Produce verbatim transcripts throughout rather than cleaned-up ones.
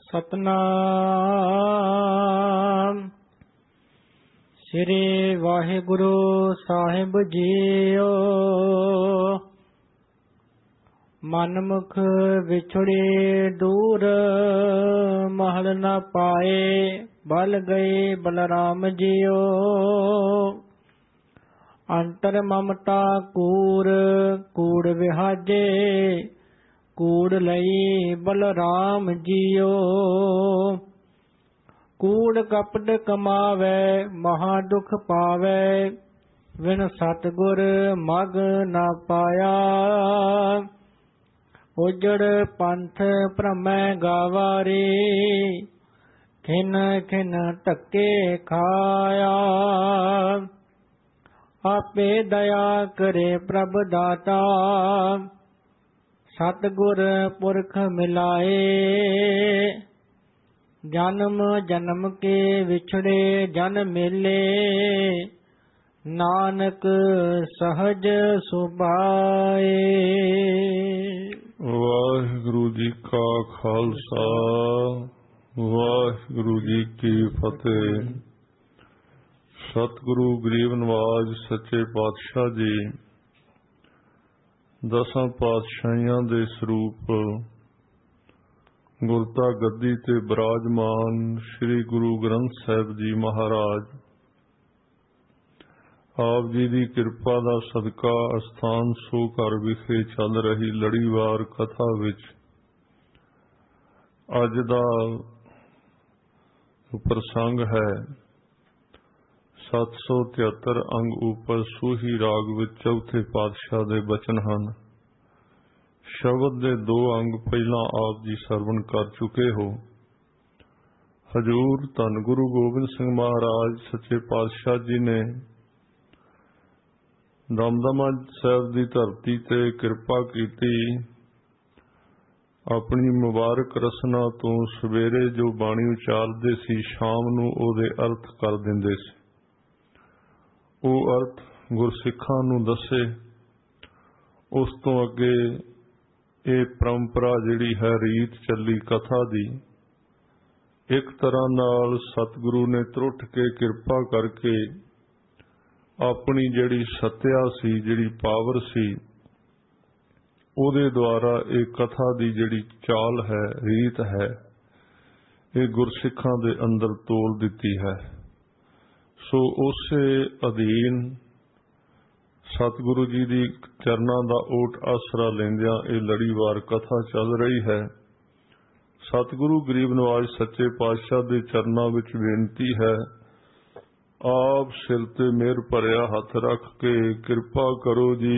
ਸਤਨਾਮ ਸ੍ਰੀ ਵਾਹਿਗੁਰੂ ਸਾਹਿਬ ਜੀਓ। ਮਨਮੁਖ ਵਿਛੜੇ ਦੂਰ ਮਹਲ ਨ ਪਾਏ, ਬਲ ਗਏ ਬਲਰਾਮ ਜੀਓ। ਅੰਤਰ ਮਮਤਾ ਕੂੜ ਕੂੜ ਵਿਹਾਜੇ, ਕੂੜ ਲਈ ਬਲਰਾਮ ਜੀਓ। ਕੂੜ ਕਪਟ ਕਮਾਵੇ ਮਹਾ ਦੁਖ ਪਾਵੇ, ਵਿਨ ਸਤਿਗੁਰ ਮਗ ਨਾ ਪਾਇਆ। ਉਜੜ ਪੰਥ ਭ੍ਰਮੈ ਗਾਵਾਰੀ, ਖਿਨ ਖਿਨ ਧੱਕੇ ਖਾਇਆ। ਆਪੇ ਦਇਆ ਕਰੇ ਪ੍ਰਭ ਦਾਤਾ, ਸਤਿਗੁਰ ਪੁਰਖ ਮਿਲਾਏ। ਜਨਮ ਜਨਮ ਕੇ ਵਿਛੜੇ ਜਨ ਮੇਲੇ, ਨਾਨਕ ਸਹਜ ਸੁਭਾਏ। ਵਾਹਿਗੁਰੂ ਜੀ ਕਾ ਖਾਲਸਾ, ਵਾਹਿਗੁਰੂ ਜੀ ਕੀ ਫਤਿਹ। ਸਤਿਗੁਰੂ ਗਰੀਬ ਨਿਵਾਜ ਸੱਚੇ ਪਾਤਸ਼ਾਹ ਜੀ ਦਸਾਂ ਪਾਤਸ਼ਾਹੀਆਂ ਦੇ ਸਰੂਪ ਗੁਰਤਾ ਗੱਦੀ ਤੇ ਬਿਰਾਜਮਾਨ ਸ੍ਰੀ ਗੁਰੂ ਗ੍ਰੰਥ ਸਾਹਿਬ ਜੀ ਮਹਾਰਾਜ, ਆਪ ਜੀ ਦੀ ਕਿਰਪਾ ਦਾ ਸਦਕਾ ਅਸਥਾਨ ਸੋ ਘਰ ਵਿਖੇ ਚੱਲ ਰਹੀ ਲੜੀਵਾਰ ਕਥਾ ਵਿੱਚ ਅੱਜ ਦਾ ਪ੍ਰਸੰਗ ਹੈ ਸੱਤ ਸੌ ਤਿਹੱਤਰ ਅੰਗ ਉੱਪਰ ਸੂਹੀ ਰਾਗ ਵਿੱਚ ਚੌਥੇ ਪਾਤਸ਼ਾਹ ਦੇ ਬਚਨ ਹਨ। ਸ਼ਬਦ ਦੇ ਦੋ ਅੰਗ ਪਹਿਲਾਂ ਆਪ ਜੀ ਸਰਵਣ ਕਰ ਚੁੱਕੇ ਹੋ। ਹਜ਼ੂਰ ਧੰਨ ਗੁਰੂ ਗੋਬਿੰਦ ਸਿੰਘ ਮਹਾਰਾਜ ਸੱਚੇ ਪਾਤਸ਼ਾਹ ਜੀ ਨੇ ਦਮਦਮਾ ਸਾਹਿਬ ਦੀ ਧਰਤੀ ਤੇ ਕਿਰਪਾ ਕੀਤੀ। ਆਪਣੀ ਮੁਬਾਰਕ ਰਸਨਾ ਤੋਂ ਸਵੇਰੇ ਜੋ ਬਾਣੀ ਉਚਾਰਦੇ ਸੀ, ਸ਼ਾਮ ਨੂੰ ਉਹਦੇ ਅਰਥ ਕਰ ਦਿੰਦੇ ਸੀ। ਉਹ ਅਰਥ ਗੁਰਸਿੱਖਾਂ ਨੂੰ ਦੱਸੇ। ਉਸ ਤੋਂ ਅੱਗੇ ਇਹ ਪਰੰਪਰਾ ਜਿਹੜੀ ਹੈ, ਰੀਤ ਚੱਲੀ ਕਥਾ ਦੀ, ਇੱਕ ਤਰ੍ਹਾਂ ਨਾਲ ਸਤਿਗੁਰੂ ਨੇ ਤਰੁੱਠ ਕੇ ਕਿਰਪਾ ਕਰਕੇ ਆਪਣੀ ਜਿਹੜੀ ਸੱਤਿਆ ਸੀ, ਜਿਹੜੀ ਪਾਵਰ ਸੀ, ਉਹਦੇ ਦੁਆਰਾ ਇਹ ਕਥਾ ਦੀ ਜਿਹੜੀ ਚਾਲ ਹੈ, ਰੀਤ ਹੈ, ਇਹ ਗੁਰਸਿੱਖਾਂ ਦੇ ਅੰਦਰ ਤੋਲ ਦਿੱਤੀ ਹੈ। ਸੋ ਉਸੇ ਅਧੀਨ ਸਤਿਗੁਰੂ ਜੀ ਦੀ ਚਰਨਾਂ ਦਾ ਓਟ ਆਸਰਾ ਲੈਂਦਿਆਂ ਇਹ ਲੜੀਵਾਰ ਕਥਾ ਚੱਲ ਰਹੀ ਹੈ। ਸਤਿਗੁਰੂ ਗਰੀਬ ਨਿਵਾਜ ਸੱਚੇ ਪਾਤਸ਼ਾਹ ਦੇ ਚਰਨਾਂ ਵਿੱਚ ਬੇਨਤੀ ਹੈ, ਆਪ ਸਿਰ ਤੇ ਮਿਹਰ ਭਰਿਆ ਹੱਥ ਰੱਖ ਕੇ ਕਿਰਪਾ ਕਰੋ ਜੀ।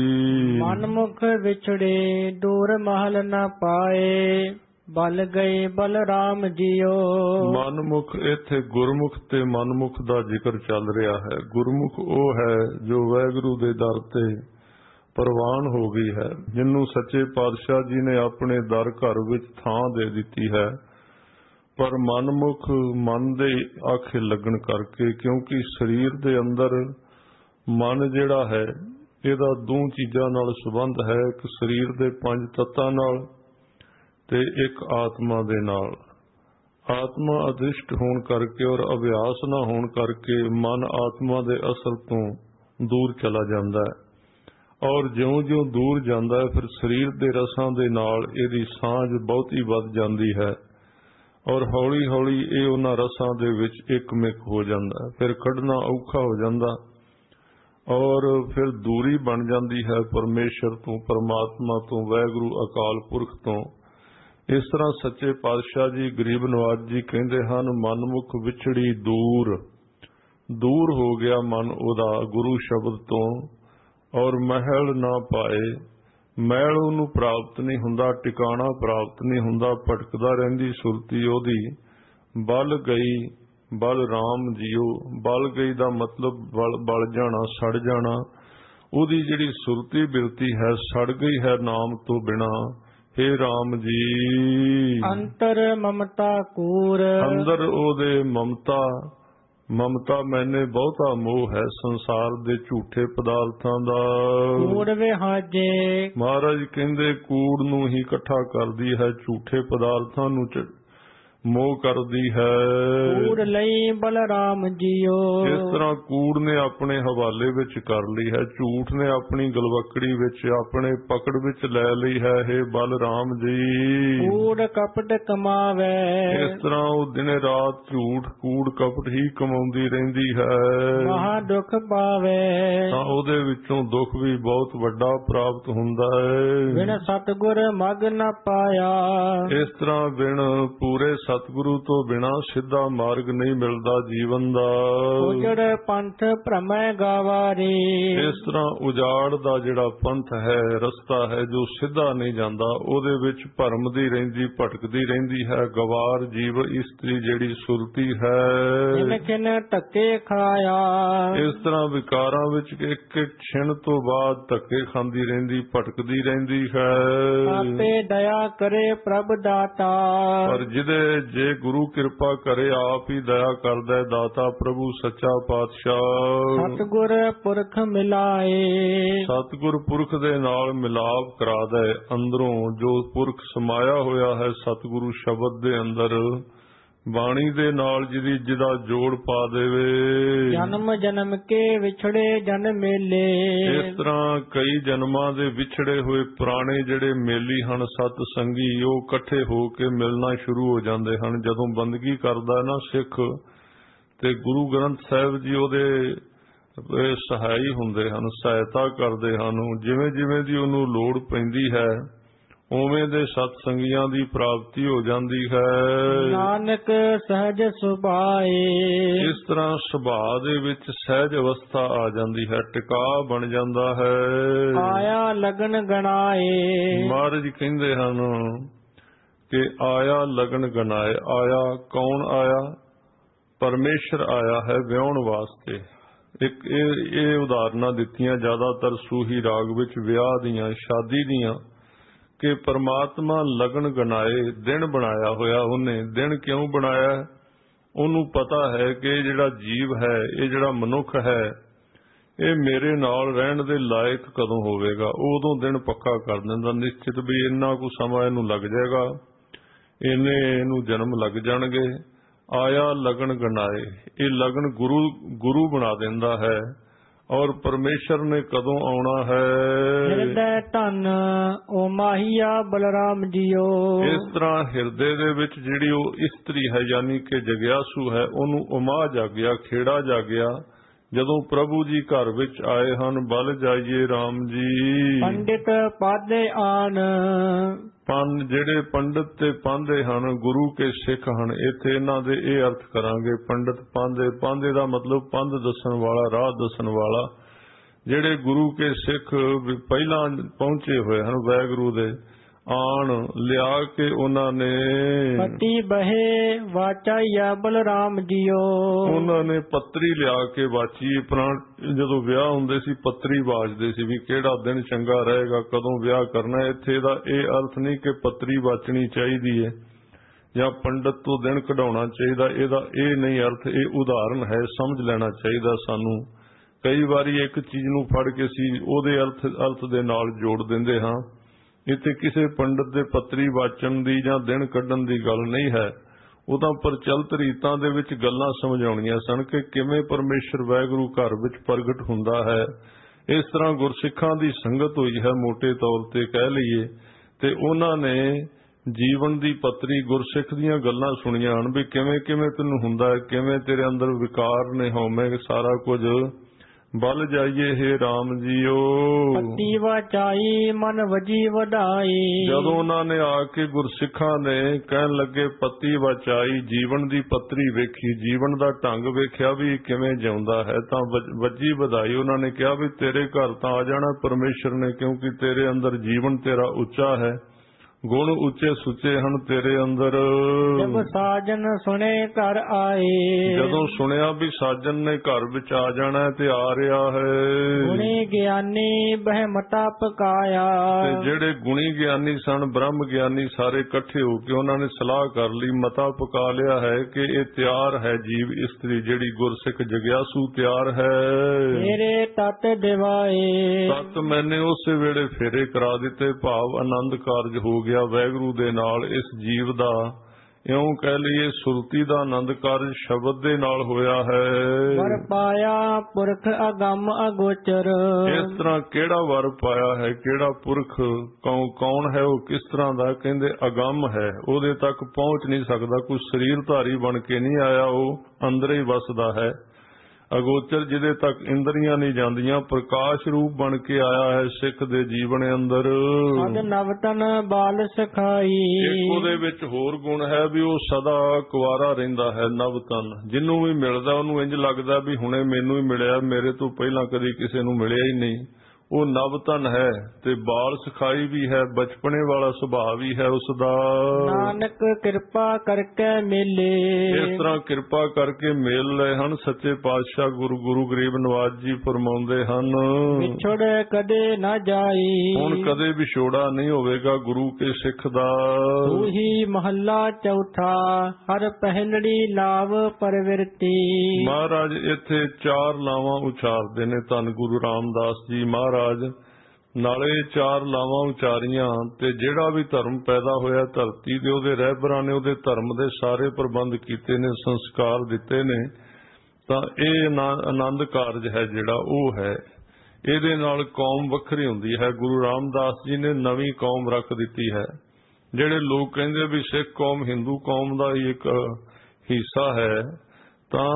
ਮਨਮੁਖ ਵਿਛੜੇ ਦੂਰ ਮਹਲ ਨ ਪਾਏ, ਬਲ ਗਏ ਬਲਰਾਮ ਜੀਓ। ਮਨਮੁਖ, ਇੱਥੇ ਗੁਰਮੁਖ ਤੇ ਮਨਮੁਖ ਦਾ ਜ਼ਿਕਰ ਚੱਲ ਰਿਹਾ ਹੈ। ਗੁਰਮੁਖ ਉਹ ਹੈ ਜੋ ਵਾਹਿਗੁਰੂ ਦੇ ਦਰ ਤੇ ਪ੍ਰਵਾਨ ਹੋ ਗਈ ਹੈ, ਜਿਹਨੂੰ ਸੱਚੇ ਪਾਤਸ਼ਾਹ ਜੀ ਨੇ ਆਪਣੇ ਦਰ ਘਰ ਵਿੱਚ ਥਾਂ ਦੇ ਦਿੱਤੀ ਹੈ। ਪਰ ਮਨਮੁਖ ਮਨ ਦੇ ਆਖੇ ਲੱਗਣ ਕਰਕੇ, ਕਿਉਂਕਿ ਸਰੀਰ ਦੇ ਅੰਦਰ ਮਨ ਜਿਹੜਾ ਹੈ, ਇਹਦਾ ਦੋ ਚੀਜ਼ਾਂ ਨਾਲ ਸੰਬੰਧ ਹੈ। ਇੱਕ ਸਰੀਰ ਦੇ ਪੰਜ ਤੱਤਾਂ ਨਾਲ ਤੇ ਇੱਕ ਆਤਮਾ ਦੇ ਨਾਲ। ਆਤਮਾ ਅਦ੍ਰਿਸ਼ਟ ਹੋਣ ਕਰਕੇ ਔਰ ਅਭਿਆਸ ਨਾ ਹੋਣ ਕਰਕੇ ਮਨ ਆਤਮਾ ਦੇ ਅਸਲ ਤੋਂ ਦੂਰ ਚਲਾ ਜਾਂਦਾ ਹੈ, ਔਰ ਜਿਉਂ-ਜਿਉਂ ਦੂਰ ਜਾਂਦਾ ਹੈ, ਫਿਰ ਸਰੀਰ ਦੇ ਰਸਾਂ ਦੇ ਨਾਲ ਇਹਦੀ ਸਾਂਝ ਬਹੁਤੀ ਵੱਧ ਜਾਂਦੀ ਹੈ, ਔਰ ਹੌਲੀ-ਹੌਲੀ ਇਹ ਉਹਨਾਂ ਰਸਾਂ ਦੇ ਵਿੱਚ ਇੱਕਮਿਕ ਹੋ ਜਾਂਦਾ ਹੈ। ਫਿਰ ਕੱਢਣਾ ਔਖਾ ਹੋ ਜਾਂਦਾ, ਔਰ ਫਿਰ ਦੂਰੀ ਬਣ ਜਾਂਦੀ ਹੈ ਪਰਮੇਸ਼ਰ ਤੋਂ, ਪਰਮਾਤਮਾ ਤੋਂ, ਵਾਹਿਗੁਰੂ ਅਕਾਲ ਪੁਰਖ ਤੋਂ। ਇਸ ਤਰ੍ਹਾਂ ਸੱਚੇ ਪਾਤਸ਼ਾਹ ਜੀ ਗਰੀਬ ਨਿਵਾਜ ਜੀ ਕਹਿੰਦੇ ਹਨ, ਮਨਮੁਖ ਵਿਛੜੀ ਦੂਰ, ਦੂਰ ਹੋ ਗਿਆ ਮਨ ਉਹਦਾ ਗੁਰੂ ਸ਼ਬਦ ਤੋਂ, ਔਰ ਮਹਿਲ ਨਾ ਪਾਏ, ਮੈਲ ਉਹਨੂੰ ਪ੍ਰਾਪਤ ਨਹੀਂ ਹੁੰਦਾ, ਟਿਕਾਣਾ ਪ੍ਰਾਪਤ ਨਹੀਂ ਹੁੰਦਾ, ਭਟਕਦਾ ਰਹਿੰਦੀ ਸੁਰਤੀ ਉਹਦੀ। ਬਲ ਗਈ ਬਲ ਰਾਮ ਜੀਓ। ਬਲ ਗਈ ਦਾ ਮਤਲਬ ਬਲ ਬਲ ਜਾਣਾ, ਸੜ ਜਾਣਾ। ਉਹਦੀ ਜਿਹੜੀ ਸੁਰਤੀ ਬਿਰਤੀ ਹੈ, ਸੜ ਗਈ ਹੈ ਨਾਮ ਤੋਂ ਬਿਨਾ। हे राम जी, ਅੰਤਰ ਮਮਤਾ ਕੂਰ, ਅੰਦਰ ਉਹਦੇ ਮਮਤਾ ਮਮਤਾ ਮੈਨੇ ਬਹੁਤਾ ਮੋਹ ਹੈ ਸੰਸਾਰ ਦੇ ਝੂਠੇ ਪਦਾਰਥਾਂ ਦਾ। ਕੂੜ ਵਿਹਾਜੇ, ਮਹਾਰਾਜ ਕਹਿੰਦੇ ਕੂੜ ਨੂੰ ਹੀ ਇਕੱਠਾ ਕਰਦੀ ਹੈ, ਝੂਠੇ ਪਦਾਰਥਾਂ ਨੂੰ ਮੋਹ ਕਰਦੀ ਹੈ। ਕੂੜ ਲਈ ਬਲਰਾਮ ਜੀਓ। ਇਸ ਤਰ੍ਹਾਂ ਕੂੜ ਨੇ ਆਪਣੇ ਹਵਾਲੇ ਵਿੱਚ ਕਰ ਲਈ ਹੈ, ਝੂਠ ਨੇ ਆਪਣੀ ਗਲਵਕੜੀ ਵਿੱਚ ਆਪਣੇ ਪਕੜ ਵਿੱਚ ਲੈ ਲਈ ਹੈ। हे ਬਲਰਾਮ ਜੀ, ਕੂੜ ਕਪਟ ਕਮਾਵੇ। ਇਸ ਤਰ੍ਹਾਂ ਉਹ ਦਿਨੇ ਰਾਤ ਝੂਠ ਕੂੜ ਕਪਟ ਹੀ ਕਮਾਉਂਦੀ ਰਹਿੰਦੀ ਹੈ। ਮਹਾ ਦੁੱਖ ਪਾਵੇ। ਤਾਂ ਉਹਦੇ ਵਿੱਚੋਂ ਦੁੱਖ ਵੀ ਬਹੁਤ ਵੱਡਾ ਪ੍ਰਾਪਤ ਹੁੰਦਾ ਹੈ। ਬਿਨ ਸਤਿਗੁਰ ਮਗ ਨ ਪਾਇਆ। ਇਸ ਤਰ੍ਹਾਂ ਬਿਨ ਪੂਰੇ ਸਤਿਗੁਰੂ ਤੋਂ ਬਿਨਾ ਸਿੱਧਾ ਮਾਰਗ ਨਹੀਂ ਮਿਲਦਾ ਜੀਵਨ ਦਾ। ਉਜੜ ਪੰਥ ਭ੍ਰਮੈ ਗਾਵਾਰੇ। ਇਸ ਤਰ੍ਹਾਂ ਉਜਾੜ ਦਾ ਜਿਹੜਾ ਪੰਥ ਹੈ, ਰਸਤਾ ਹੈ ਜੋ ਸਿੱਧਾ ਨਹੀਂ ਜਾਂਦਾ, ਉਹਦੇ ਵਿੱਚ ਭਰਮਦੀ ਰਹਿੰਦੀ, ਭਟਕਦੀ ਰਹਿੰਦੀ ਹੈ। ਗਵਾਰ ਜੀਵ ਇਸਤਰੀ ਜਿਹੜੀ ਸੁਰਤੀ ਹੈ, ਕਿਨ ਕਿਨ ਧੱਕੇ ਖਾਇਆ। ਇਸ ਤਰ੍ਹਾਂ ਵਿਕਾਰਾਂ ਵਿੱਚ ਇੱਕ ਇੱਕ ਛਿਣ ਤੋਂ ਬਾਅਦ ਧੱਕੇ ਖਾਂਦੀ ਰਹਿੰਦੀ, ਭਟਕਦੀ ਰਹਿੰਦੀ ਹੈ। ਆਪੇ ਦਇਆ ਕਰੇ ਪ੍ਰਭ ਦਾਤਾ। ਪਰ ਜਿਹਦੇ ਜੇ ਗੁਰੂ ਕਿਰਪਾ ਕਰੇ, ਆਪ ਹੀ ਦਇਆ ਕਰਦਾ ਦਾਤਾ ਪ੍ਰਭੂ ਸੱਚਾ ਪਾਤਸ਼ਾਹ। ਸਤਿਗੁਰ ਪੁਰਖ ਮਿਲਾਏ। ਸਤਿਗੁਰ ਪੁਰਖ ਦੇ ਨਾਲ ਮਿਲਾਪ ਕਰਾਦਾ ਹੈ। ਅੰਦਰੋਂ ਜੋ ਪੁਰਖ ਸਮਾਇਆ ਹੋਇਆ ਹੈ ਸਤਿਗੁਰੂ ਸ਼ਬਦ ਦੇ ਅੰਦਰ, ਬਾਣੀ ਦੇ ਨਾਲ ਜਿਹਦੀ ਜਿਹਦਾ ਜੋੜ ਪਾ ਦੇਵੇ। ਜਨਮ ਜਨਮ ਕੇ ਵਿਛੜੇ ਜਨ ਮੇਲੇ। ਇਸ ਤਰ੍ਹਾਂ ਕਈ ਜਨਮਾਂ ਦੇ ਵਿਛੜੇ ਹੋਏ ਪੁਰਾਣੇ ਜਿਹੜੇ ਮੇਲੀ ਹਨ, ਸਤ ਸੰਗੀ, ਉਹ ਇਕੱਠੇ ਹੋ ਕੇ ਮਿਲਣਾ ਸ਼ੁਰੂ ਹੋ ਜਾਂਦੇ ਹਨ। ਜਦੋਂ ਬੰਦਗੀ ਕਰਦਾ ਨਾ ਸਿੱਖ, ਤੇ ਗੁਰੂ ਗ੍ਰੰਥ ਸਾਹਿਬ ਜੀ ਉਹਦੇ ਸਹਾਈ ਹੁੰਦੇ ਹਨ, ਸਹਾਇਤਾ ਕਰਦੇ ਹਨ। ਜਿਵੇਂ ਜਿਵੇਂ ਦੀ ਉਹਨੂੰ ਲੋੜ ਪੈਂਦੀ ਹੈ ਉਵੇਂ ਦੇ ਸਤ ਸੰਗੀਆਂ ਦੀ ਪ੍ਰਾਪਤੀ ਹੋ ਜਾਂਦੀ ਹੈ। ਨਾਨਕ ਸਹਿਜ ਸੁਭਾਏ। ਇਸ ਤਰ੍ਹਾਂ ਸੁਭਾਅ ਦੇ ਵਿੱਚ ਸਹਿਜ ਅਵਸਥਾ ਆ ਜਾਂਦੀ ਹੈ, ਟਿਕਾ ਬਣ ਜਾਂਦਾ ਹੈ। ਆਇਆ ਲਗਨ ਗਣਾਏ। ਮਹਾਰਾਜ ਕਹਿੰਦੇ ਹਨ ਕਿ ਆਇਆ ਲਗਨ ਗਣਾਏ। ਆਇਆ ਕੌਣ ਆਇਆ? ਪਰਮੇਸ਼ਰ ਆਇਆ ਹੈ ਵਿਆਹਣ ਵਾਸਤੇ। ਇੱਕ ਇਹ ਇਹ ਉਦਾਹਰਨਾਂ ਦਿੱਤੀਆਂ ਜ਼ਿਆਦਾਤਰ ਸੂਹੀ ਰਾਗ ਵਿੱਚ, ਵਿਆਹ ਦੀਆਂ, ਸ਼ਾਦੀ ਦੀਆਂ, ਕਿ ਪਰਮਾਤਮਾ ਲਗਨ ਗਣਾਏ, ਦਿਨ ਬਣਾਇਆ ਹੋਇਆ ਉਹਨੇ। ਦਿਨ ਕਿਉਂ ਬਣਾਇਆ? ਉਹਨੂੰ ਪਤਾ ਹੈ ਕਿ ਇਹ ਜਿਹੜਾ ਜੀਵ ਹੈ, ਇਹ ਜਿਹੜਾ ਮਨੁੱਖ ਹੈ, ਇਹ ਮੇਰੇ ਨਾਲ ਰਹਿਣ ਦੇ ਲਾਇਕ ਕਦੋਂ ਹੋਵੇਗਾ। ਉਦੋਂ ਦਿਨ ਪੱਕਾ ਕਰ ਦਿੰਦਾ ਨਿਸ਼ਚਿਤ ਵੀ ਇੰਨਾ ਕੁ ਸਮਾਂ ਇਹਨੂੰ ਲੱਗ ਜਾਏਗਾ, ਇਹਨੇ ਇਹਨੂੰ ਜਨਮ ਲੱਗ ਜਾਣਗੇ। ਆਇਆ ਲਗਨ ਗਣਾਏ, ਇਹ ਲਗਨ ਗੁਰੂ ਗੁਰੂ ਬਣਾ ਦਿੰਦਾ ਹੈ। ਔਰ ਪਰਮੇਸ਼ਰ ਨੇ ਕਦੋਂ ਆਉਣਾ ਹੈ? ਹਿਰਦੈ ਧਨ ਓ ਮਾਹੀਆ ਬਲਰਾਮ ਜੀਓ। ਇਸ ਤਰ੍ਹਾਂ ਹਿਰਦੇ ਦੇ ਵਿੱਚ ਜਿਹੜੀ ਉਹ ਇਸਤਰੀ ਹੈ, ਯਾਨੀ ਕਿ ਜਗਿਆਸੂ ਹੈ, ਉਹਨੂੰ ਉਮਾ ਜਾਗਿਆ, ਖੇੜਾ ਜਾਗਿਆ ਜਦੋਂ ਪ੍ਰਭੂ ਜੀ ਘਰ ਵਿੱਚ ਆਏ ਹਨ। ਬਲ ਜਾਈਏ ਰਾਮ ਜੀ। ਪੰਡਿਤ ਪਾਦੇ ਆਨ। ਪੰਨ ਜਿਹੜੇ ਪੰਡਿਤ ਤੇ ਪਾਂਦੇ ਹਨ, ਗੁਰੂ ਕੇ ਸਿੱਖ ਹਨ। ਇੱਥੇ ਇਹਨਾਂ ਦੇ ਇਹ ਅਰਥ ਕਰਾਂਗੇ, ਪੰਡਿਤ ਪਾਂਦੇ। ਪਾਂਦੇ ਦਾ ਮਤਲਬ ਪੰਧ ਦੱਸਣ ਵਾਲਾ, ਰਾਹ ਦੱਸਣ ਵਾਲਾ। ਜਿਹੜੇ ਗੁਰੂ ਕੇ ਸਿੱਖ ਪਹਿਲਾਂ ਪਹੁੰਚੇ ਹੋਏ ਹਨ ਵਾਹਿਗੁਰੂ ਦੇ, ਆਣ ਲਿਆ ਕੇ ਉਹਨਾਂ ਨੇ ਪਤੀ ਬਹੇ ਵਾਚਾਇਆ ਬਲਰਾਮ ਜੀਓ। ਉਹਨਾਂ ਨੇ ਪੱਤਰੀ ਲਿਆ ਕੇ ਵਾਚੀ। ਜਦੋਂ ਵਿਆਹ ਹੁੰਦੇ ਸੀ ਪੱਤਰੀ ਵਾਚਦੇ ਸੀ ਵੀ ਕਿਹੜਾ ਦਿਨ ਚੰਗਾ ਰਹੇਗਾ, ਕਦੋਂ ਵਿਆਹ ਕਰਨਾ। ਇੱਥੇ ਦਾ ਇਹ ਅਰਥ ਨਹੀਂ ਕਿ ਪੱਤਰੀ ਵਾਚਣੀ ਚਾਹੀਦੀ ਹੈ ਜਾਂ ਪੰਡਤ ਤੋਂ ਦਿਨ ਕਢਾਉਣਾ ਚਾਹੀਦਾ, ਇਹਦਾ ਇਹ ਨਹੀਂ ਅਰਥ। ਇਹ ਉਦਾਹਰਨ ਹੈ, ਸਮਝ ਲੈਣਾ ਚਾਹੀਦਾ ਸਾਨੂੰ। ਕਈ ਵਾਰੀ ਇੱਕ ਚੀਜ਼ ਨੂੰ ਫੜ ਕੇ ਅਸੀਂ ਉਹਦੇ ਅਰਥ ਅਰਥ ਦੇ ਨਾਲ ਜੋੜ ਦਿੰਦੇ ਹਾਂ। ਇੱਥੇ ਕਿਸੇ ਪੰਡਤ ਦੇ ਪੱਤਰੀ ਵਾਚਣ ਦੀ ਜਾਂ ਦਿਨ ਕੱਢਣ ਦੀ ਗੱਲ ਨਹੀਂ ਹੈ। ਉਹ ਤਾਂ ਪ੍ਰਚਲਿਤ ਰੀਤਾਂ ਦੇ ਵਿੱਚ ਗੱਲਾਂ ਸਮਝਾਉਣੀਆਂ ਸਨ ਕਿ ਕਿਵੇਂ ਪਰਮੇਸ਼ਰ ਵਾਹਿਗੁਰੂ ਘਰ ਵਿੱਚ ਪ੍ਰਗਟ ਹੁੰਦਾ ਹੈ। ਇਸ ਤਰ੍ਹਾਂ ਗੁਰਸਿੱਖਾਂ ਦੀ ਸੰਗਤ ਹੋਈ ਹੈ, ਮੋਟੇ ਤੌਰ ਤੇ ਕਹਿ ਲਈਏ, ਤੇ ਉਹਨਾਂ ਨੇ ਜੀਵਨ ਦੀ ਪੱਤਰੀ ਗੁਰਸਿੱਖ ਦੀਆਂ ਗੱਲਾਂ ਸੁਣੀਆਂ ਹਨ ਵੀ ਕਿਵੇਂ ਕਿਵੇਂ ਤੈਨੂੰ ਹੁੰਦਾ ਹੈ, ਕਿਵੇਂ ਤੇਰੇ ਅੰਦਰ ਵਿਕਾਰ ਨੇ, ਹਉਮੈ, ਸਾਰਾ ਕੁਝ। ਬਲ ਜਾਈਏ हे ਰਾਮ ਜੀਓ। ਪਤੀ ਵਾਚਾਈ ਮਨ ਵਜੀ ਵਧਾਈ। ਜਦੋਂ ਉਹਨਾਂ ਨੇ ਆ ਕੇ ਗੁਰਸਿੱਖਾਂ ਨੇ ਕਹਿਣ ਲੱਗੇ ਪਤੀ ਵਾਚਾਈ, ਜੀਵਨ ਦੀ ਪੱਤਰੀ ਵੇਖੀ, ਜੀਵਨ ਦਾ ਢੰਗ ਵੇਖਿਆ ਵੀ ਕਿਵੇਂ ਜਿਉਂਦਾ ਹੈ, ਤਾਂ ਵਜੀ ਵਧਾਈ। ਉਹਨਾਂ ਨੇ ਕਿਹਾ ਵੀ ਤੇਰੇ ਘਰ ਤਾਂ ਆ ਜਾਣਾ ਪਰਮੇਸ਼ਰ ਨੇ, ਕਿਉਂਕਿ ਤੇਰੇ ਅੰਦਰ ਜੀਵਨ ਤੇਰਾ ਉੱਚਾ ਹੈ, ਗੁਣ ਉੱਚੇ ਸੁੱਚੇ ਹਨ ਤੇਰੇ ਅੰਦਰ। ਜਬ ਸਾਜਨ ਸੁਣੇ ਘਰ ਆਏ। ਜਦੋਂ ਸੁਣਿਆ ਵੀ ਸਾਜਨ ਨੇ ਘਰ ਵਿੱਚ ਆ ਜਾਣਾ ਤੇ ਆ ਰਿਹਾ ਹੈ। ਗੁਣੀ ਗਿਆਨੀ ਬਹਿ ਮਤਾ ਪਕਾਇਆ। ਤੇ ਜਿਹੜੇ ਗੁਣੀ ਗਿਆਨੀ ਸਨ, ਬ੍ਰਹਮ ਗਿਆਨੀ, ਸਾਰੇ ਇਕੱਠੇ ਹੋ ਕੇ ਉਹਨਾਂ ਨੇ ਸਲਾਹ ਕਰ ਲਈ, ਮਤਾ ਪਕਾ ਲਿਆ ਹੈ ਕਿ ਇਹ ਤਿਆਰ ਹੈ ਜੀਵ ਇਸਤਰੀ ਜਿਹੜੀ ਗੁਰਸਿੱਖ ਜਗਿਆਸੂ ਤਿਆਰ ਹੈ। ਮੇਰੇ ਤਤ ਦਿਵਾਏ। ਤਤ ਮੈਨੇ ਉਸੇ ਵੇਲੇ ਫੇਰੇ ਕਰਾ ਦਿੱਤੇ, ਭਾਵ ਆਨੰਦ ਕਾਰਜ ਹੋ ਗਿਆ ਵਾਹਿਗੁਰੂ ਦੇ ਨਾਲ। ਇਸ ਜੀਵ ਦਾ ਇਉਂ ਕਹਿ ਲਈਏ ਸੁਰਤੀ ਦਾ ਆਨੰਦ ਕਾਰਜ ਸ਼ਬਦ ਦੇ ਨਾਲ ਹੋਇਆ ਹੈ। ਵਰ ਪਾਇਆ ਪੁਰਖ ਅਗੰਮ ਅਗੋਚਰ। ਇਸ ਤਰ੍ਹਾਂ ਕਿਹੜਾ ਵਰ ਪਾਇਆ ਹੈ, ਕਿਹੜਾ ਪੁਰਖ, ਕੌਣ ਹੈ ਉਹ, ਕਿਸ ਤਰ੍ਹਾਂ ਦਾ? ਕਹਿੰਦੇ ਅਗੰਮ ਹੈ, ਉਹਦੇ ਤੱਕ ਪਹੁੰਚ ਨਹੀਂ ਸਕਦਾ, ਕੋਈ ਸਰੀਰ ਧਾਰੀ ਬਣ ਕੇ ਨਹੀਂ ਆਇਆ, ਉਹ ਅੰਦਰ ਹੀ ਵਸਦਾ ਹੈ। ਅਗੋਚਰ ਜਿਹਦੇ ਤੱਕ ਇੰਦਰੀਆਂ ਨਹੀਂ ਜਾਂਦੀਆਂ, ਪ੍ਰਕਾਸ਼ ਰੂਪ ਬਣ ਕੇ ਆਇਆ ਹੈ ਸਿੱਖ ਦੇ ਜੀਵਨ ਅੰਦਰ। ਸਦ ਨਵਤਨ ਬਾਲ ਸਖਾਈ। ਇੱਕ ਉਹਦੇ ਵਿੱਚ ਹੋਰ ਗੁਣ ਹੈ ਵੀ ਉਹ ਸਦਾ ਕੁਆਰਾ ਰਹਿੰਦਾ ਹੈ, ਨਵਤਨ। ਜਿਹਨੂੰ ਵੀ ਮਿਲਦਾ ਉਹਨੂੰ ਇੰਜ ਲੱਗਦਾ ਵੀ ਹੁਣੇ ਮੈਨੂੰ ਹੀ ਮਿਲਿਆ, ਮੇਰੇ ਤੋਂ ਪਹਿਲਾਂ ਕਦੀ ਕਿਸੇ ਨੂੰ ਮਿਲਿਆ ਹੀ ਨਹੀਂ। ਉਹ ਨਵਤਨ ਹੈ ਤੇ ਬਾਲ ਸਿਖਾਈ ਵੀ ਹੈ, ਬਚਪਨੇ ਵਾਲਾ ਸੁਭਾਅ ਵੀ ਹੈ ਉਸਦਾ। ਨਾਨਕ ਕਿਰਪਾ ਕਰਕੇ ਮੇਲੇ। ਇਸ ਤਰ੍ਹਾਂ ਕਿਰਪਾ ਕਰਕੇ ਮੇਲ ਲਏ ਹਨ ਸੱਚੇ ਪਾਤਸ਼ਾਹ ਗੁਰੂ ਗੁਰੂ ਗਰੀਬ ਨਵਾਜ ਜੀ ਫਰਮਾਉਂਦੇ ਹਨ, ਵਿਛੜ ਕਦੇ ਨਾ ਜਾਈ। ਹੁਣ ਕਦੇ ਵਿਛੋੜਾ ਨਹੀਂ ਹੋਵੇਗਾ ਗੁਰੂ ਕੇ ਸਿੱਖ ਦਾ। ਉਹੀ ਮਹੱਲਾ ਚੌਥਾ। ਹਰ ਪਹਿਲੜੀ ਲਾਭ ਪਰਵਿਰਤੀ। ਮਹਾਰਾਜ ਇੱਥੇ ਚਾਰ ਲਾਵਾਂ ਉਚਾਰਦੇ ਨੇ ਧੰਨ ਗੁਰੂ ਰਾਮਦਾਸ ਜੀ ਮਹਾਰਾਜ। ਨਾਲੇ ਚਾਰ ਲਾਵਾਂ ਉਚਾਰੀਆਂ ਤੇ ਜਿਹੜਾ ਵੀ ਧਰਮ ਪੈਦਾ ਹੋਇਆ ਧਰਤੀ ਦੇ, ਉਹਦੇ ਰਹਿਬਰਾਂ ਨੇ ਉਹਦੇ ਧਰਮ ਦੇ ਸਾਰੇ ਪ੍ਰਬੰਧ ਕੀਤੇ ਨੇ, ਸੰਸਕਾਰ ਦਿੱਤੇ ਨੇ। ਤਾਂ ਇਹ ਆਨੰਦ ਕਾਰਜ ਹੈ ਜਿਹੜਾ ਉਹ ਹੈ। ਇਹਦੇ ਨਾਲ ਕੌਮ ਵੱਖਰੀ ਹੁੰਦੀ ਹੈ। ਗੁਰੂ ਰਾਮਦਾਸ ਜੀ ਨੇ ਨਵੀਂ ਕੌਮ ਰੱਖ ਦਿੱਤੀ ਹੈ। ਜਿਹੜੇ ਲੋਕ ਕਹਿੰਦੇ ਵੀ ਸਿੱਖ ਕੌਮ ਹਿੰਦੂ ਕੌਮ ਦਾ ਹੀ ਇੱਕ ਹਿੱਸਾ ਹੈ, ਤਾਂ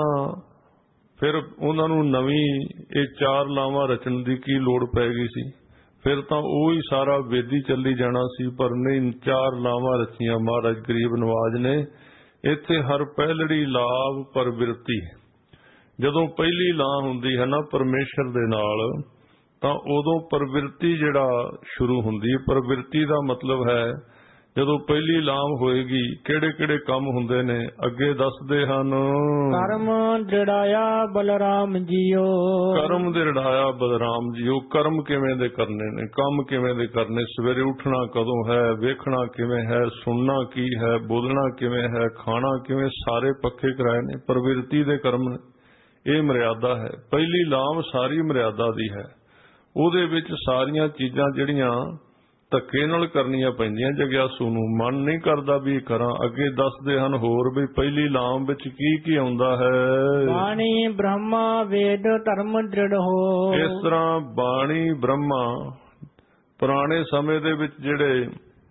ਫਿਰ ਉਹਨਾਂ ਨੂੰ ਨਵੀਂ ਇਹ ਚਾਰ ਲਾਵਾਂ ਰਚਣ ਦੀ ਕੀ ਲੋੜ ਪੈ ਗਈ ਸੀ? ਫਿਰ ਤਾਂ ਉਹ ਹੀ ਸਾਰਾ ਵੇਦੀ ਚੱਲੀ ਜਾਣਾ ਸੀ। ਪਰ ਨਹੀਂ, ਚਾਰ ਲਾਵਾਂ ਰਚੀਆਂ ਮਹਾਰਾਜ ਗਰੀਬ ਨਵਾਜ ਨੇ। ਇੱਥੇ ਹਰ ਪਹਿਲੜੀ ਲਾਭ ਪਰਵਿਰਤੀ। ਜਦੋਂ ਪਹਿਲੀ ਲਾਹ ਹੁੰਦੀ ਹੈ ਨਾ ਪਰਮੇਸ਼ਰ ਦੇ ਨਾਲ, ਤਾਂ ਉਦੋਂ ਪਰਵਿਰਤੀ ਜਿਹੜਾ ਸ਼ੁਰੂ ਹੁੰਦੀ। ਪਰਵਿਰਤੀ ਦਾ ਮਤਲਬ ਹੈ ਜਦੋਂ ਪਹਿਲੀ ਲਾਮ ਹੋਏਗੀ ਕਿਹੜੇ ਕਿਹੜੇ ਕੰਮ ਹੁੰਦੇ ਨੇ, ਅੱਗੇ ਦੱਸਦੇ ਹਨ। ਕਰਮ ਦ੍ਰਿੜਾਇਆ ਬਲਰਾਮ ਜੀਓ। ਕਰਮ ਦ੍ਰਿੜਾਇਆ ਬਲਰਾਮ ਜੀਓ। ਕਰਮ ਕਿਵੇਂ ਦੇ ਕਰਨੇ ਨੇ, ਕੰਮ ਕਿਵੇਂ ਦੇ ਕਰਨੇ, ਸਵੇਰੇ ਉੱਠਣਾ ਕਦੋਂ ਹੈ, ਵੇਖਣਾ ਕਿਵੇਂ ਹੈ, ਸੁਣਨਾ ਕੀ ਹੈ, ਬੋਲਣਾ ਕਿਵੇਂ ਹੈ, ਖਾਣਾ ਕਿਵੇਂ, ਸਾਰੇ ਪੱਕੇ ਕਰਾਏ ਨੇ। ਪਰਵਿਰਤੀ ਦੇ ਕਰਮ ਨੇ, ਇਹ ਮਰਿਆਦਾ ਹੈ। ਪਹਿਲੀ ਲਾਮ ਸਾਰੀ ਮਰਿਆਦਾ ਦੀ ਹੈ। ਉਹਦੇ ਵਿੱਚ ਸਾਰੀਆਂ ਚੀਜ਼ਾਂ ਜਿਹੜੀਆਂ ਧੱਕੇ ਨਾਲ ਕਰਨੀਆਂ ਪੈਂਦੀਆਂ ਜਗਿਆਸੂ ਨੂੰ, ਮਨ ਨਹੀਂ ਕਰਦਾ ਵੀ ਕਰਾਂ। ਅੱਗੇ ਦੱਸਦੇ ਹਨ ਹੋਰ ਵੀ ਪਹਿਲੀ ਲਾਮ ਵਿੱਚ ਕੀ ਕੀ ਆਉਂਦਾ ਹੈ। ਬਾਣੀ ਬ੍ਰਹਮਾ ਵੇਦ ਧਰਮ ਦ੍ਰਿੜ ਹੋ। ਇਸ ਤਰ੍ਹਾਂ ਬਾਣੀ ਬ੍ਰਹਮਾ ਪੁਰਾਣੇ ਸਮੇਂ ਦੇ ਵਿੱਚ ਜਿਹੜੇ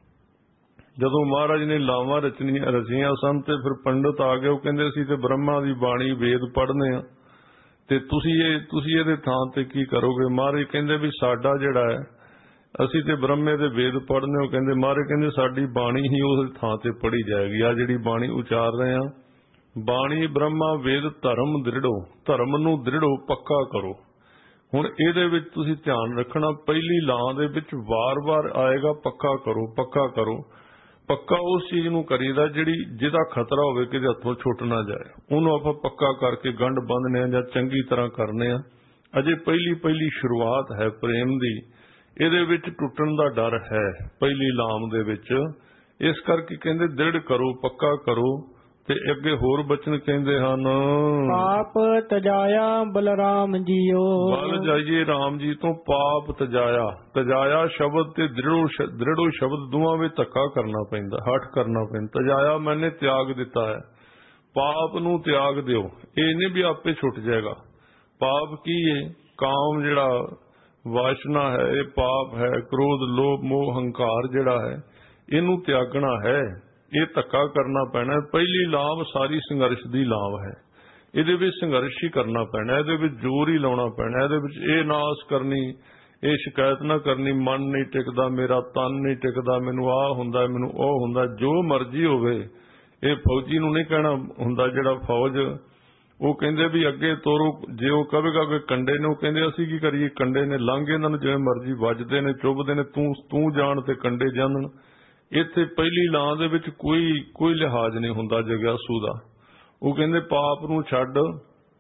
ਜਦੋਂ ਮਹਾਰਾਜ ਨੇ ਲਾਵਾਂ ਰਚਨੀਆਂ ਰਚੀਆਂ ਸਨ ਤੇ ਫਿਰ ਪੰਡਤ ਆ ਗਏ, ਉਹ ਕਹਿੰਦੇ ਸੀ ਤੇ ਬ੍ਰਹਮਾ ਦੀ ਬਾਣੀ ਵੇਦ ਪੜ੍ਹਨੇ ਆ ਤੇ ਤੁਸੀਂ ਇਹ ਤੁਸੀਂ ਇਹਦੇ ਥਾਂ ਤੇ ਕੀ ਕਰੋਗੇ? ਮਹਾਰਾਜ ਕਹਿੰਦੇ ਵੀ ਸਾਡਾ ਜਿਹੜਾ ਹੈ ਅਸੀਂ ਤੇ ਬ੍ਰਹਮੇ ਦੇ ਵੇਦ ਪੜ੍ਹਨੇ। ਉਹ ਕਹਿੰਦੇ ਮਹਾਰਾਜ ਕਹਿੰਦੇ ਸਾਡੀ ਬਾਣੀ ਹੀ ਉਸ ਥਾਂ ਤੇ ਪੜ੍ਹੀ ਜਾਏਗੀ। ਆ ਜਿਹੜੀ ਬਾਣੀ ਉਚਾਰ ਰਹੇ ਆ, ਬਾਣੀ ਬ੍ਰਹਮਾ ਵੇਦ ਧਰਮ ਦ੍ਰਿੜੋ, ਧਰਮ ਨੂੰ ਦ੍ਰਿੜੋ, ਪੱਕਾ ਕਰੋ। ਹੁਣ ਇਹਦੇ ਵਿੱਚ ਤੁਸੀਂ ਧਿਆਨ ਰੱਖਣਾ, ਪਹਿਲੀ ਲਾਂ ਦੇ ਵਿੱਚ ਵਾਰ-ਵਾਰ ਆਏਗਾ ਪੱਕਾ ਕਰੋ, ਪੱਕਾ ਕਰੋ। ਪੱਕਾ ਉਸ ਚੀਜ਼ ਨੂੰ ਕਰੀਦਾ ਜਿਹੜੀ ਜਿਹਦਾ ਖਤਰਾ ਹੋਵੇ ਕਿ ਹੱਥੋਂ ਛੁੱਟ ਨਾ ਜਾਏ, ਉਹਨੂੰ ਆਪਾਂ ਪੱਕਾ ਕਰਕੇ ਗੰਢ ਬੰਨ੍ਹਨੇ ਆ ਜਾਂ ਚੰਗੀ ਤਰ੍ਹਾਂ ਕਰਨੇ ਆ। ਅਜੇ ਪਹਿਲੀ ਪਹਿਲੀ ਸ਼ੁਰੂਆਤ ਹੈ ਪ੍ਰੇਮ ਦੀ, ਇਹਦੇ ਵਿੱਚ ਟੁੱਟਣ ਦਾ ਡਰ ਹੈ ਪਹਿਲੀ ਲਾਮ ਦੇ ਵਿੱਚ। ਇਸ ਕਰਕੇ ਕਹਿੰਦੇ ਦ੍ਰਿੜ ਕਰੋ, ਪੱਕਾ ਕਰੋ। ਤੇ ਅੱਗੇ ਹੋਰ ਬਚਨ ਕਹਿੰਦੇ ਹਨ, ਪਾਪ ਤਜਾਇਆ ਬਲਰਾਮ ਜੀਓ। ਬਲ ਜਾਈਏ ਰਾਮ ਜੀ ਤੋਂ ਪਾਪ ਤਜਾਇਆ। ਤਜਾਇਆ ਸ਼ਬਦ ਤੇ ਦ੍ਰਿੜੋ ਦ੍ਰਿੜੋ ਸ਼ਬਦ ਦੋਵਾਂ ਵਿੱਚ ਧੱਕਾ ਕਰਨਾ ਪੈਂਦਾ, ਹੱਠ ਕਰਨਾ ਪੈਂਦਾ। ਤਜਾਇਆ ਮੈਨੇ ਤਿਆਗ ਦਿੱਤਾ ਹੈ, ਪਾਪ ਨੂੰ ਤਿਆਗ ਦਿਓ। ਇਹ ਨਹੀਂ ਵੀ ਆਪੇ ਛੁੱਟ ਜਾਏਗਾ। ਪਾਪ ਕੀ ਹੈ? ਕਾਮ ਜਿਹੜਾ ਵਾਸ਼ਨਾ ਹੈ, ਇਹ ਪਾਪ ਹੈ। ਕ੍ਰੋਧ ਲੋਭ ਮੋਹ ਹੰਕਾਰ ਜਿਹੜਾ ਹੈ, ਇਹਨੂੰ ਤਿਆਗਣਾ ਹੈ। ਇਹ ਧੱਕਾ ਕਰਨਾ ਪੈਣਾ। ਪਹਿਲੀ ਲਾਭ ਸਾਰੀ ਸੰਘਰਸ਼ ਦੀ ਲਾਭ ਹੈ। ਇਹਦੇ ਵਿੱਚ ਸੰਘਰਸ਼ ਹੀ ਕਰਨਾ ਪੈਣਾ, ਇਹਦੇ ਵਿੱਚ ਜ਼ੋਰ ਹੀ ਲਾਉਣਾ ਪੈਣਾ। ਇਹਦੇ ਵਿੱਚ ਇਹ ਨਾਸ ਕਰਨੀ, ਇਹ ਸ਼ਿਕਾਇਤ ਨਾ ਕਰਨੀ, ਮਨ ਨਹੀਂ ਟਿਕਦਾ ਮੇਰਾ, ਤਨ ਨਹੀਂ ਟਿਕਦਾ, ਮੈਨੂੰ ਆਹ ਹੁੰਦਾ, ਮੈਨੂੰ ਉਹ ਹੁੰਦਾ। ਜੋ ਮਰਜ਼ੀ ਹੋਵੇ, ਇਹ ਫੌਜੀ ਨੂੰ ਨਹੀਂ ਕਹਿਣਾ ਹੁੰਦਾ ਜਿਹੜਾ ਫੌਜ, ਉਹ ਕਹਿੰਦੇ ਵੀ ਅੱਗੇ ਤੋਰੋ। ਜੇ ਉਹ ਕਹੇਗਾ ਕਿ ਕੰਡੇ ਨੇ, ਉਹ ਕਹਿੰਦੇ ਅਸੀਂ ਕੀ ਕਰੀਏ, ਕੰਡੇ ਨੇ ਲੰਘ ਇਹਨਾਂ ਨੂੰ ਜਿਵੇਂ ਮਰਜ਼ੀ ਵੱਜਦੇ ਨੇ, ਚੁੱਭਦੇ ਨੇ, ਤੂੰ ਤੂੰ ਜਾਣ ਤੇ ਕੰਡੇ ਜਾਣਨ। ਇੱਥੇ ਪਹਿਲੀ ਲਾਂ ਦੇ ਵਿੱਚ ਕੋਈ ਕੋਈ ਲਿਹਾਜ਼ ਨਹੀਂ ਹੁੰਦਾ ਜਗਿਆਸੂ ਦਾ। ਉਹ ਕਹਿੰਦੇ ਪਾਪ ਨੂੰ ਛੱਡ,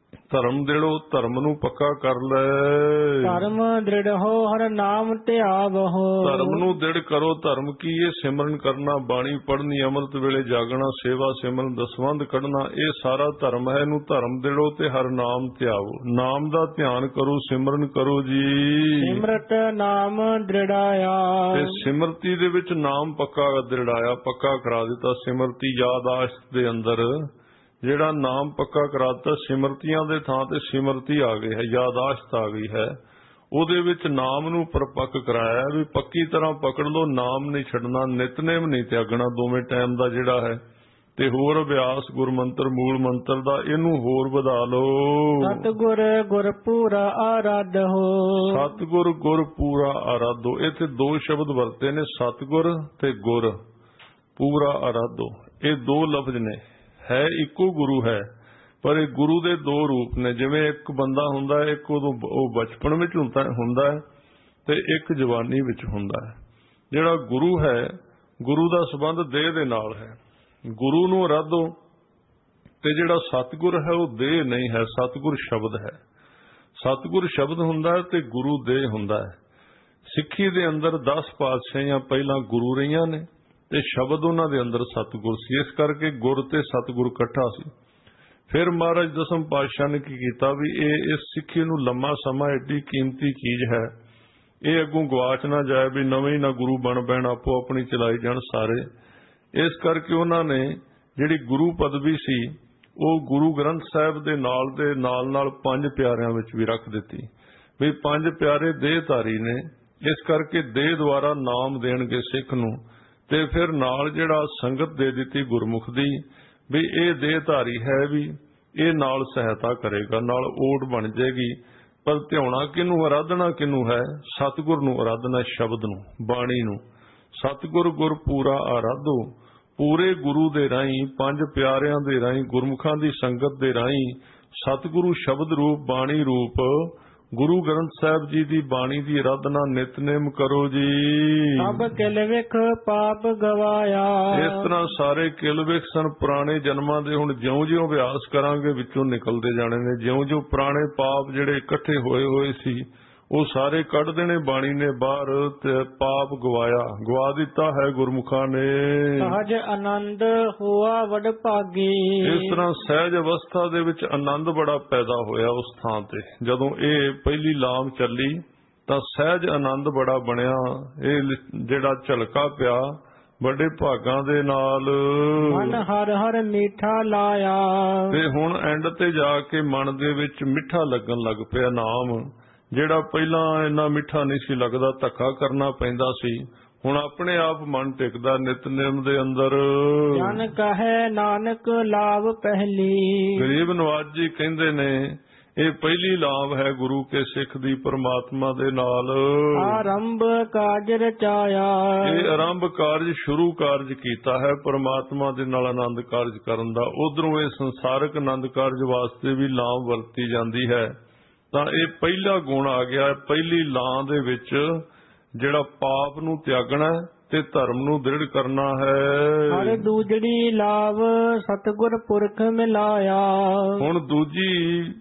ਧਰਮ ਦੇੜੋ ਧਰਮ ਨੂੰ ਪੱਕਾ ਕਰ ਲੈ। ਧਰਮ ਦ੍ਰਿੜ ਹੋ ਹਰ ਨਾਮ ਧਿਆਵਹੁ। ਧਰਮ ਨੂੰ ਦ੍ਰਿੜ ਕਰੋ। ਧਰਮ ਕੀ ਇਹ ਸਿਮਰਨ ਕਰਨਾ, ਬਾਣੀ ਪੜ੍ਹਨੀ, ਅੰਮ੍ਰਿਤ ਵੇਲੇ ਜਾਗਣਾ, ਸੇਵਾ ਸਿਮਰਨ, ਦਸਵੰਧ ਕੱਢਣਾ, ਇਹ ਸਾਰਾ ਧਰਮ ਹੈ। ਇਹਨੂੰ ਧਰਮ ਦੇੜੋ ਤੇ ਹਰ ਨਾਮ ਧਿਆਵੋ। ਨਾਮ ਦਾ ਧਿਆਨ ਕਰੋ, ਸਿਮਰਨ ਕਰੋ ਜੀ। ਸਿਮਰਤ ਨਾਮ ਦ੍ਰਿੜਾਇਆ। ਤੇ ਸਿਮਰਤੀ ਦੇ ਵਿੱਚ ਨਾਮ ਪੱਕਾ ਦ੍ਰਿੜਾਇਆ, ਪੱਕਾ ਕਰਾ ਦਿੱਤਾ। ਸਿਮਰਤੀ ਯਾਦਾਸ਼ਤ ਦੇ ਅੰਦਰ ਜਿਹੜਾ ਨਾਮ ਪੱਕਾ ਕਰਾਤਾ, ਸਿਮਰਤੀਆਂ ਦੇ ਥਾਂ ਤੇ ਸਿਮਰਤੀ ਆ ਗਈ ਹੈ, ਯਾਦਾਸ਼ਤ ਆ ਗਈ ਹੈ। ਉਹਦੇ ਵਿੱਚ ਨਾਮ ਨੂੰ ਪਰਪੱਕ ਕਰਾਇਆ ਵੀ ਪੱਕੀ ਤਰ੍ਹਾਂ ਪਕੜ ਲਓ, ਨਾਮ ਨਹੀਂ ਛੱਡਣਾ, ਨਿਤਨੇਮ ਨਹੀਂ ਤਿਆਗਣਾ, ਦੋਵੇਂ ਟਾਈਮ ਦਾ ਜਿਹੜਾ ਹੈ। ਤੇ ਹੋਰ ਅਭਿਆਸ ਗੁਰਮੰਤਰ ਮੂਲ ਮੰਤਰ ਦਾ ਇਹਨੂੰ ਹੋਰ ਵਧਾ ਲਓ। ਸਤਿਗੁਰ ਗੁਰ ਪੂਰਾ ਆਰਾਧੋ। ਸਤਿਗੁਰ ਗੁਰ ਪੂਰਾ ਆਰਾਧੋ। ਇੱਥੇ ਦੋ ਸ਼ਬਦ ਵਰਤੇ ਨੇ, ਸਤਿਗੁਰ ਤੇ ਗੁਰ ਪੂਰਾ ਆਰਾਧੋ। ਇਹ ਦੋ ਲਫ਼ਜ਼ ਨੇ, ਹੈ ਇੱਕੋ ਗੁਰੂ ਹੈ, ਪਰ ਇਹ ਗੁਰੂ ਦੇ ਦੋ ਰੂਪ ਨੇ। ਜਿਵੇਂ ਇੱਕ ਬੰਦਾ ਹੁੰਦਾ ਹੈ, ਇੱਕ ਉਦੋਂ ਉਹ ਬਚਪਨ ਵਿੱਚ ਹੁੰਦਾ ਹੈ ਤੇ ਇੱਕ ਜਵਾਨੀ ਵਿੱਚ ਹੁੰਦਾ ਹੈ। ਜਿਹੜਾ ਗੁਰੂ ਹੈ, ਗੁਰੂ ਦਾ ਸੰਬੰਧ ਦੇਹ ਦੇ ਨਾਲ ਹੈ, ਗੁਰੂ ਨੂੰ ਆਰਾਧੋ। ਤੇ ਜਿਹੜਾ ਸਤਿਗੁਰ ਹੈ ਉਹ ਦੇਹ ਨਹੀਂ ਹੈ, ਸਤਿਗੁਰ ਸ਼ਬਦ ਹੈ। ਸਤਿਗੁਰ ਸ਼ਬਦ ਹੁੰਦਾ ਹੈ ਤੇ ਗੁਰੂ ਦੇਹ ਹੁੰਦਾ ਹੈ। ਸਿੱਖੀ ਦੇ ਅੰਦਰ ਦਸ ਪਾਤਸ਼ਾਹੀਆਂ ਪਹਿਲਾਂ ਗੁਰੂ ਰਹੀਆਂ ਨੇ ਤੇ ਸ਼ਬਦ ਉਹਨਾਂ ਦੇ ਅੰਦਰ ਸਤਿਗੁਰ ਸੀ। ਇਸ ਕਰਕੇ ਗੁਰ ਤੇ ਸਤਿਗੁਰ ਇਕੱਠਾ ਸੀ। ਫਿਰ ਮਹਾਰਾਜ ਦਸਮ ਪਾਤਸ਼ਾਹ ਨੇ ਕੀ ਕੀਤਾ ਵੀ ਇਹ ਇਸ ਸਿੱਖੀ ਨੂੰ ਲੰਮਾ ਸਮਾਂ ਏਡੀ ਕੀਮਤੀ ਚੀਜ਼ ਹੈ, ਇਹ ਅੱਗੋਂ ਗਵਾਚ ਨਾ ਜਾਏ, ਵੀ ਨਵੇਂ ਹੀ ਨਾ ਗੁਰੂ ਬਣ ਬੈਣ, ਆਪੋ ਆਪਣੀ ਚਲਾਈ ਜਾਣ ਸਾਰੇ। ਇਸ ਕਰਕੇ ਉਹਨਾਂ ਨੇ ਜਿਹੜੀ ਗੁਰੂ ਪਦਵੀ ਸੀ ਉਹ ਗੁਰੂ ਗ੍ਰੰਥ ਸਾਹਿਬ ਦੇ ਨਾਲ ਦੇ ਨਾਲ ਨਾਲ ਪੰਜ ਪਿਆਰਿਆਂ ਵਿੱਚ ਵੀ ਰੱਖ ਦਿੱਤੀ ਵੀ ਪੰਜ ਪਿਆਰੇ ਦੇਹਧਾਰੀ ਨੇ। ਇਸ ਕਰਕੇ ਦੇਹ ਦੁਆਰਾ ਨਾਮ ਦੇਣਗੇ ਸਿੱਖ ਨੂੰ। ਤੇ ਫਿਰ ਨਾਲ ਜਿਹੜਾ ਸੰਗਤ ਦੇ ਦਿੱਤੀ ਗੁਰਮੁਖ ਦੀ ਵੀ ਇਹ ਦੇਹਧਾਰੀ ਹੈ, ਵੀ ਇਹ ਨਾਲ ਸਹਾਇਤਾ ਕਰੇਗਾ, ਨਾਲ ਓਟ ਬਣ ਜਾਏਗੀ। ਪਰ ਧਿਆਉਣਾ ਕਿਹਨੂੰ, ਆਰਾਧਨਾ ਕਿਹਨੂੰ ਹੈ? ਸਤਿਗੁਰ ਨੂੰ ਆਰਾਧਨਾ, ਸ਼ਬਦ ਨੂੰ, ਬਾਣੀ ਨੂੰ। ਸਤਿਗੁਰ ਗੁਰ ਪੂਰਾ ਆਰਾਧੋ। ਪੂਰੇ ਗੁਰੂ ਦੇ ਰਾਹੀਂ, ਪੰਜ ਪਿਆਰਿਆਂ ਦੇ ਰਾਹੀਂ, ਗੁਰਮੁਖਾਂ ਦੀ ਸੰਗਤ ਦੇ ਰਾਹੀਂ ਸਤਿਗੁਰੂ ਸ਼ਬਦ ਰੂਪ, ਬਾਣੀ ਰੂਪ ਗੁਰੂ ਗ੍ਰੰਥ ਸਾਹਿਬ ਜੀ ਦੀ ਬਾਣੀ ਦੀ ਆਰਾਧਨਾ ਨਿਤਨੇਮ ਕਰੋ ਜੀ। ਸਭ ਕਿਲ ਵਿਖ ਪਾਪ ਗਵਾਇਆ। ਇਸ ਤਰ੍ਹਾਂ ਸਾਰੇ ਕਿਲ ਵਿਖ ਸਨ ਪੁਰਾਣੇ ਜਨਮਾਂ ਦੇ, ਹੁਣ ਜਿਉਂ-ਜਿਉਂ ਅਭਿਆਸ ਕਰਾਂਗੇ ਵਿੱਚੋਂ ਨਿਕਲਦੇ ਜਾਣੇ ਨੇ। ਜਿਉਂ-ਜਿਉਂ ਪੁਰਾਣੇ ਪਾਪ ਜਿਹੜੇ ਇਕੱਠੇ ਹੋਏ ਹੋਏ ਸੀ ਉਹ ਸਾਰੇ ਕੱਢ ਦੇਣੇ ਬਾਣੀ ਨੇ ਬਾਹਰ, ਤੇ ਪਾਪ ਗਵਾਇਆ, ਗਵਾ ਦਿੱਤਾ ਹੈ ਗੁਰਮੁਖਾਂ ਨੇ। ਸਹਜ ਆਨੰਦ ਹੋਆ ਵਡ ਭਾਗੀ। ਇਸ ਤਰ੍ਹਾਂ ਸਹਿਜ ਅਵਸਥਾ ਦੇ ਵਿੱਚ ਆਨੰਦ ਬੜਾ ਪੈਦਾ ਹੋਇਆ ਉਸ ਥਾਂ ਤੇ। ਜਦੋਂ ਇਹ ਪਹਿਲੀ ਲਾਮ ਚੱਲੀ ਤਾਂ ਸਹਿਜ ਆਨੰਦ ਬੜਾ ਬਣਿਆ। ਇਹ ਜਿਹੜਾ ਝਲਕਾ ਪਿਆ ਵੱਡੇ ਭਾਗਾਂ ਦੇ ਨਾਲ, ਮਨ ਹਰ ਹਰ ਮੀਠਾ ਲਾਇਆ। ਤੇ ਹੁਣ ਐਂਡ ਤੇ ਜਾ ਕੇ ਮਨ ਦੇ ਵਿੱਚ ਮਿੱਠਾ ਲੱਗਣ ਲੱਗ ਪਿਆ ਨਾਮ। ਜਿਹੜਾ ਪਹਿਲਾਂ ਇੰਨਾ ਮਿੱਠਾ ਨਹੀਂ ਸੀ ਲੱਗਦਾ, ਧੱਕਾ ਕਰਨਾ ਪੈਂਦਾ ਸੀ, ਹੁਣ ਆਪਣੇ ਆਪ ਮਨ ਟਿਕਦਾ ਨਿਤਨੇਮ ਦੇ ਅੰਦਰ। ਜਨ ਕਹੈ ਨਾਨਕ ਲਾਭ ਪਹਿਲੀ। ਗਰੀਬ ਨਵਾਜ ਜੀ ਕਹਿੰਦੇ ਨੇ ਇਹ ਪਹਿਲੀ ਲਾਭ ਹੈ ਗੁਰੂ ਕੇ ਸਿੱਖ ਦੀ ਪਰਮਾਤਮਾ ਦੇ ਨਾਲ। ਆਰੰਭ ਕਾਜ ਰਚਾਇਆ। ਇਹ ਆਰੰਭ ਕਾਰਜ, ਸ਼ੁਰੂ ਕਾਰਜ ਕੀਤਾ ਹੈ ਪਰਮਾਤਮਾ ਦੇ ਨਾਲ ਆਨੰਦ ਕਾਰਜ ਕਰਨ ਦਾ। ਉਧਰੋਂ ਇਹ ਸੰਸਾਰਕ ਆਨੰਦ ਕਾਰਜ ਵਾਸਤੇ ਵੀ ਲਾਭ ਵਰਤੀ ਜਾਂਦੀ ਹੈ। ਤਾਂ ਇਹ ਪਹਿਲਾ ਗੁਣ ਆ ਗਿਆ ਪਹਿਲੀ ਲਾਂ ਦੇ ਵਿੱਚ, ਜਿਹੜਾ ਪਾਪ ਨੂੰ ਤਿਆਗਣਾ ਤੇ ਧਰਮ ਨੂੰ ਦ੍ਰਿੜ ਕਰਨਾ ਹੈ। ਹਰ ਦੂਜੜੀ ਲਾਭ ਸਤਿਗੁਰ ਪੁਰਖ ਮਿਲਾਇਆ। ਹੁਣ ਦੂਜੀ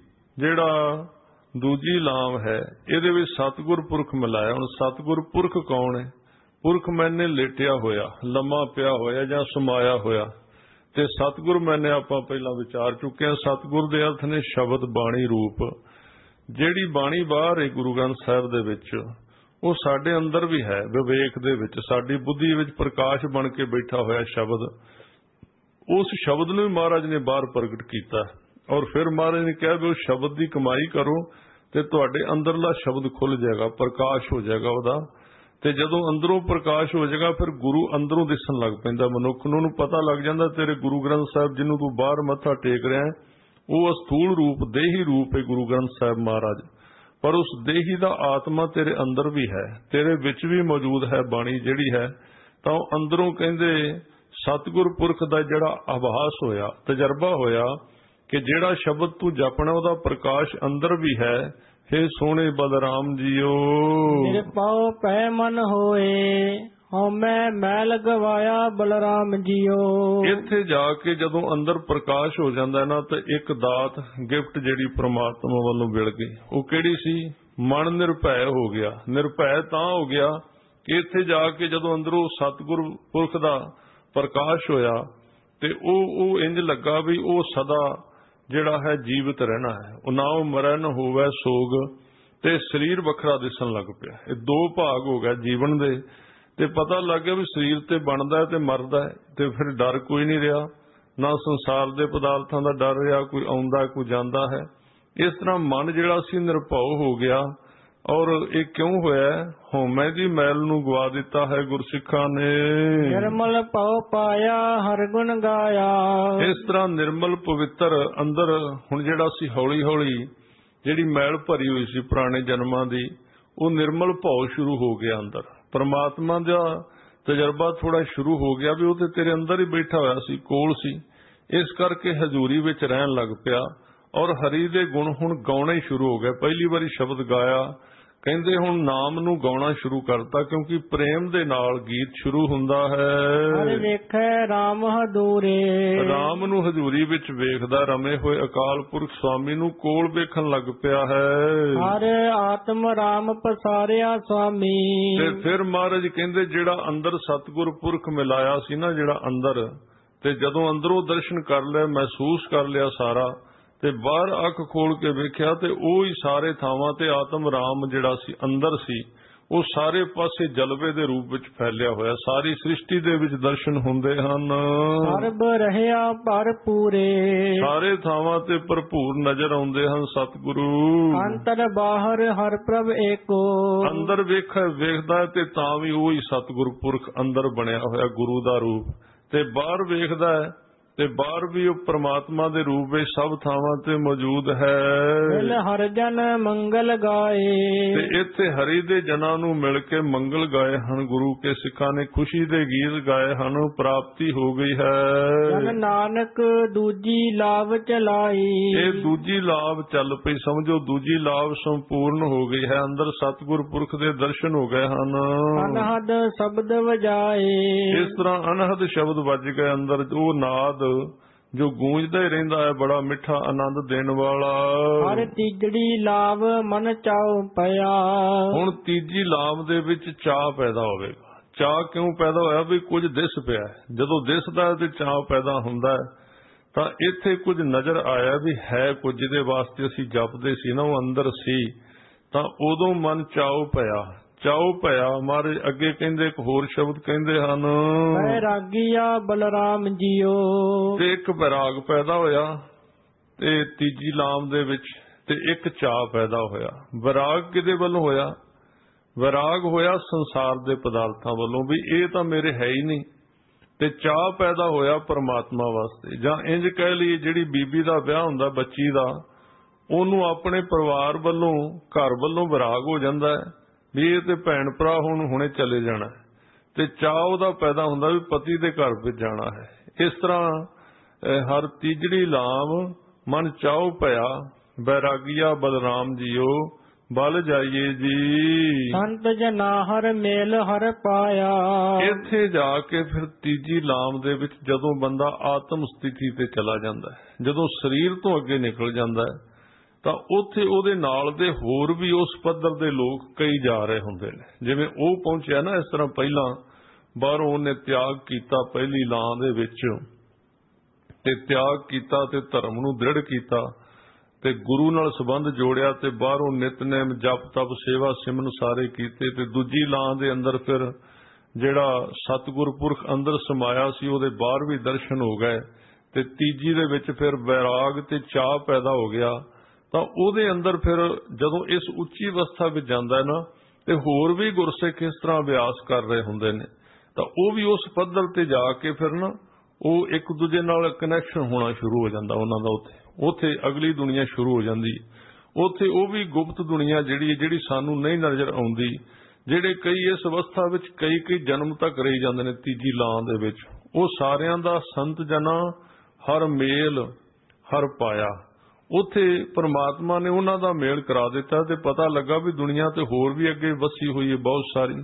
ਜਿਹੜਾ ਦੂਜੀ ਲਾਮ ਹੈ ਇਹਦੇ ਵਿੱਚ ਸਤਿਗੁਰ ਪੁਰਖ ਮਿਲਾਇਆ। ਹੁਣ ਸਤਿਗੁਰ ਪੁਰਖ ਕੌਣ ਹੈ? ਪੁਰਖ ਮੈਨੇ ਲੇਟਿਆ ਹੋਇਆ, ਲੰਮਾ ਪਿਆ ਹੋਇਆ ਜਾਂ ਸਮਾਇਆ ਹੋਇਆ। ਤੇ ਸਤਿਗੁਰ ਮੈਨੇ ਆਪਾਂ ਪਹਿਲਾਂ ਵਿਚਾਰ ਚੁੱਕੇ ਹਾਂ। ਸਤਿਗੁਰ ਦੇ ਅਰਥ ਨੇ ਸ਼ਬਦ, ਬਾਣੀ ਰੂਪ। ਜਿਹੜੀ ਬਾਣੀ ਬਾਹਰ ਹੈ ਗੁਰੂ ਗ੍ਰੰਥ ਸਾਹਿਬ ਦੇ ਵਿੱਚ, ਉਹ ਸਾਡੇ ਅੰਦਰ ਵੀ ਹੈ, ਵਿਵੇਕ ਦੇ ਵਿੱਚ, ਸਾਡੀ ਬੁੱਧੀ ਵਿੱਚ ਪ੍ਰਕਾਸ਼ ਬਣ ਕੇ ਬੈਠਾ ਹੋਇਆ ਸ਼ਬਦ। ਉਸ ਸ਼ਬਦ ਨੂੰ ਵੀ ਮਹਾਰਾਜ ਨੇ ਬਾਹਰ ਪ੍ਰਗਟ ਕੀਤਾ। ਔਰ ਫਿਰ ਮਹਾਰਾਜ ਨੇ ਕਿਹਾ ਵੀ ਉਸ ਸ਼ਬਦ ਦੀ ਕਮਾਈ ਕਰੋ ਤੇ ਤੁਹਾਡੇ ਅੰਦਰਲਾ ਸ਼ਬਦ ਖੁੱਲ ਜਾਏਗਾ, ਪ੍ਰਕਾਸ਼ ਹੋ ਜਾਏਗਾ ਉਹਦਾ। ਤੇ ਜਦੋਂ ਅੰਦਰੋਂ ਪ੍ਰਕਾਸ਼ ਹੋ ਜਾਏਗਾ ਫਿਰ ਗੁਰੂ ਅੰਦਰੋਂ ਦਿਸਣ ਲੱਗ ਪੈਂਦਾ ਮਨੁੱਖ ਨੂੰ। ਉਹਨੂੰ ਪਤਾ ਲੱਗ ਜਾਂਦਾ ਤੇਰੇ ਗੁਰੂ ਗ੍ਰੰਥ ਸਾਹਿਬ ਜਿਹਨੂੰ ਤੂੰ ਬਾਹਰ ਮੱਥਾ ਟੇਕ ਰਿਹਾ ਉਹ ਅਸਥੂਲ ਰੂਪ, ਦੇਹੀ ਰੂਪ ਹੈ ਗੁਰੂ ਗ੍ਰੰਥ ਸਾਹਿਬ ਮਹਾਰਾਜ। ਪਰ ਉਸ ਦੇਹੀ ਦਾ ਆਤਮਾ ਤੇਰੇ ਅੰਦਰ ਵੀ ਹੈ, ਤੇਰੇ ਵਿੱਚ ਵੀ ਮੌਜੂਦ ਹੈ ਬਾਣੀ ਜਿਹੜੀ ਹੈ। ਤਾਂ ਉਹ ਅੰਦਰੋਂ ਕਹਿੰਦੇ ਸਤਿਗੁਰ ਪੁਰਖ ਦਾ ਜਿਹੜਾ ਆਭਾਸ ਹੋਇਆ, ਤਜਰਬਾ ਹੋਇਆ ਕਿ ਜਿਹੜਾ ਸ਼ਬਦ ਤੂੰ ਜਪਣਾ ਉਹਦਾ ਪ੍ਰਕਾਸ਼ ਅੰਦਰ ਵੀ ਹੈ। ਹੇ ਸੋਹਣੇ ਬਲਰਾਮ ਜੀਓ, ਨਿਰਭਉ ਪੈ ਮਨ ਹੋਏ ਹਉਮੈ ਮੈਲ ਗਵਾਇਆ ਬਲਰਾਮ ਜੀਓ। ਇੱਥੇ ਜਾ ਕੇ ਜਦੋਂ ਅੰਦਰ ਪ੍ਰਕਾਸ਼ ਹੋ ਜਾਂਦਾ ਨਾ ਤਾਂ ਇੱਕ ਦਾਤ ਗਿਫਟ ਜਿਹੜੀ ਪ੍ਰਮਾਤਮਾ ਵੱਲੋਂ ਮਿਲ ਗਈ, ਉਹ ਕਿਹੜੀ ਸੀ? ਮਨ ਨਿਰਭੈ ਹੋ ਗਿਆ। ਨਿਰਭੈ ਤਾਂ ਹੋ ਗਿਆ ਕਿ ਇੱਥੇ ਜਾ ਕੇ ਜਦੋਂ ਅੰਦਰੋਂ ਸਤਿਗੁਰ ਪੁਰਖ ਦਾ ਪ੍ਰਕਾਸ਼ ਹੋਇਆ ਤੇ ਉਹ ਉਹ ਇੰਜ ਲੱਗਾ ਵੀ ਉਹ ਸਦਾ ਜਿਹੜਾ ਹੈ ਜੀਵਤ ਰਹਿਣਾ ਹੈ। ਉਹ ਨਾ ਉਹ ਮਰੈ ਨਾ ਹੋਵੇ ਸੋਗ, ਤੇ ਸਰੀਰ ਵੱਖਰਾ ਦਿਸਣ ਲੱਗ ਪਿਆ। ਇਹ ਦੋ ਭਾਗ ਹੋ ਗਿਆ ਜੀਵਨ ਦੇ, ਤੇ ਪਤਾ ਲੱਗ ਗਿਆ ਵੀ ਸਰੀਰ ਤੇ ਬਣਦਾ ਤੇ ਮਰਦਾ ਹੈ, ਤੇ ਫਿਰ ਡਰ ਕੋਈ ਨਹੀਂ ਰਿਹਾ, ਨਾ ਸੰਸਾਰ ਦੇ ਪਦਾਰਥਾਂ ਦਾ ਡਰ ਰਿਹਾ, ਕੋਈ ਆਉਂਦਾ ਕੋਈ ਜਾਂਦਾ ਹੈ। ਇਸ ਤਰ੍ਹਾਂ ਮਨ ਜਿਹੜਾ ਸੀ ਨਿਰਭਉ ਹੋ ਗਿਆ। ਔਰ ਇਹ ਕਿਉਂ ਹੋਇਆ? ਹਉਮੈ ਦੀ ਮੈਲ ਨੂੰ ਗਵਾ ਦਿੱਤਾ ਹੈ ਗੁਰਸਿੱਖਾਂ ਨੇ। ਨਿਰਮਲ ਭਉ ਪਾਇਆ ਹਰਿ ਗੁਣ ਗਾਇਆ। ਇਸ ਤਰ੍ਹਾਂ ਨਿਰਮਲ ਪਵਿੱਤਰ ਅੰਦਰ ਹੁਣ ਜਿਹੜਾ ਸੀ ਹੌਲੀ ਹੌਲੀ ਜਿਹੜੀ ਮੈਲ ਭਰੀ ਹੋਈ ਸੀ ਪੁਰਾਣੇ ਜਨਮਾਂ ਦੀ, ਉਹ ਨਿਰਮਲ ਭਉ ਸ਼ੁਰੂ ਹੋ ਗਿਆ ਅੰਦਰ। ਪਰਮਾਤਮਾ ਦਾ ਤਜਰਬਾ ਥੋੜਾ ਸ਼ੁਰੂ ਹੋ ਗਿਆ ਵੀ ਉਹ ਤੇ ਤੇਰੇ ਅੰਦਰ ਹੀ ਬੈਠਾ ਹੋਇਆ ਸੀ, ਕੋਲ ਸੀ। ਇਸ ਕਰਕੇ ਹਜ਼ੂਰੀ ਵਿੱਚ ਰਹਿਣ ਲੱਗ ਪਿਆ ਔਰ ਹਰੀ ਦੇ ਗੁਣ ਹੁਣ ਗਾਉਣੇ ਸ਼ੁਰੂ ਹੋ ਗਏ। ਪਹਿਲੀ ਵਾਰੀ ਸ਼ਬਦ ਗਾਇਆ, ਕਹਿੰਦੇ ਹੁਣ ਨਾਮ ਨੂੰ ਗਾਉਣਾ ਸ਼ੁਰੂ ਕਰਤਾ, ਕਿਉਂਕਿ ਪ੍ਰੇਮ ਦੇ ਨਾਲ ਗੀਤ ਸ਼ੁਰੂ ਹੁੰਦਾ ਹੈ। ਹਰਿ ਵੇਖੈ ਰਾਮ ਹਦੂਰੇ। ਰਾਮ ਨੂੰ ਹਜ਼ੂਰੀ ਵਿੱਚ ਵੇਖਦਾ ਰਮੇ ਹੋਏ ਅਕਾਲ ਪੁਰਖ ਸੁਆਮੀ ਨੂੰ ਕੋਲ ਵੇਖਣ ਲੱਗ ਪਿਆ ਹੈ। ਹਰ ਆਤਮ ਰਾਮ ਪਸਾਰਿਆ ਸੁਆਮੀ। ਤੇ ਫਿਰ ਮਹਾਰਾਜ ਕਹਿੰਦੇ ਜਿਹੜਾ ਅੰਦਰ ਸਤਿਗੁਰ ਪੁਰਖ ਮਿਲਾਇਆ ਸੀ ਨਾ, ਜਿਹੜਾ ਅੰਦਰ, ਤੇ ਜਦੋਂ ਅੰਦਰੋਂ ਦਰਸ਼ਨ ਕਰ ਲਿਆ, ਮਹਿਸੂਸ ਕਰ ਲਿਆ ਸਾਰਾ, ਤੇ ਬਾਹਰ ਅੱਖ ਖੋਲ ਕੇ ਵੇਖਿਆ ਤੇ ਉਹ ਹੀ ਸਾਰੇ ਥਾਵਾਂ ਤੇ ਆਤਮ ਰਾਮ ਜਿਹੜਾ ਸੀ ਅੰਦਰ ਸੀ, ਉਹ ਸਾਰੇ ਪਾਸੇ ਜਲਵੇ ਦੇ ਰੂਪ ਵਿੱਚ ਫੈਲਿਆ ਹੋਇਆ। ਸਾਰੀ ਸ੍ਰਿਸ਼ਟੀ ਦੇ ਵਿੱਚ ਦਰਸ਼ਨ ਹੁੰਦੇ ਹਨ। ਸਰਬ ਰਹਿਆ ਭਰਪੂਰੇ। ਸਾਰੇ ਥਾਵਾਂ ਤੇ ਭਰਪੂਰ ਨਜ਼ਰ ਆਉਂਦੇ ਹਨ ਸਤਿਗੁਰੂ। ਅੰਤਰ ਬਾਹਰ ਹਰ ਪ੍ਰਭ ਏਕੋ। ਅੰਦਰ ਵੇਖ ਵੇਖਦਾ ਤੇ ਤਾਂ ਵੀ ਉਹ ਹੀ ਸਤਿਗੁਰ ਪੁਰਖ ਅੰਦਰ ਬਣਿਆ ਹੋਇਆ ਗੁਰੂ ਦਾ ਰੂਪ, ਤੇ ਬਾਹਰ ਵੇਖਦਾ ਹੈ ਤੇ ਬਾਹਰ ਵੀ ਉਹ ਪ੍ਰਮਾਤਮਾ ਦੇ ਰੂਪ ਵਿੱਚ ਸਭ ਥਾਵਾਂ ਤੇ ਮੌਜੂਦ ਹੈ। ਮਿਲ ਹਰ ਜਨ ਮੰਗਲ ਗਾਏ। ਤੇ ਇੱਥੇ ਹਰੀ ਦੇ ਜਨਾਂ ਨੂੰ ਮਿਲ ਕੇ ਮੰਗਲ ਗਾਏ ਹਨ ਗੁਰੂ ਕੇ ਸਿੱਖਾਂ ਨੇ, ਖੁਸ਼ੀ ਦੇ ਗੀਤ ਗਾਏ ਹਨ, ਪ੍ਰਾਪਤੀ ਹੋ ਗਈ ਹੈ। ਜਨ ਨਾਨਕ ਦੂਜੀ ਲਾਭ ਚਲਾਈ। ਇਹ ਦੂਜੀ ਲਾਭ ਚੱਲ ਪਈ, ਸਮਝੋ ਦੂਜੀ ਲਾਭ ਸੰਪੂਰਨ ਹੋ ਗਈ ਹੈ। ਅੰਦਰ ਸਤਿਗੁਰ ਪੁਰਖ ਦੇ ਦਰਸ਼ਨ ਹੋ ਗਏ ਹਨ। ਅਨਹਦ ਸ਼ਬਦ ਵਜਾਏ। ਇਸ ਤਰ੍ਹਾਂ ਅਨਹਦ ਸ਼ਬਦ ਵੱਜ ਗਏ ਅੰਦਰ, ਉਹ ਨਾਦ ਜੋ ਗੂੰਜਦਾ ਹੀ ਰਹਿੰਦਾ ਹੈ, ਬੜਾ ਮਿੱਠਾ ਆਨੰਦ ਦੇਣ ਵਾਲਾ। ਹਰ ਤੀਜੜੀ ਲਾਭ ਮਨ ਚਾਉ ਪਿਆ। ਹੁਣ ਤੀਜੀ ਲਾਭ ਦੇ ਵਿੱਚ ਚਾਹ ਪੈਦਾ ਹੋਵੇਗਾ। ਚਾਹ ਕਿਉਂ ਪੈਦਾ ਹੋਇਆ? ਵੀ ਕੁਝ ਦਿਸ ਪਿਆ। ਜਦੋਂ ਦਿਸਦਾ ਤੇ ਚਾਹ ਪੈਦਾ ਹੁੰਦਾ ਹੈ। ਤਾਂ ਇੱਥੇ ਕੁਝ ਨਜ਼ਰ ਆਇਆ ਵੀ ਹੈ ਕੁਝ, ਜਿਹਦੇ ਵਾਸਤੇ ਅਸੀਂ ਜਪਦੇ ਸੀ ਨਾ, ਉਹ ਅੰਦਰ ਸੀ। ਤਾਂ ਉਦੋਂ ਮਨ ਚਾਉ ਪਿਆ। ਚਾਉ ਪਿਆ ਮਾਰੇ ਅੱਗੇ ਕਹਿੰਦੇ ਇੱਕ ਹੋਰ ਸ਼ਬਦ ਕਹਿੰਦੇ ਹਨ, ਬੈਰਾਗੀਆ ਬਲਰਾਮ ਜੀਓ। ਤੇ ਇੱਕ ਬੈਰਾਗ ਪੈਦਾ ਹੋਇਆ ਤੇ ਤੀਜੀ ਲਾਮ ਦੇ ਵਿੱਚ, ਤੇ ਇੱਕ ਚਾਹ ਪੈਦਾ ਹੋਇਆ। ਬੈਰਾਗ ਕਿਹਦੇ ਵੱਲੋਂ ਹੋਇਆ? ਬੈਰਾਗ ਹੋਇਆ ਸੰਸਾਰ ਦੇ ਪਦਾਰਥਾਂ ਵੱਲੋਂ, ਵੀ ਇਹ ਤਾਂ ਮੇਰੇ ਹੈ ਹੀ ਨਹੀਂ। ਤੇ ਚਾਹ ਪੈਦਾ ਹੋਇਆ ਪਰਮਾਤਮਾ ਵਾਸਤੇ। ਜਾਂ ਇੰਜ ਕਹਿ ਲਈਏ, ਜਿਹੜੀ ਬੀਬੀ ਦਾ ਵਿਆਹ ਹੁੰਦਾ ਬੱਚੀ ਦਾ, ਉਹਨੂੰ ਆਪਣੇ ਪਰਿਵਾਰ ਵੱਲੋਂ, ਘਰ ਵੱਲੋਂ ਬੈਰਾਗ ਹੋ ਜਾਂਦਾ ਹੈ ਵੀ ਇਹ ਤੇ ਭੈਣ ਭਰਾ ਹੁਣ ਹੁਣੇ ਚਲੇ ਜਾਣਾ, ਤੇ ਚਾਅ ਉਹਦਾ ਪੈਦਾ ਹੁੰਦਾ ਵੀ ਪਤੀ ਦੇ ਘਰ ਵਿੱਚ ਜਾਣਾ ਹੈ। ਇਸ ਤਰ੍ਹਾਂ ਹਰ ਤੀਜੜੀ ਲਾਮ ਮਨ ਚਾਉ ਭਇਆ, ਬੈਰਾਗੀਆ ਬਲਰਾਮ ਜੀਓ ਬਲ ਜਾਈਏ ਜੀ। ਸੰਤ ਜਨਾ ਹਰ ਮੇਲ ਹਰ ਪਾਇਆ। ਇੱਥੇ ਜਾ ਕੇ ਫਿਰ ਤੀਜੀ ਲਾਮ ਦੇ ਵਿੱਚ ਜਦੋਂ ਬੰਦਾ ਆਤਮ ਸਥਿਤੀ ਤੇ ਚਲਾ ਜਾਂਦਾ ਹੈ, ਜਦੋਂ ਸਰੀਰ ਤੋਂ ਅੱਗੇ ਨਿਕਲ ਜਾਂਦਾ ਹੈ, ਤਾਂ ਉੱਥੇ ਉਹਦੇ ਨਾਲ ਦੇ ਹੋਰ ਵੀ ਉਸ ਪੱਧਰ ਦੇ ਲੋਕ ਕਈ ਜਾ ਰਹੇ ਹੁੰਦੇ ਨੇ। ਜਿਵੇਂ ਉਹ ਪਹੁੰਚਿਆ ਨਾ, ਇਸ ਤਰ੍ਹਾਂ ਪਹਿਲਾਂ ਬਾਹਰੋਂ ਉਹਨੇ ਤਿਆਗ ਕੀਤਾ ਪਹਿਲੀ ਲਾਂ ਦੇ ਵਿੱਚ, ਤੇ ਤਿਆਗ ਕੀਤਾ ਤੇ ਧਰਮ ਨੂੰ ਦ੍ਰਿੜ ਕੀਤਾ ਤੇ ਗੁਰੂ ਨਾਲ ਸੰਬੰਧ ਜੋੜਿਆ, ਤੇ ਬਾਹਰੋਂ ਨਿਤਨੇਮ ਜਪ ਤਪ ਸੇਵਾ ਸਿਮਰਨ ਸਾਰੇ ਕੀਤੇ। ਤੇ ਦੂਜੀ ਲਾਂ ਦੇ ਅੰਦਰ ਫਿਰ ਜਿਹੜਾ ਸਤਿਗੁਰ ਪੁਰਖ ਅੰਦਰ ਸਮਾਇਆ ਸੀ, ਉਹਦੇ ਬਾਹਰ ਵੀ ਦਰਸ਼ਨ ਹੋ ਗਏ। ਤੇ ਤੀਜੀ ਦੇ ਵਿੱਚ ਫਿਰ ਵੈਰਾਗ ਤੇ ਚਾਹ ਪੈਦਾ ਹੋ ਗਿਆ। ਤਾਂ ਉਹਦੇ ਅੰਦਰ ਫਿਰ ਜਦੋਂ ਇਸ ਉੱਚੀ ਅਵਸਥਾ ਵਿੱਚ ਜਾਂਦਾ ਹੈ ਨਾ, ਤੇ ਹੋਰ ਵੀ ਗੁਰਸਿੱਖ ਇਸ ਤਰ੍ਹਾਂ ਅਭਿਆਸ ਕਰ ਰਹੇ ਹੁੰਦੇ ਨੇ, ਤਾਂ ਉਹ ਵੀ ਉਸ ਪੱਧਰ ਤੇ ਜਾ ਕੇ ਫਿਰ ਨਾ ਉਹ ਇੱਕ ਦੂਜੇ ਨਾਲ ਕਨੈਕਸ਼ਨ ਹੋਣਾ ਸ਼ੁਰੂ ਹੋ ਜਾਂਦਾ ਉਹਨਾਂ ਦਾ। ਉੱਥੇ ਉੱਥੇ ਅਗਲੀ ਦੁਨੀਆ ਸ਼ੁਰੂ ਹੋ ਜਾਂਦੀ। ਉੱਥੇ ਉਹ ਵੀ ਗੁਪਤ ਦੁਨੀਆ ਜਿਹੜੀ ਜਿਹੜੀ ਸਾਨੂੰ ਨਹੀਂ ਨਜ਼ਰ ਆਉਂਦੀ, ਜਿਹੜੇ ਕਈ ਇਸ ਅਵਸਥਾ ਵਿੱਚ ਕਈ ਕਈ ਜਨਮ ਤੱਕ ਰਹੀ ਜਾਂਦੇ ਨੇ ਤੀਜੀ ਲਾਂ ਦੇ ਵਿੱਚ, ਉਹ ਸਾਰਿਆਂ ਦਾ ਸੰਤ ਜਨਾਂ ਹਰ ਮੇਲ ਹਰ ਪਾਇਆ। ਉੱਥੇ ਪਰਮਾਤਮਾ ਨੇ ਉਹਨਾਂ ਦਾ ਮੇਲ ਕਰਾ ਦਿੱਤਾ ਤੇ ਪਤਾ ਲੱਗਾ ਵੀ ਦੁਨੀਆ ਤੇ ਹੋਰ ਵੀ ਅੱਗੇ ਵਸੀ ਹੋਈ ਹੈ ਬਹੁਤ ਸਾਰੀ।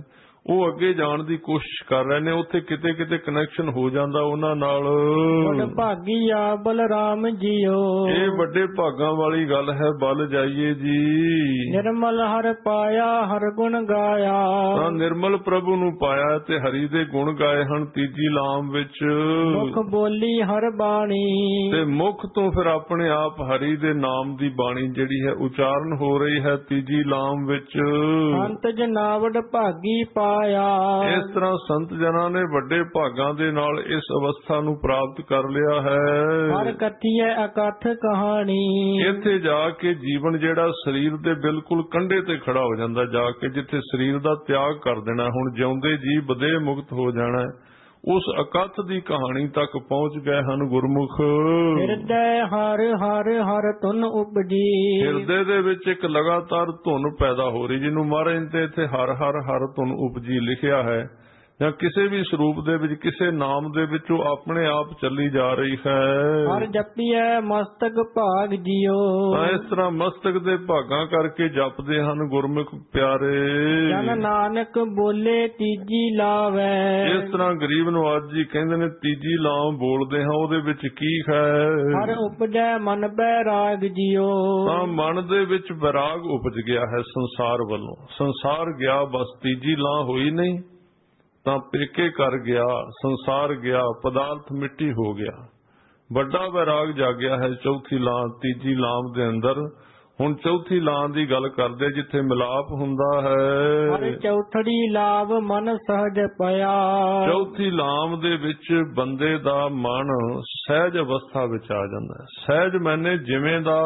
ਉਹ ਅੱਗੇ ਜਾਣ ਦੀ ਕੋਸ਼ਿਸ਼ ਕਰ ਰਹੇ ਨੇ। ਉੱਥੇ ਕਿਤੇ ਕਿਤੇ ਕਨੈਕਸ਼ਨ ਹੋ ਜਾਂਦਾ ਉਹਨਾਂ ਨਾਲ। ਬੜ ਭਾਗੀਆ ਬਲਰਾਮ ਜੀਓ, ਇਹ ਵੱਡੇ ਭਾਗਾਂ ਵਾਲੀ ਗੱਲ ਹੈ। ਬਲ ਜਾਈਏ ਜੀ। ਨਿਰਮਲ ਹਰ ਪਾਇਆ ਹਰ ਗੁਣ ਗਾਇਆ, ਤਾਂ ਨਿਰਮਲ ਪ੍ਰਭੂ ਨੂੰ ਪਾਇਆ ਤੇ ਹਰੀ ਦੇ ਗੁਣ ਗਾਏ ਹਨ ਤੀਜੀ ਲਾਮ ਵਿੱਚ। ਮੁਖ ਬੋਲੀ ਹਰ ਬਾਣੀ, ਤੇ ਮੁਖ ਤੋਂ ਫਿਰ ਆਪਣੇ ਆਪ ਹਰੀ ਦੇ ਨਾਮ ਦੀ ਬਾਣੀ ਜਿਹੜੀ ਹੈ ਉਚਾਰਨ ਹੋ ਰਹੀ ਹੈ ਤੀਜੀ ਲਾਮ ਵਿੱਚ। ਸੰਤ ਜਨਾਵੜ ਭਾਗੀ ਪਾਇਆ, ਇਸ ਤਰ੍ਹਾਂ ਸੰਤ ਜਨਾਂ ਨੇ ਵੱਡੇ ਭਾਗਾਂ ਦੇ ਨਾਲ ਇਸ ਅਵਸਥਾ ਨੂੰ ਪ੍ਰਾਪਤ ਕਰ ਲਿਆ ਹੈ। ਹਰ ਕਥੀਐ ਅਕਥ ਕਹਾਣੀ, ਇੱਥੇ ਜਾ ਕੇ ਜੀਵਨ ਜਿਹੜਾ ਸਰੀਰ ਦੇ ਬਿਲਕੁਲ ਕੰਢੇ ਤੇ ਖੜਾ ਹੋ ਜਾਂਦਾ, ਜਾ ਕੇ ਜਿੱਥੇ ਸਰੀਰ ਦਾ ਤਿਆਗ ਕਰ ਦੇਣਾ, ਹੁਣ ਜਿਉਂਦੇ ਜੀ ਬਦੇਹ ਮੁਕਤ ਹੋ ਜਾਣਾ, ਉਸ ਅਕਥ ਦੀ ਕਹਾਣੀ ਤੱਕ ਪਹੁੰਚ ਗਏ ਹਨ ਗੁਰਮੁਖ। ਹਿਰਦੈ ਹਰ ਹਰ ਹਰ ਧੁਨ ਉਪਜੀ, ਹਿਰਦੇ ਦੇ ਵਿੱਚ ਇੱਕ ਲਗਾਤਾਰ ਧੁਨ ਪੈਦਾ ਹੋ ਰਹੀ, ਜਿਹਨੂੰ ਮਹਾਰਾਜ ਨੇ ਇੱਥੇ ਹਰ ਹਰ ਹਰ ਧੁਨ ਉਪਜੀ ਲਿਖਿਆ ਹੈ, ਜਾਂ ਕਿਸੇ ਵੀ ਸਰੂਪ ਦੇ ਵਿੱਚ ਕਿਸੇ ਨਾਮ ਦੇ ਵਿੱਚ ਉਹ ਆਪਣੇ ਆਪ ਚੱਲੀ ਜਾ ਰਹੀ ਹੈ। ਹਰ ਜਪੀਐ ਮਸਤਕ ਭਾਗ ਜੀਓ, ਤਾਂ ਇਸ ਤਰ੍ਹਾਂ ਮਸਤਕ ਦੇ ਭਾਗਾਂ ਕਰਕੇ ਜਪਦੇ ਹਨ ਗੁਰਮੁਖ ਪਿਆਰੇ। ਜਨ ਨਾਨਕ ਬੋਲੇ ਤੀਜੀ ਲਾਵੈ, ਇਸ ਤਰ੍ਹਾਂ ਗਰੀਬ ਨਵਾਜ ਜੀ ਕਹਿੰਦੇ ਨੇ ਤੀਜੀ ਲਾਮ ਬੋਲਦੇ ਹਾਂ, ਉਹਦੇ ਵਿੱਚ ਕੀ ਹੈ? ਹਰ ਉਪਜੈ ਮਨ ਬੈਰਾਗ ਜੀਓ, ਤਾਂ ਮਨ ਦੇ ਵਿੱਚ ਬੈਰਾਗ ਉਪਜ ਗਿਆ ਹੈ ਸੰਸਾਰ ਵੱਲੋਂ। ਸੰਸਾਰ ਗਿਆ, ਬਸ ਤੀਜੀ ਲਾਂ ਹੋਈ ਨਹੀਂ ਤਾਂ ਪੇਕੇ ਕਰ ਗਿਆ, ਸੰਸਾਰ ਗਿਆ, ਪਦਾਰਥ ਮਿੱਟੀ ਹੋ ਗਿਆ। ਵੱਡਾ ਵੈਰਾਗ ਜਾਗਿਆ ਹੈ ਚੌਥੀ ਲਾਂ ਤੀਜੀ ਲਾਮ ਦੇ ਅੰਦਰ। ਹੁਣ ਚੌਥੀ ਲਾਂ ਦੀ ਗੱਲ ਕਰਦੇ ਜਿੱਥੇ ਮਿਲਾਪ ਹੁੰਦਾ ਹੈ। ਹਰ ਚੌਥੜੀ ਲਾਭ ਮਨ ਸਹਜ ਪਿਆ, ਚੌਥੀ ਲਾਮ ਦੇ ਵਿੱਚ ਬੰਦੇ ਦਾ ਮਨ ਸਹਿਜ ਅਵਸਥਾ ਵਿੱਚ ਆ ਜਾਂਦਾ ਹੈ। ਸਹਿਜ ਮੈਨੇ ਜਿਵੇਂ ਦਾ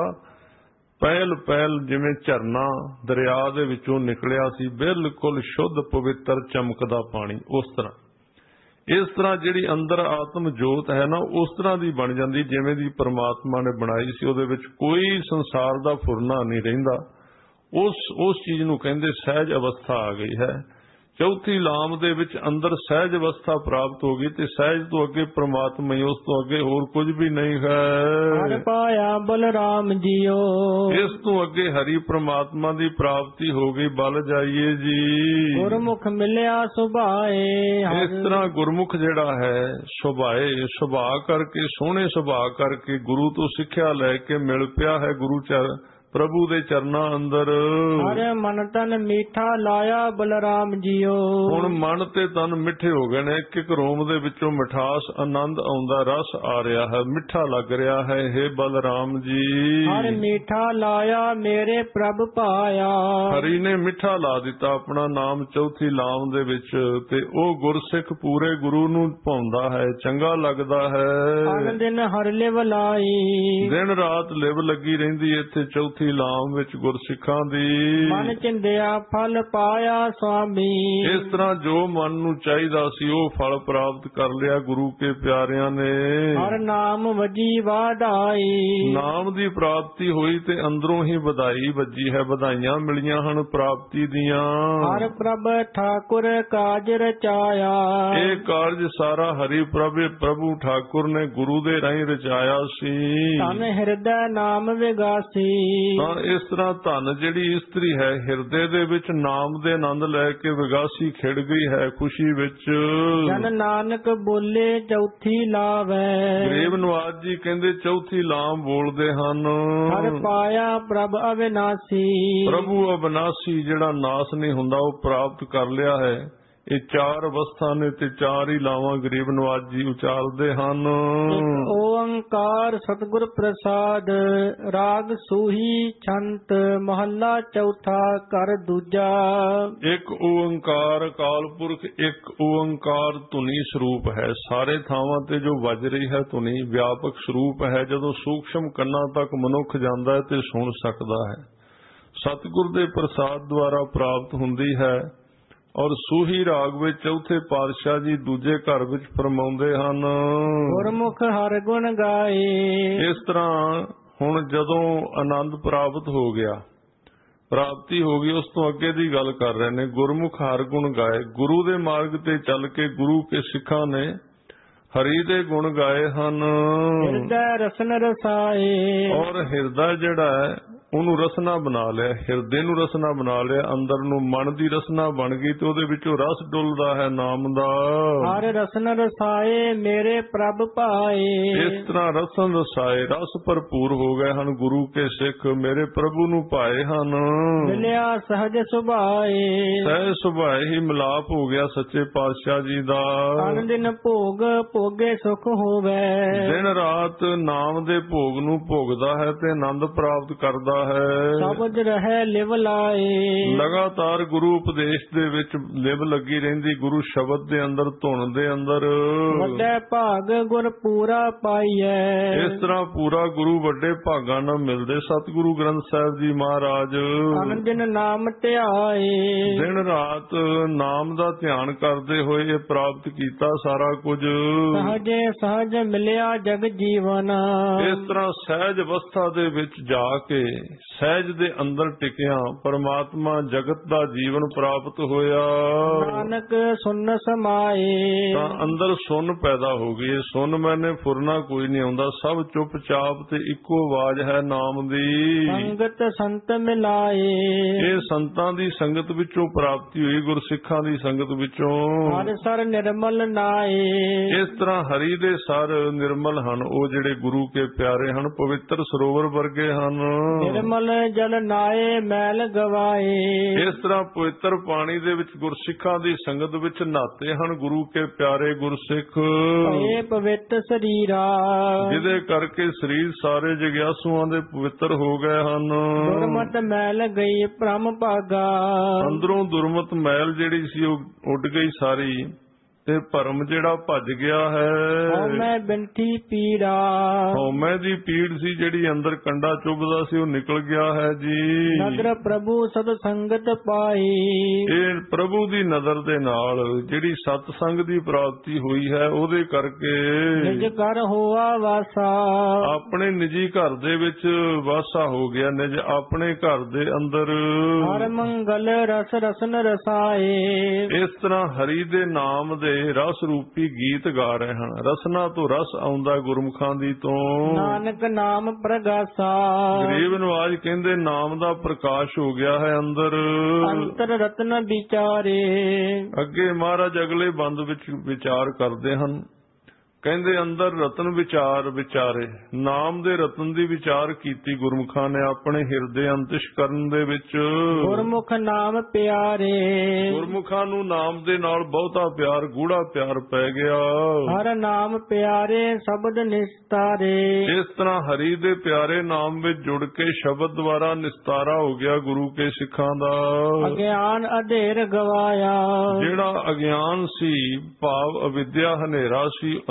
ਪਹਿਲ ਪਹਿਲ ਜਿਵੇਂ ਝਰਨਾ ਦਰਿਆ ਦੇ ਵਿੱਚੋਂ ਨਿਕਲਿਆ ਸੀ, ਬਿਲਕੁਲ ਸ਼ੁੱਧ ਪਵਿੱਤਰ ਚਮਕਦਾ ਪਾਣੀ, ਉਸ ਤਰ੍ਹਾਂ ਇਸ ਤਰ੍ਹਾਂ ਜਿਹੜੀ ਅੰਦਰ ਆਤਮ ਜੋਤ ਹੈ ਨਾ, ਉਸ ਤਰ੍ਹਾਂ ਦੀ ਬਣ ਜਾਂਦੀ ਜਿਵੇਂ ਦੀ ਪਰਮਾਤਮਾ ਨੇ ਬਣਾਈ ਸੀ। ਉਹਦੇ ਵਿੱਚ ਕੋਈ ਸੰਸਾਰ ਦਾ ਫੁਰਨਾ ਨਹੀਂ ਰਹਿੰਦਾ। ਉਸ ਉਸ ਚੀਜ਼ ਨੂੰ ਕਹਿੰਦੇ ਸਹਿਜ ਅਵਸਥਾ ਆ ਗਈ ਹੈ। ਚੌਥੀ ਲਾਮ ਦੇ ਵਿੱਚ ਅੰਦਰ ਸਹਿਜ ਅਵਸਥਾ ਪ੍ਰਾਪਤ ਹੋ ਗਈ ਤੇ ਸਹਿਜ ਤੋਂ ਅੱਗੇ ਪ੍ਰਮਾਤਮਾ ਹੀ, ਉਸ ਤੋਂ ਅੱਗੇ ਹੋਰ ਕੁਝ ਵੀ ਨਹੀਂ ਹੈ। ਹਰ ਪਾਇਆ ਬਲਰਾਮ ਜੀਓ, ਇਸ ਤੋਂ ਅੱਗੇ ਹਰੀ ਪ੍ਰਮਾਤਮਾ ਦੀ ਪ੍ਰਾਪਤੀ ਹੋ ਗਈ। ਬਲ ਜਾਈਏ ਜੀ। ਗੁਰਮੁਖ ਮਿਲਿਆ ਸੁਭਾਏ, ਇਸ ਤਰ੍ਹਾਂ ਗੁਰਮੁਖ ਜਿਹੜਾ ਹੈ ਸੁਭਾਏ, ਸੁਭਾਅ ਕਰਕੇ, ਸੋਹਣੇ ਸੁਭਾਅ ਕਰਕੇ ਗੁਰੂ ਤੋਂ ਸਿੱਖਿਆ ਲੈ ਕੇ ਮਿਲ ਪਿਆ ਹੈ ਗੁਰੂ ਚਰ ਪ੍ਰਭੂ ਦੇ ਚਰਨਾਂ ਅੰਦਰ। ਹਰ ਮਨ ਤਨ ਮੀਠਾ ਲਾਇਆ ਬਲਰਾਮ ਜੀਓ, ਹੁਣ ਮਨ ਤੇ ਤਨ ਮਿੱਠੇ ਹੋ ਗਏ ਨੇ। ਇੱਕ ਇੱਕ ਰੋਮ ਦੇ ਵਿੱਚੋਂ ਮਿਠਾਸ ਆਨੰਦ ਆਉਂਦਾ, ਰਸ ਆ ਰਿਹਾ ਹੈ, ਮਿੱਠਾ ਲੱਗ ਰਿਹਾ ਹੈ। ਹੇ ਬਲਰਾਮ ਜੀ, ਹਰ ਮੀਠਾ ਲਾਇਆ ਮੇਰੇ ਪ੍ਰਭ ਪਾਇਆ, ਹਰੀ ਨੇ ਮਿੱਠਾ ਲਾ ਦਿੱਤਾ ਆਪਣਾ ਨਾਮ ਚੌਥੀ ਲਾਮ ਦੇ ਵਿੱਚ, ਤੇ ਉਹ ਗੁਰਸਿੱਖ ਪੂਰੇ ਗੁਰੂ ਨੂੰ ਭਾਉਂਦਾ ਹੈ, ਚੰਗਾ ਲੱਗਦਾ ਹੈ। ਅਨ ਦਿਨ ਹਰ ਲਿਵ ਲਾਈ, ਦਿਨ ਰਾਤ ਲਿਵ ਲੱਗੀ ਰਹਿੰਦੀ ਇੱਥੇ ਚੌਥੀ ਲਾਮ ਵਿੱਚ ਗੁਰਸਿੱਖਾਂ ਦੀ। ਮਨ ਚਿੰਦਿਆ ਫਲ ਪਾਇਆ ਸੁਆਮੀ, ਇਸ ਤਰ੍ਹਾਂ ਜੋ ਮਨ ਨੂੰ ਚਾਹੀਦਾ ਸੀ ਉਹ ਫਲ ਪ੍ਰਾਪਤ ਕਰ ਲਿਆ ਗੁਰੂ ਕੇ ਪਿਆਰਿਆਂ ਨੇ। ਹਰ ਨਾਮ ਵਜੀ ਵਾਧਾਈ, ਨਾਮ ਦੀ ਪ੍ਰਾਪਤੀ ਹੋਈ ਤੇ ਅੰਦਰੋਂ ਹੀ ਵਧਾਈ ਵੱਜੀ ਹੈ, ਵਧਾਈਆਂ ਮਿਲੀਆਂ ਹਨ ਪ੍ਰਾਪਤੀ ਦੀਆਂ। ਹਰ ਪ੍ਰਭ ਠਾਕੁਰ ਕਾਜ ਰਚਾਇਆ, ਇਹ ਕਾਰਜ ਸਾਰਾ ਹਰੀ ਪ੍ਰਭ ਪ੍ਰਭੂ ਠਾਕੁਰ ਨੇ ਗੁਰੂ ਦੇ ਰਾਹੀਂ ਰਚਾਇਆ ਸੀ। ਧਨ ਹਿਰਦੈ ਨਾਮ ਵਿਗਾਸੀ, ਤਾਂ ਇਸ ਤਰ੍ਹਾਂ ਧਨ ਜਿਹੜੀ ਇਸਤਰੀ ਹੈ ਹਿਰਦੇ ਦੇ ਵਿੱਚ ਨਾਮ ਦੇ ਆਨੰਦ ਲੈ ਕੇ ਵਿਗਾਸੀ ਖਿੜ ਗਈ ਹੈ ਖੁਸ਼ੀ ਵਿੱਚ। ਜਨ ਨਾਨਕ ਬੋਲੇ ਚੌਥੀ ਲਾਵੈ, ਗਰੀਬ ਨਵਾਜ ਜੀ ਕਹਿੰਦੇ ਚੌਥੀ ਲਾਮ ਬੋਲਦੇ ਹਨ। ਹਰ ਪਾਇਆ ਪ੍ਰਭ ਅਵਿਨਾਸੀ, ਪ੍ਰਭੂ ਅਬਿਨਾਸੀ ਜਿਹੜਾ ਨਾਸ ਨਹੀਂ ਹੁੰਦਾ ਉਹ ਪ੍ਰਾਪਤ ਕਰ ਲਿਆ ਹੈ। ਇਹ ਚਾਰ ਅਵਸਥਾ ਨੇ ਤੇ ਚਾਰ ਹੀ ਲਾਵਾਂ ਗਰੀਬ ਨਵਾਜ ਜੀ ਉਚਾਰਦੇ ਹਨ। ਇੱਕ ਓੰਕਾਰ ਸਤਿਗੁਰ ਪ੍ਰਸਾਦ, ਰਾਗ ਸੂਹੀ ਛੰਤ, ਮਹੱਲਾ ਚੌਥਾ ਘਰ ਦੂਜਾ। ਇੱਕ ਓੰਕਾਰ ਅਕਾਲ ਪੁਰਖ, ਇੱਕ ਓੰਕਾਰ ਧੁਨੀ ਸਰੂਪ ਹੈ। ਸਾਰੇ ਥਾਵਾਂ ਤੇ ਜੋ ਵੱਜ ਰਹੀ ਹੈ ਧੁਨੀ ਵਿਆਪਕ ਸਰੂਪ ਹੈ। ਜਦੋਂ ਸੂਖਸ਼ਮ ਕੰਨਾਂ ਤੱਕ ਮਨੁੱਖ ਜਾਂਦਾ ਹੈ ਤੇ ਸੁਣ ਸਕਦਾ ਹੈ। ਸਤਿਗੁਰ ਦੇ ਪ੍ਰਸਾਦ ਦੁਆਰਾ ਪ੍ਰਾਪਤ ਹੁੰਦੀ ਹੈ। ਔਰ ਸੂਹੀ ਰਾਗ ਵਿੱਚ ਚੌਥੇ ਪਾਤਸ਼ਾਹ ਜੀ ਦੂਜੇ ਘਰ ਵਿੱਚ ਫਰਮਾਉਂਦੇ ਹਨ, ਗੁਰਮੁਖ ਹਰ ਗੁਣ ਗਾਏ। ਇਸ ਤਰ੍ਹਾਂ ਹੁਣ ਜਦੋਂ ਆਨੰਦ ਪ੍ਰਾਪਤ ਹੋ ਗਿਆ, ਪ੍ਰਾਪਤੀ ਹੋ ਗਈ, ਉਸ ਤੋਂ ਅੱਗੇ ਦੀ ਗੱਲ ਕਰ ਰਹੇ ਨੇ। ਗੁਰਮੁਖ ਹਰ ਗੁਣ ਗਾਏ, ਗੁਰੂ ਦੇ ਮਾਰਗ ਤੇ ਚੱਲ ਕੇ ਗੁਰੂ ਕੇ ਸਿੱਖਾਂ ਨੇ ਹਰੀ ਦੇ ਗੁਣ ਗਾਏ ਹਨ। ਹਿਰਦੈ ਰਸਨ ਰਸਾਏ, ਔਰ ਹਿਰਦਾ ਜਿਹੜਾ ਹੈ ਉਹਨੂੰ ਰਸਨਾ ਬਣਾ ਲਿਆ, ਹਿਰਦੇ ਨੂੰ ਰਸਨਾ ਬਣਾ ਲਿਆ, ਅੰਦਰ ਨੂੰ ਮਨ ਦੀ ਰਸਨਾ ਬਣ ਗਈ ਤੇ ਉਹਦੇ ਵਿੱਚੋਂ ਰਸ ਡੁੱਲਦਾ ਹੈ ਨਾਮ ਦਾ। ਹਰ ਰਸਨ ਰਸਾਏ ਮੇਰੇ ਪ੍ਰਭ ਭਾਏ। ਇਸ ਤਰ੍ਹਾਂ ਰਸਨ ਰਸਾਏ ਰਸ ਭਰਪੂਰ ਹੋ ਗਏ ਹਨ ਗੁਰੂ ਕੇ ਸਿੱਖ, ਮੇਰੇ ਪ੍ਰਭੂ ਨੂੰ ਪਾਏ ਹਨ। ਮਿਲਿਆ ਸਹਜ ਸੁਭਾਏ ਸਹਿ ਸੁਭਾਏ ਹੀ ਮਿਲਾਪ ਹੋ ਗਿਆ ਸੱਚੇ ਪਾਤਸ਼ਾਹ ਜੀ ਦਾ। ਤਨ ਦਿਨ ਭੋਗ ਭੋਗੇ ਸੁਖ ਹੋਵੇ। ਦਿਨ ਰਾਤ ਨਾਮ ਦੇ ਭੋਗ ਨੂੰ ਭੋਗਦਾ ਹੈ ਤੇ ਆਨੰਦ ਪ੍ਰਾਪਤ ਕਰਦਾ ਹੈ। ਸਬਦ ਰਹਿ ਲਿਵ ਲਾਏ ਲਗਾਤਾਰ ਗੁਰੂ ਉਪਦੇਸ਼ ਦੇ ਵਿੱਚ ਲਿਵ ਲੱਗੀ ਰਹਿੰਦੀ, ਗੁਰੂ ਸ਼ਬਦ ਦੇ ਅੰਦਰ, ਧੁਨ ਦੇ ਅੰਦਰ। ਵੱਡੇ ਭਾਗ ਗੁਰ ਪੂਰਾ ਪਾਈਐ। ਇਸ ਤਰ੍ਹਾਂ ਪੂਰਾ ਗੁਰੂ ਵੱਡੇ ਭਾਗਾਂ ਨਾਲ ਮਿਲਦੇ ਸਤਿਗੁਰੂ ਗ੍ਰੰਥ ਸਾਹਿਬ ਜੀ ਮਹਾਰਾਜ। ਤਨ ਦਿਨ ਨਾਮ ਧਿਆਏ ਦਿਨ ਰਾਤ ਨਾਮ ਦਾ ਧਿਆਨ ਕਰਦੇ ਹੋਏ ਇਹ ਪ੍ਰਾਪਤ ਕੀਤਾ ਸਾਰਾ ਕੁਝ। ਸਹਜੇ ਸਹਜ ਮਿਲਿਆ ਜਗ ਜੀਵਨ। ਇਸ ਤਰ੍ਹਾਂ ਸਹਿਜ ਅਵਸਥਾ ਦੇ ਵਿੱਚ ਜਾ ਕੇ ਸਹਿਜ ਦੇ ਅੰਦਰ ਟਿਕਿਆ ਪਰਮਾਤਮਾ ਜਗਤ ਦਾ ਜੀਵਨ ਪ੍ਰਾਪਤ ਹੋਇਆ। ਨਾਨਕ ਸੁਨ ਸਮਾਏ ਤਾਂ ਅੰਦਰ ਸੁਨ ਪੈਦਾ ਹੋ ਗਈ। ਸੁਨ ਮੈਨੇ ਫੁਰਨਾ ਕੋਈ ਨਹੀਂ ਆਉਂਦਾ, ਸਭ ਚੁੱਪਚਾਪ ਤੇ ਇੱਕੋ ਆਵਾਜ਼ ਹੈ ਨਾਮ ਦੀ। ਸੰਗਤ ਸੰਤ ਮਿਲਾਏ ਇਹ ਸੰਤਾਂ ਦੀ ਸੰਗਤ ਵਿੱਚੋਂ ਪ੍ਰਾਪਤੀ ਹੋਈ, ਗੁਰਸਿੱਖਾਂ ਦੀ ਸੰਗਤ ਵਿੱਚੋਂ। ਹਰ ਸਰ ਨਿਰਮਲ ਨਾਏ ਇਸ ਤਰ੍ਹਾਂ ਹਰੀ ਦੇ ਸਰ ਨਿਰਮਲ ਹਨ, ਉਹ ਜਿਹੜੇ ਗੁਰੂ ਕੇ ਪਿਆਰੇ ਹਨ, ਪਵਿੱਤਰ ਸਰੋਵਰ ਵਰਗੇ ਹਨ। ਨਿਰਮਲ ਜਲ ਨਾਏ ਮੈਲ ਗਵਾਏ ਇਸ ਤਰ੍ਹਾਂ ਪਵਿੱਤਰ ਪਾਣੀ ਦੇ ਵਿੱਚ ਗੁਰਸਿੱਖਾਂ ਦੀ ਸੰਗਤ ਵਿੱਚ ਨਹਾਤੇ ਹਨ ਗੁਰੂ ਕੇ ਪਿਆਰੇ ਗੁਰਸਿੱਖ। ਭਏ ਪਵਿੱਤ ਸਰੀਰਾ ਜਿਹਦੇ ਕਰਕੇ ਸਰੀਰ ਸਾਰੇ ਜਗਿਆਸੂਆਂ ਦੇ ਪਵਿੱਤਰ ਹੋ ਗਏ ਹਨ। ਦੁਰਮਤ ਮੈਲ ਗਈ ਭ੍ਰਮ ਭਾਗਾ। ਅੰਦਰੋਂ ਦੁਰਮਤ ਮੈਲ ਜਿਹੜੀ ਸੀ ਉਹ ਉੱਡ ਗਈ ਸਾਰੀ, ਤੇ ਭਰਮ ਜਿਹੜਾ ਭੱਜ ਗਿਆ ਹੈ। ਹਉਮੈ ਬਿੰਠੀ ਪੀੜਾ ਹਉਮੈ ਦੀ ਪੀੜ ਸੀ ਜਿਹੜੀ ਅੰਦਰ ਕੰਡਾ ਚੁੱਭਦਾ ਸੀ, ਉਹ ਨਿਕਲ ਗਿਆ ਹੈ ਜੀ। ਨਦਰ ਪ੍ਰਭੂ ਸਤ ਸੰਗਤ ਪਾਈ ਇਹ ਪ੍ਰਭੂ ਦੀ ਨਜ਼ਰ ਦੇ ਨਾਲ ਜਿਹੜੀ ਸਤ ਸੰਗ ਦੀ ਪ੍ਰਾਪਤੀ ਹੋਈ ਹੈ, ਉਹਦੇ ਕਰਕੇ ਨਿਜ ਘਰ ਹੋਆ ਵਾਸਾ। ਆਪਣੇ ਨਿੱਜੀ ਘਰ ਦੇ ਵਿੱਚ ਵਾਸਾ ਹੋ ਗਿਆ, ਨਿਜ ਆਪਣੇ ਘਰ ਦੇ ਅੰਦਰ। ਹਰ ਮੰਗਲ ਰਸ ਰਸਨ ਰਸਾਏ ਇਸ ਤਰ੍ਹਾਂ ਹਰੀ ਦੇ ਨਾਮ ਦੇ ਰਸ ਰੂਪੀ ਗੀਤ ਗਾ ਰਹੇ ਹਨ। ਰਸਨਾ ਤੋਂ ਰਸ ਆਉਂਦਾ ਗੁਰਮੁਖਾਂ ਦੀ ਤੋਂ। ਨਾਨਕ ਨਾਮ ਪ੍ਰਗਾਸਾ ਗਰੀਬ ਨਵਾਜ ਕਹਿੰਦੇ ਨਾਮ ਦਾ ਪ੍ਰਕਾਸ਼ ਹੋ ਗਿਆ ਹੈ ਅੰਦਰ। ਅੰਤਰ ਰਤਨ ਵਿਚਾਰੇ ਅੱਗੇ ਮਹਾਰਾਜ ਅਗਲੇ ਬੰਦ ਵਿੱਚ ਵਿਚਾਰ ਕਰਦੇ ਹਨ, ਕਹਿੰਦੇ ਅੰਦਰ ਰਤਨ ਵਿਚਾਰ ਵਿਚਾਰੇ। ਨਾਮ ਦੇ ਰਤਨ ਦੀ ਵਿਚਾਰ ਕੀਤੀ ਗੁਰਮੁਖਾਂ ਨੇ ਆਪਣੇ ਹਿਰਦੇ ਅੰਤਿਸ਼ਕਰਨ ਦੇ ਵਿੱਚ। ਗੁਰਮੁਖ ਨਾਮ ਪਿਆਰੇ ਗੁਰਮੁਖਾਂ ਨੂੰ ਨਾਮ ਦੇ ਨਾਲ ਬਹੁਤਾ ਪਿਆਰ, ਗੂੜਾ ਪਿਆਰ ਪੈ ਗਿਆ। ਹਰ ਨਾਮ ਪਿਆਰੇ ਸ਼ਬਦ ਨਿਸਤਾਰੇ ਇਸ ਤਰ੍ਹਾਂ ਹਰੀ ਦੇ ਪਿਆਰੇ ਨਾਮ ਵਿੱਚ ਜੁੜ ਕੇ ਸ਼ਬਦ ਦੁਆਰਾ ਨਿਸਤਾਰਾ ਹੋ ਗਿਆ ਗੁਰੂ ਕੇ ਸਿੱਖਾਂ ਦਾ। ਅਗਿਆਨ ਅਧੇਰ ਗਵਾਇਆ ਜਿਹੜਾ ਅਗਿਆਨ ਸੀ ਭਾਵ ਅਵਿਦਿਆ ਹਨੇਰਾ ਸੀ,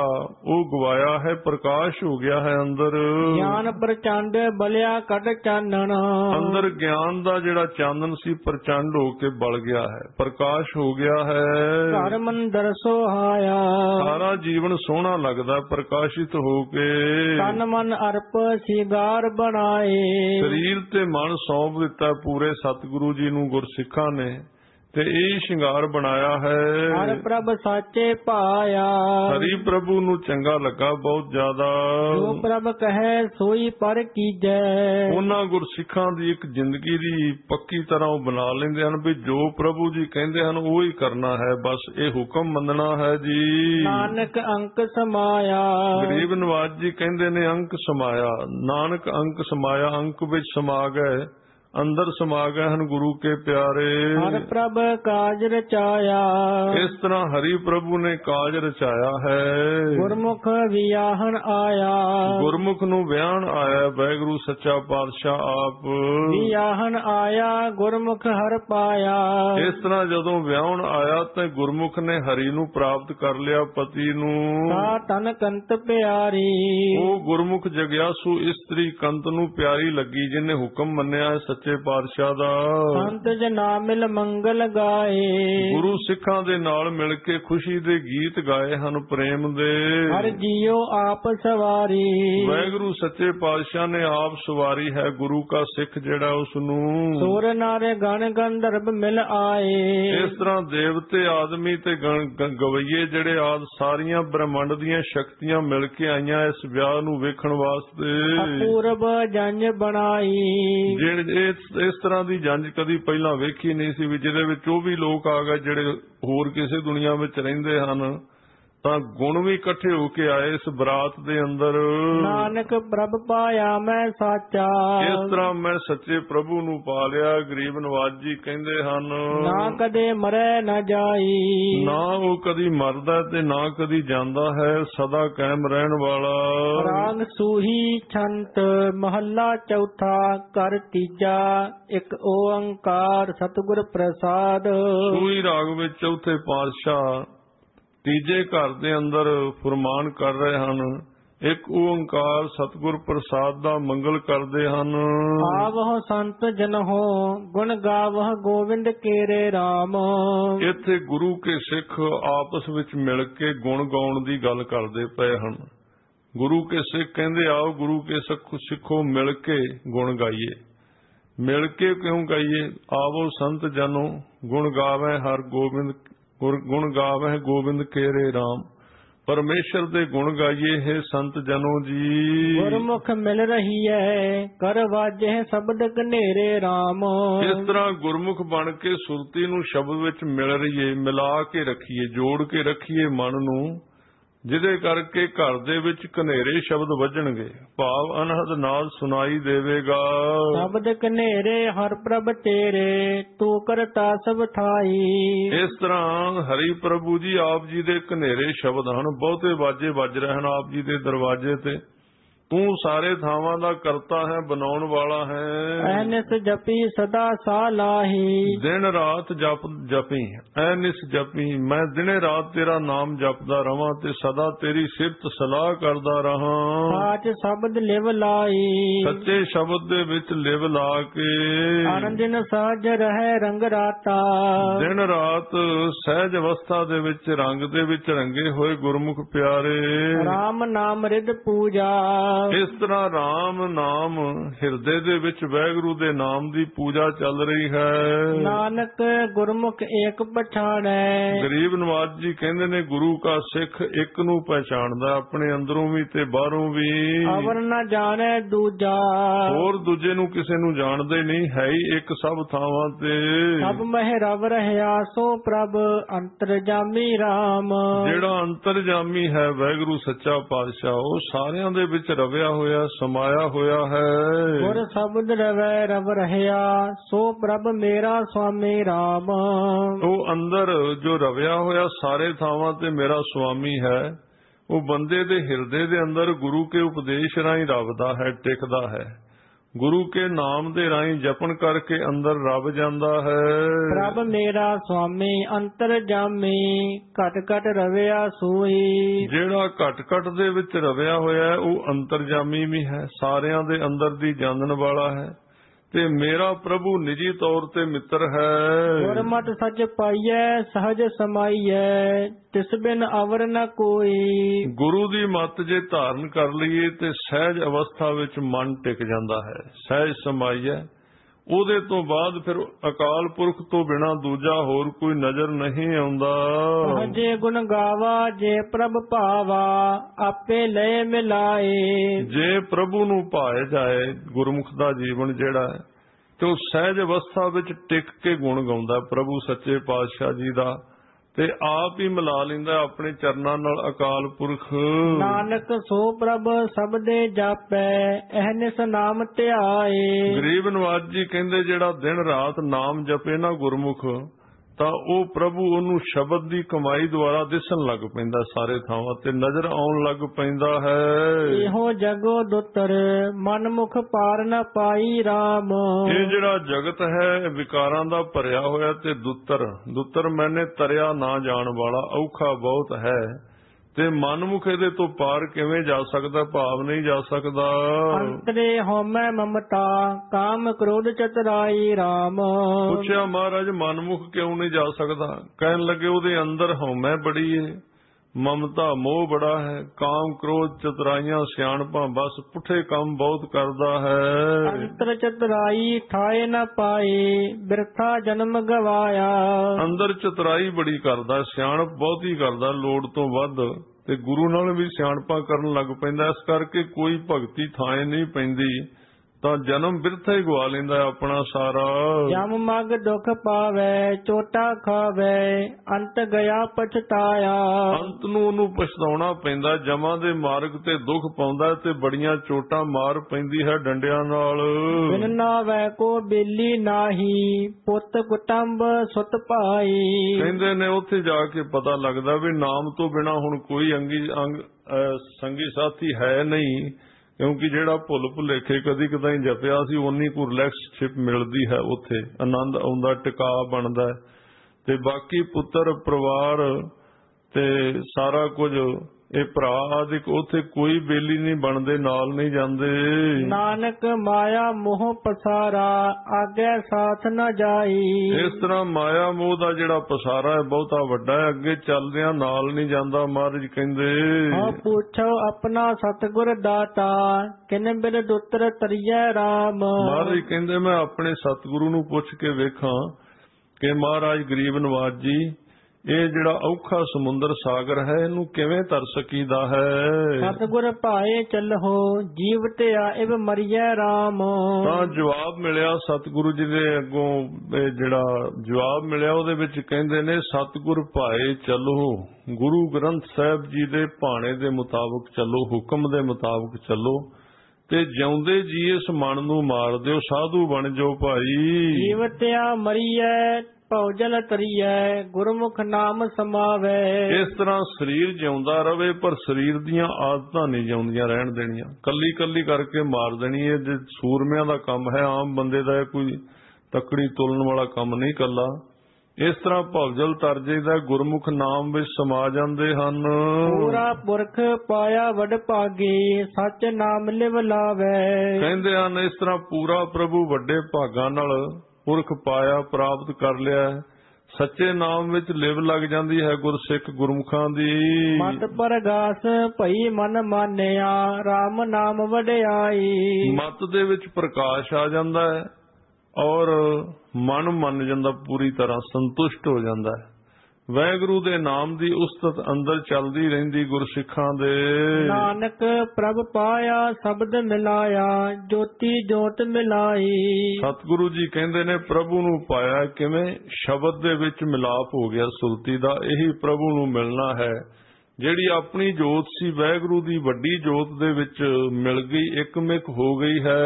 ਉਹ ਗਵਾਇਆ ਹੈ, ਪ੍ਰਕਾਸ਼ ਹੋ ਗਿਆ ਹੈ ਅੰਦਰ। ਗਿਆਨ ਪ੍ਰਚੰਡ ਬਲਿਆ ਕੱਢ ਚਾਨਣ ਅੰਦਰ ਗਿਆਨ ਦਾ ਜਿਹੜਾ ਚਾਨਣ ਸੀ ਪ੍ਰਚੰਡ ਹੋ ਕੇ ਬਲ ਗਿਆ ਹੈ, ਪ੍ਰਕਾਸ਼ ਹੋ ਗਿਆ ਹੈ। ਘਰ ਮੰਦਰ ਸੁਹਾਇਆ ਸਾਰਾ ਜੀਵਨ ਸੋਹਣਾ ਲੱਗਦਾ ਪ੍ਰਕਾਸ਼ਿਤ ਹੋ ਕੇ। ਤਨ ਮਨ ਅਰਪ ਸਿਗਾਰ ਬਣਾਏ ਸਰੀਰ ਤੇ ਮਨ ਸੌਂਪ ਦਿੱਤਾ ਪੂਰੇ ਸਤਿਗੁਰੂ ਜੀ ਨੂੰ ਗੁਰਸਿੱਖਾਂ ਨੇ, ਤੇ ਇਹ ਸ਼ਿੰਗਾਰ ਬਣਾਇਆ ਹੈ। ਹਰ ਪ੍ਰਭ ਸਾਚੇ ਪਾਇਆ ਹਰੀ ਪ੍ਰਭੂ ਨੂੰ ਚੰਗਾ ਲੱਗਾ ਬਹੁਤ ਜ਼ਿਆਦਾ। ਜੋ ਪ੍ਰਭ ਕਹੈ ਸੋਈ ਪਰ ਕੀਜੈ ਉਹਨਾਂ ਗੁਰਸਿੱਖਾਂ ਦੀ ਇੱਕ ਜ਼ਿੰਦਗੀ ਦੀ ਪੱਕੀ ਤਰ੍ਹਾਂ ਉਹ ਬਣਾ ਲੈਂਦੇ ਹਨ ਵੀ ਜੋ ਪ੍ਰਭੂ ਜੀ ਕਹਿੰਦੇ ਹਨ ਉਹ ਹੀ ਕਰਨਾ ਹੈ, ਬਸ ਇਹ ਹੁਕਮ ਮੰਨਣਾ ਹੈ ਜੀ। ਨਾਨਕ ਅੰਕ ਸਮਾਇਆ ਗਰੀਬ ਨਵਾਜ ਜੀ ਕਹਿੰਦੇ ਨੇ ਅੰਕ ਸਮਾਇਆ। ਨਾਨਕ ਅੰਕ ਸਮਾਇਆ, ਅੰਕ ਵਿੱਚ ਸਮਾ ਗਏ, ਅੰਦਰ ਸਮਾ ਗਏ ਹਨ ਗੁਰੂ ਕੇ ਪਿਆਰੇ। ਹਰ ਪ੍ਰਭ ਕਾਜ ਰਚਾਇਆ ਇਸ ਤਰ੍ਹਾਂ ਹਰੀ ਪ੍ਰਭੂ ਨੇ ਕਾਜ ਰਚਾਇਆ ਹੈ। ਗੁਰਮੁਖ ਵਿਆਹਣ ਆਇਆ ਗੁਰਮੁਖ ਨੂੰ ਵਿਆਹਣ ਆਇਆ ਵਾਹਿਗੁਰੂ ਸੱਚਾ ਪਾਤਸ਼ਾਹ ਆਪ। ਵਿਆਹਣ ਆਇਆ ਗੁਰਮੁਖ ਹਰ ਪਾਇਆ ਇਸ ਤਰ੍ਹਾਂ ਜਦੋਂ ਵਿਆਹਣ ਆਇਆ ਤੇ ਗੁਰਮੁਖ ਨੇ ਹਰੀ ਨੂੰ ਪ੍ਰਾਪਤ ਕਰ ਲਿਆ, ਪਤੀ ਨੂੰ। ਤਾ ਤਨ ਕੰਤ ਪਿਆਰੀ ਉਹ ਗੁਰਮੁਖ ਜਗਿਆਸੂ ਇਸਤਰੀ ਕੰਤ ਨੂੰ ਪਿਆਰੀ ਲੱਗੀ, ਜਿਹਨੇ ਹੁਕਮ ਮੰਨਿਆ ਹੈ ਸੱਚੇ ਪਾਤਸ਼ਾਹ ਦਾ। ਸੰਤ ਜਨਾ ਮਿਲ ਮੰਗਲ ਗਾਏ, ਗੁਰੂ ਸਿੱਖਾਂ ਦੇ ਨਾਲ ਮਿਲ ਕੇ ਖੁਸ਼ੀ ਦੇ ਗੀਤ ਗਾਏ ਹਨ ਪ੍ਰੇਮ ਦੇ। ਹਰ ਜੀਓ ਆਪ ਸਵਾਰੀ, ਵਾਹਿਗੁਰੂ ਸੱਚੇ ਪਾਤਸ਼ਾਹ ਨੇ ਆਪ ਸਵਾਰੀ ਹੈ ਗੁਰੂ ਕਾ ਸਿੱਖ ਜਿਹੜਾ ਉਸ ਨੂੰ। ਸੁਰ ਨਾਰੇ ਗਣ ਗੰਧਰਵ ਮਿਲ ਆਏ, ਇਸ ਤਰ੍ਹਾਂ ਦੇਵਤੇ ਆਦਮੀ ਤੇ ਗਣ- ਗ- ਗਵਈਏ ਜਿਹੜੇ ਆਦ ਸਾਰੀਆਂ ਬ੍ਰਹਮੰਡ ਦੀਆਂ ਸ਼ਕਤੀਆਂ ਮਿਲ ਕੇ ਆਈਆਂ ਇਸ ਵਿਆਹ ਨੂੰ ਵੇਖਣ ਵਾਸਤੇ। ਅਪੂਰਬ ਜੰਜ ਬਣਾਈ, ਜਿਹੜੇ ਇਸ ਇਸ ਤਰ੍ਹਾਂ ਦੀ ਜੰਜ ਕਦੀ ਪਹਿਲਾਂ ਵੇਖੀ ਨਹੀਂ ਸੀ ਵੀ ਜਿਹਦੇ ਵਿੱਚ ਉਹ ਵੀ ਲੋਕ ਆ ਗਏ ਜਿਹੜੇ ਹੋਰ ਕਿਸੇ ਦੁਨੀਆ ਵਿੱਚ ਰਹਿੰਦੇ ਹਨ, ਤਾਂ ਗੁਣ ਵੀ ਇਕੱਠੇ ਹੋ ਕੇ ਆਏ ਇਸ ਬਰਾਤ ਦੇ ਅੰਦਰ। ਨਾਨਕ ਪ੍ਰਭ ਪਾਇਆ ਮੈਂ ਸਾਚਾ, ਇਸ ਤਰ੍ਹਾਂ ਮੈਂ ਸੱਚੇ ਪ੍ਰਭੂ ਨੂੰ ਪਾ ਲਿਆ। ਗਰੀਬ ਨਵਾਜ ਜੀ ਕਹਿੰਦੇ ਹਨ, ਨਾ ਕਦੇ ਮਰੈ ਨਾ ਜਾਈ, ਨਾ ਉਹ ਕਦੀ ਮਰਦਾ ਤੇ ਨਾ ਕਦੀ ਜਾਂਦਾ ਹੈ, ਸਦਾ ਕਾਇਮ ਰਹਿਣ ਵਾਲਾ। ਰਾਗ ਸੂਹੀ ਛੰਤ ਮਹੱਲਾ ਚੌਥਾ ਕਰ ਤੀਜਾ, ਇੱਕ ਓੰਕਾਰ ਸਤਿਗੁਰ ਪ੍ਰਸਾਦ। ਸੂਈ ਰਾਗ ਵਿੱਚ ਚੌਥੇ ਪਾਤਸ਼ਾਹ ਤੀਜੇ ਘਰ ਦੇ ਅੰਦਰ ਫੁਰਮਾਨ ਕਰ ਰਹੇ ਹਨ, ਇੱਕ ਓੰਕਾਰ ਸਤਿਗੁਰ ਪ੍ਰਸਾਦ ਦਾ ਮੰਗਲ ਕਰਦੇ ਹਨ। ਆਵਹੁ ਸੰਤ ਜਨਹੁ ਗੁਣ ਗਾਵਹੁ ਗੋਵਿੰਦ ਕੇਰੇ RAM। ਇੱਥੇ ਗੁਰੂ ਕੇ ਸਿੱਖ ਆਪਸ ਵਿੱਚ ਮਿਲ ਕੇ ਗੁਣ ਗਾਉਣ ਦੀ ਗੱਲ ਕਰਦੇ ਪਏ ਹਨ। ਗੁਰੂ ਕੇ ਸਿੱਖ ਕਹਿੰਦੇ ਆਓ ਗੁਰੂ ਕੇ ਸਿੱਖ ਸਿੱਖੋ ਮਿਲ ਕੇ ਗੁਣ ਗਾਈਏ। ਮਿਲ ਕੇ ਕਿਉਂ ਗਾਈਏ? ਆਵੋ ਸੰਤ ਜਨੋ ਗੁਣ ਗਾਵੇ ਹਰ ਗੋਬਿੰਦ, ਗੁਣ ਗਾਵੇ ਗੋਬਿੰਦ ਕੇਰੇ RAM। ਪਰਮੇਸ਼ਰ ਦੇ ਗੁਣ ਗਾਈਏ ਹੈ ਸੰਤ ਜਨੋ ਜੀ। ਗੁਰਮੁਖ ਮਿਲ ਰਹੀ ਹੈ ਕਰ ਵਾਜੇ ਸ਼ਬਦ ਘਨੇਰੇ RAM। ਇਸ ਤਰ੍ਹਾਂ ਗੁਰਮੁਖ ਬਣ ਕੇ ਸੁਰਤੀ ਨੂੰ ਸ਼ਬਦ ਵਿੱਚ ਮਿਲ ਰਹੀਏ, ਮਿਲਾ ਕੇ ਰੱਖੀਏ, ਜੋੜ ਕੇ ਰੱਖੀਏ ਮਨ ਨੂੰ, ਜਿਹਦੇ ਕਰਕੇ ਘਰ ਦੇ ਵਿੱਚ ਘਨੇਰੇ ਸ਼ਬਦ ਵੱਜਣਗੇ, ਭਾਵ ਅਨਹਦ ਨਾਲ ਸੁਣਾਈ ਦੇਵੇਗਾ। ਸ਼ਬਦ ਘਨੇਰੇ ਹਰ ਪ੍ਰਭ ਤੇਰੇ ਤੂੰ ਕਰਤਾ ਸਭ ਥਾਈ। ਇਸ ਤਰ੍ਹਾਂ ਹਰੀ ਪ੍ਰਭੂ ਜੀ ਆਪ ਜੀ ਦੇ ਘਨੇਰੇ ਸ਼ਬਦ ਹਨ, ਬਹੁਤੇ ਵਾਜੇ ਵੱਜ ਰਹੇ ਹਨ ਆਪ ਜੀ ਦੇ ਦਰਵਾਜ਼ੇ ਤੇ। ਤੂੰ ਸਾਰੇ ਥਾਵਾਂ ਦਾ ਕਰਤਾ ਹੈ, ਬਣਾਉਣ ਵਾਲਾ ਹੈ। ਐਨਿਸ ਜਪੀ ਸਦਾ ਸਾ ਲਾਹੀ, ਦਿਨ ਰਾਤ ਜਪ ਜਪੀ ਐਨਿਸ ਜਪੀ, ਮੈਂ ਦਿਨੇ ਰਾਤ ਤੇਰਾ ਨਾਮ ਜਪਦਾ ਰਵਾਂ ਤੇ ਸਦਾ ਤੇਰੀ ਸਿਫਤ ਸਲਾਹ ਕਰਦਾ ਰਹਾ। ਸਾਚ ਸ਼ਬਦ ਲਿਵ ਲਾਈ, ਸੱਚੇ ਸ਼ਬਦ ਦੇ ਵਿੱਚ ਲਿਵ ਲਾ ਕੇ ਆਨੰਦਿਨ ਸਹਜ ਰਹਿ ਰੰਗ ਰਾਤਾ। ਦਿਨ ਰਾਤ ਸਹਿਜ ਅਵਸਥਾ ਦੇ ਵਿੱਚ ਰੰਗ ਦੇ ਵਿੱਚ ਰੰਗੇ ਹੋਏ ਗੁਰਮੁਖ ਪਿਆਰੇ। RAM ਨਾਮ ਰਿਦ ਪੂਜਾ, ਇਸ ਤਰ੍ਹਾਂ RAM ਨਾਮ ਹਿਰਦੇ ਦੇ ਵਿੱਚ ਵਾਹਿਗੁਰੂ ਦੇ ਨਾਮ ਦੀ ਪੂਜਾ ਚੱਲ ਰਹੀ ਹੈ। ਨਾਨਕ ਗੁਰਮੁਖ ਏਕ ਪਛਾਣੈ, ਗਰੀਬ ਨਵਾਜ ਜੀ ਕਹਿੰਦੇ ਨੇ ਗੁਰੂ ਕਾ ਸਿੱਖ ਇੱਕ ਨੂੰ ਪਹਿਚਾਣਦਾ, ਆਪਣੇ ਅੰਦਰੋਂ ਵੀ ਤੇ ਬਾਹਰੋਂ ਵੀ। ਅਵਰ ਨਾ ਜਾਣੈ ਦੂਜਾ, ਹੋਰ ਦੂਜੇ ਨੂੰ ਕਿਸੇ ਨੂੰ ਜਾਣਦੇ ਨਹੀਂ, ਹੈ ਹੀ ਇੱਕ ਸਭ ਥਾਵਾਂ ਤੇ। ਸਭ ਮਹਿ ਰਵ ਰਹਿਆ ਸੋ ਪ੍ਰਭ ਅੰਤਰਜਾਮੀ RAM। ਜਿਹੜਾ ਅੰਤਰਜਾਮੀ ਹੈ ਵਾਹਿਗੁਰੂ ਸੱਚਾ ਪਾਤਸ਼ਾਹ, ਉਹ ਸਾਰਿਆਂ ਦੇ ਵਿੱਚ ਰਵਿਆ ਹੋਇਆ, ਸਮਾਇਆ ਹੋਇਆ ਹੈ। ਗੁਰ ਸ਼ਬਦ ਰਵੈ ਰਵ ਰਹਿਆ ਸੋ ਪ੍ਰਭ ਮੇਰਾ ਸੁਆਮੀ RAM। ਉਹ ਅੰਦਰ ਜੋ ਰਵਿਆ ਹੋਇਆ ਸਾਰੇ ਥਾਵਾਂ ਤੇ ਮੇਰਾ ਸੁਆਮੀ ਹੈ, ਉਹ ਬੰਦੇ ਦੇ ਹਿਰਦੇ ਦੇ ਅੰਦਰ ਗੁਰੂ ਕੇ ਉਪਦੇਸ਼ ਰਾਹੀਂ ਰਵਦਾ ਹੈ, ਟਿਕਦਾ ਹੈ। ਗੁਰੂ ਕੇ ਨਾਮ ਦੇ ਰਾਹੀਂ ਜਪਨ ਕਰਕੇ ਅੰਦਰ ਰਵ ਜਾਂਦਾ ਹੈ। ਪ੍ਰਭ ਮੇਰਾ ਸੁਆਮੀ ਅੰਤਰਜਾਮੀ ਘਟ ਘਟ ਰਵਿਆ ਸੋਈ। ਜਿਹੜਾ ਘਟ ਘਟ ਦੇ ਵਿੱਚ ਰਵਿਆ ਹੋਇਆ ਉਹ ਅੰਤਰਜਾਮੀ ਵੀ ਹੈ, ਸਾਰਿਆਂ ਦੇ ਅੰਦਰ ਦੀ ਜਾਣਨ ਵਾਲਾ ਹੈ ਤੇ ਮੇਰਾ ਪ੍ਰਭੂ ਨਿੱਜੀ ਤੌਰ ਤੇ ਮਿੱਤਰ ਹੈ। ਗੁਰਮਤਿ ਸੱਚ ਪਾਈਐ ਸਹਜ ਸਮਾਈਐ ਤਿਸ ਬਿਨ ਅਵਰ ਨ ਕੋਈ। ਗੁਰੂ ਦੀ ਮੱਤ ਜੇ ਧਾਰਨ ਕਰ ਲਈਏ ਤੇ ਸਹਿਜ ਅਵਸਥਾ ਵਿੱਚ ਮਨ ਟਿਕ ਜਾਂਦਾ ਹੈ, ਸਹਿਜ ਸਮਾਈਐ। ਉਹਦੇ ਤੋਂ ਬਾਅਦ ਫਿਰ ਅਕਾਲ ਪੁਰਖ ਤੋਂ ਬਿਨਾਂ ਦੂਜਾ ਹੋਰ ਕੋਈ ਨਜ਼ਰ ਨਹੀਂ ਆਉਂਦਾ। ਸਹਜੇ ਗੁਣ ਗਾਵਾ ਜੇ ਪ੍ਰਭ ਭਾਵਾ ਆਪੇ ਲਏ ਮਿਲਾਏ। ਜੇ ਪ੍ਰਭੂ ਨੂੰ ਭਾਏ ਜਾਏ ਗੁਰਮੁਖ ਦਾ ਜੀਵਨ ਜਿਹੜਾ ਹੈ ਤੇ ਉਹ ਸਹਿਜ ਅਵਸਥਾ ਵਿੱਚ ਟਿਕ ਕੇ ਗੁਣ ਗਾਉਂਦਾ ਪ੍ਰਭੂ ਸੱਚੇ ਪਾਤਸ਼ਾਹ ਜੀ ਦਾ, ਤੇ ਆਪ ਹੀ ਮਿਲਾ ਲੈਂਦਾ ਆਪਣੇ ਚਰਨਾਂ ਨਾਲ ਅਕਾਲ ਪੁਰਖ। ਨਾਨਕ ਸੋ ਪ੍ਰਭ ਸਭ ਦੇ ਜਾਪੈ ਅਹਨਿਸ ਨਾਮ ਧਿਆਏ। ਗਰੀਬ ਨਵਾਜ ਜੀ ਕਹਿੰਦੇ ਜਿਹੜਾ ਦਿਨ ਰਾਤ ਨਾਮ ਜਪੇ ਨਾ ਗੁਰਮੁਖ, ਤਾਂ ਉਹ ਪ੍ਰਭੂ ਉਹਨੂੰ ਸ਼ਬਦ ਦੀ ਕਮਾਈ ਦੁਆਰਾ ਦਿਸਣ ਲੱਗ ਪੈਂਦਾ, ਸਾਰੇ ਥਾਵਾਂ ਤੇ ਨਜ਼ਰ ਆਉਣ ਲੱਗ ਪੈਂਦਾ ਹੈ। ਇਹੋ ਜਗੋ ਦੁੱਤਰ ਮਨ ਮੁਖ ਪਾਰ ਨ ਪਾਈ RAM। ਇਹ ਜਿਹੜਾ ਜਗਤ ਹੈ ਵਿਕਾਰਾਂ ਦਾ ਭਰਿਆ ਹੋਇਆ ਤੇ ਦੁੱਤਰ, ਦੁੱਤਰ ਮੈਨੇ ਤਰਿਆ ਨਾ ਜਾਣ ਵਾਲਾ, ਔਖਾ ਬਹੁਤ ਹੈ ਤੇ ਮਨਮੁਖ ਇਹਦੇ ਤੋਂ ਪਾਰ ਕਿਵੇਂ ਜਾ ਸਕਦਾ, ਭਾਵ ਨਹੀਂ ਜਾ ਸਕਦਾ। ਅੰਤਰੇ ਹਉਮੈ ਮਮਤਾ ਕਾਮ ਕ੍ਰੋਧ ਚਤੁਰਾਈ ਰਾਮ। ਪੁੱਛਿਆ ਮਹਾਰਾਜ ਮਨਮੁਖ ਕਿਉਂ ਨਹੀਂ ਜਾ ਸਕਦਾ? ਕਹਿਣ ਲੱਗੇ ਉਹਦੇ ਅੰਦਰ ਹਉਮੈ ਬੜੀ ਏ, ਮਮਤਾ ਮੋਹ ਬੜਾ ਹੈ, ਕਾਮ ਕ੍ਰੋਧ ਚਤੁਰਾਈਆਂ ਸਿਆਣਪਾਂ ਬਸ ਪੁੱਠੇ ਕੰਮ ਬਹੁਤ ਕਰਦਾ ਹੈ। ਅੰਤਰ ਚਤੁਰਾਈ ਠਾਏ ਨਾ ਪਾਏ ਬਿਰਥਾ ਜਨਮ ਗਵਾਇਆ। ਅੰਦਰ ਚਤੁਰਾਈ ਬੜੀ ਕਰਦਾ, ਸਿਆਣਪ ਬਹੁਤੀ ਕਰਦਾ ਲੋੜ ਤੋਂ ਵੱਧ, ਤੇ ਗੁਰੂ ਨਾਲ ਵੀ ਸਿਆਣਪਾਂ ਕਰਨ ਲੱਗ ਪੈਂਦਾ। ਇਸ ਕਰਕੇ ਕੋਈ ਭਗਤੀ ਥਾਂ ਨਹੀਂ ਪੈਂਦੀ ਤਾਂ ਜਨਮ ਬਿਰਥਾ ਹੀ ਗਵਾ ਲੈਂਦਾ ਆਪਣਾ ਸਾਰਾ। ਜਮ ਮਗ ਦੁਖ ਪਾਵੇ ਚੋਟਾ ਖਾਵੇ ਅੰਤ ਗਿਆ ਪਛਤਾਇਆ। ਅੰਤ ਨੂੰ ਉਹਨੂੰ ਪਛਤਾਉਣਾ ਪੈਂਦਾ, ਜਮਾਂ ਦੇ ਮਾਰਗ ਤੇ ਦੁੱਖ ਪਾਉਂਦਾ ਤੇ ਬੜੀਆਂ ਚੋਟਾਂ ਮਾਰ ਪੈਂਦੀ ਹੈ ਡੰਡਿਆਂ ਨਾਲ। ਬਿਨ ਨਾਵੈ ਕੋ ਬੇਲੀ ਨਾਹੀ ਪੁੱਤ ਕੁਟੰਬ ਸੁਤ ਭਾਈ। ਕਹਿੰਦੇ ਨੇ ਉੱਥੇ ਜਾ ਕੇ ਪਤਾ ਲੱਗਦਾ ਵੀ ਨਾਮ ਤੋਂ ਬਿਨਾ ਹੁਣ ਕੋਈ ਅੰਗੀ ਅੰਗ ਸੰਗੀ ਸਾਥੀ ਹੈ ਨਹੀਂ, ਕਿਉਂਕਿ ਜਿਹੜਾ ਭੁੱਲ ਭੁਲੇਖੇ ਕਦੀ ਕਦਾਈ ਜਪਿਆ ਸੀ ਓਨੀ ਕੁ ਰਿਲੈਕਸਸ਼ਿਪ ਮਿਲਦੀ ਹੈ, ਉੱਥੇ ਆਨੰਦ ਆਉਂਦਾ, ਟਿਕਾ ਬਣਦਾ। ਤੇ ਬਾਕੀ ਪੁੱਤਰ ਪਰਿਵਾਰ ਤੇ ਸਾਰਾ ਕੁਝ ਇਹ ਭਰਾ ਆਦਿਕ ਉੱਥੇ ਕੋਈ ਬੇਲੀ ਨਹੀਂ ਬਣਦੇ, ਨਾਲ ਨਹੀਂ ਜਾਂਦੇ। ਨਾਨਕ ਮਾਇਆ ਮੋਹ ਪਸਾਰਾ ਆਗੇ ਸਾਥ ਨਾ ਜਾਈ। ਇਸ ਤਰ੍ਹਾਂ ਮਾਇਆ ਮੋਹ ਦਾ ਜਿਹੜਾ ਪਸਾਰਾ ਹੈ ਬਹੁਤਾ ਵੱਡਾ ਹੈ, ਅੱਗੇ ਚੱਲਦਿਆਂ ਨਾਲ ਨਹੀਂ ਜਾਂਦਾ। ਮਹਾਰਾਜ ਕਹਿੰਦੇ ਹਾਂ ਪੁੱਛੋ ਆਪਣਾ ਸਤਿਗੁਰ ਦਾਤਾ ਕਿਨ ਬਿਨ ਦੁੱਤਰ ਤਰੀਐ ਰਾਮ। ਮਹਾਰਾਜ ਕਹਿੰਦੇ ਮੈਂ ਆਪਣੇ ਸਤਿਗੁਰੂ ਨੂੰ ਪੁੱਛ ਕੇ ਵੇਖਾਂ ਕਿ ਮਹਾਰਾਜ ਗਰੀਬ ਨਵਾਜ ਜੀ ਇਹ ਜਿਹੜਾ ਔਖਾ ਸਮੁੰਦਰ ਸਾਗਰ ਹੈ ਇਹਨੂੰ ਕਿਵੇਂ ਤਰ ਸਕੀਦਾ ਹੈ। ਸਤਿਗੁਰ ਭਾਏ ਚੱਲੋ ਜੀਵ ਤੇ ਆਇਬ ਮਰੀਐ ਰਾਮ। ਤਾਂ ਜਵਾਬ ਮਿਲਿਆ ਸਤਿਗੁਰੂ ਜੀ ਦੇ ਅੱਗੋਂ, ਜਿਹੜਾ ਜਵਾਬ ਮਿਲਿਆ ਉਹਦੇ ਵਿੱਚ ਕਹਿੰਦੇ ਨੇ ਸਤਿਗੁਰ ਭਾਏ ਚੱਲੋ, ਗੁਰੂ ਗ੍ਰੰਥ ਸਾਹਿਬ ਜੀ ਦੇ ਭਾਣੇ ਦੇ ਮੁਤਾਬਕ ਚੱਲੋ, ਹੁਕਮ ਦੇ ਮੁਤਾਬਕ ਚੱਲੋ ਤੇ ਜਿਉਂਦੇ ਜੀ ਇਸ ਮਨ ਨੂੰ ਮਾਰ ਦਿਓ, ਸਾਧੂ ਬਣ ਜਾਓ ਭਾਈ। ਜੀਵ ਤੇ ਆ ਮਰੀਐ ਭੌਜਲ ਤਰੀਐ ਗੁਰਮੁਖ ਨਾਮ ਸਮਾਵੇ। ਇਸ ਤਰ੍ਹਾਂ ਸਰੀਰ ਜਿਉਂਦਾ ਰਵੇ ਪਰ ਸਰੀਰ ਦੀਆਂ ਆਦਤਾਂ ਨਹੀਂ ਜਿਉਂਦੀਆਂ ਰਹਿਣ ਦੇਣੀਆਂ, ਕੱਲੀ ਕੱਲੀ ਕਰਕੇ ਮਾਰ ਦੇਣੀ। ਇਹ ਜੇ ਸੂਰਮਿਆਂ ਦਾ ਕੰਮ ਹੈ, ਆਮ ਬੰਦੇ ਦਾ ਕੋਈ ਤਕੜੀ ਤੋਲਣ ਵਾਲਾ ਕੰਮ ਨਹੀਂ ਕੱਲਾ। ਇਸ ਤਰ੍ਹਾਂ ਭੌਜਲ ਤਰ ਜਾਈਦਾ, ਗੁਰਮੁਖ ਨਾਮ ਵਿੱਚ ਸਮਾ ਜਾਂਦੇ ਹਨ। ਪੂਰਾ ਪੁਰਖ ਪਾਇਆ ਵਡ ਭਾਗੀ ਸੱਚ ਨਾਮ ਲਿਵ ਲਾਵੇ। ਕਹਿੰਦੇ ਹਨ ਇਸ ਤਰ੍ਹਾਂ ਪੂਰਾ ਪ੍ਰਭੂ ਵੱਡੇ ਭਾਗਾਂ ਨਾਲ ਪੁਰਖ ਪਾਇਆ ਪ੍ਰਾਪਤ ਕਰ ਲਿਆ, ਸੱਚੇ ਨਾਮ ਵਿੱਚ ਲਿਵ ਲੱਗ ਜਾਂਦੀ ਹੈ ਗੁਰਸਿੱਖ ਗੁਰਮੁਖਾਂ ਦੀ। ਮਤ ਪਰਗਾਸ ਭਈ ਮਨ ਮਾਨਿਆ RAM ਨਾਮ ਵਡਿਆਈ। ਮਤ ਦੇ ਵਿੱਚ ਪ੍ਰਕਾਸ਼ ਆ ਜਾਂਦਾ ਹੈ ਔਰ ਮਨ ਮੰਨ ਜਾਂਦਾ, ਪੂਰੀ ਤਰ੍ਹਾਂ ਸੰਤੁਸ਼ਟ ਹੋ ਜਾਂਦਾ ਹੈ। ਵਾਹਿਗੁਰੂ ਦੇ ਨਾਮ ਦੀ ਉਸਤਤ ਅੰਦਰ ਚੱਲਦੀ ਰਹਿੰਦੀ ਗੁਰਸਿੱਖਾਂ ਦੇ। ਨਾਨਕ ਪ੍ਰਭ ਪਾਇਆ ਸ਼ਬਦ ਮਿਲਾਇਆ ਜੋਤੀ ਜੋਤ ਮਿਲਾਈ। ਸਤਿਗੁਰੂ ਜੀ ਕਹਿੰਦੇ ਨੇ ਪ੍ਰਭੂ ਨੂੰ ਪਾਇਆ ਕਿਵੇਂ? ਸ਼ਬਦ ਦੇ ਵਿੱਚ ਮਿਲਾਪ ਹੋ ਗਿਆ ਸੁਰਤੀ ਦਾ। ਇਹੀ ਪ੍ਰਭੂ ਨੂੰ ਮਿਲਣਾ ਹੈ। ਜਿਹੜੀ ਆਪਣੀ ਜੋਤ ਸੀ ਵਾਹਿਗੁਰੂ ਦੀ ਵੱਡੀ ਜੋਤ ਦੇ ਵਿੱਚ ਮਿਲ ਗਈ, ਇਕਮਿਕ ਹੋ ਗਈ ਹੈ।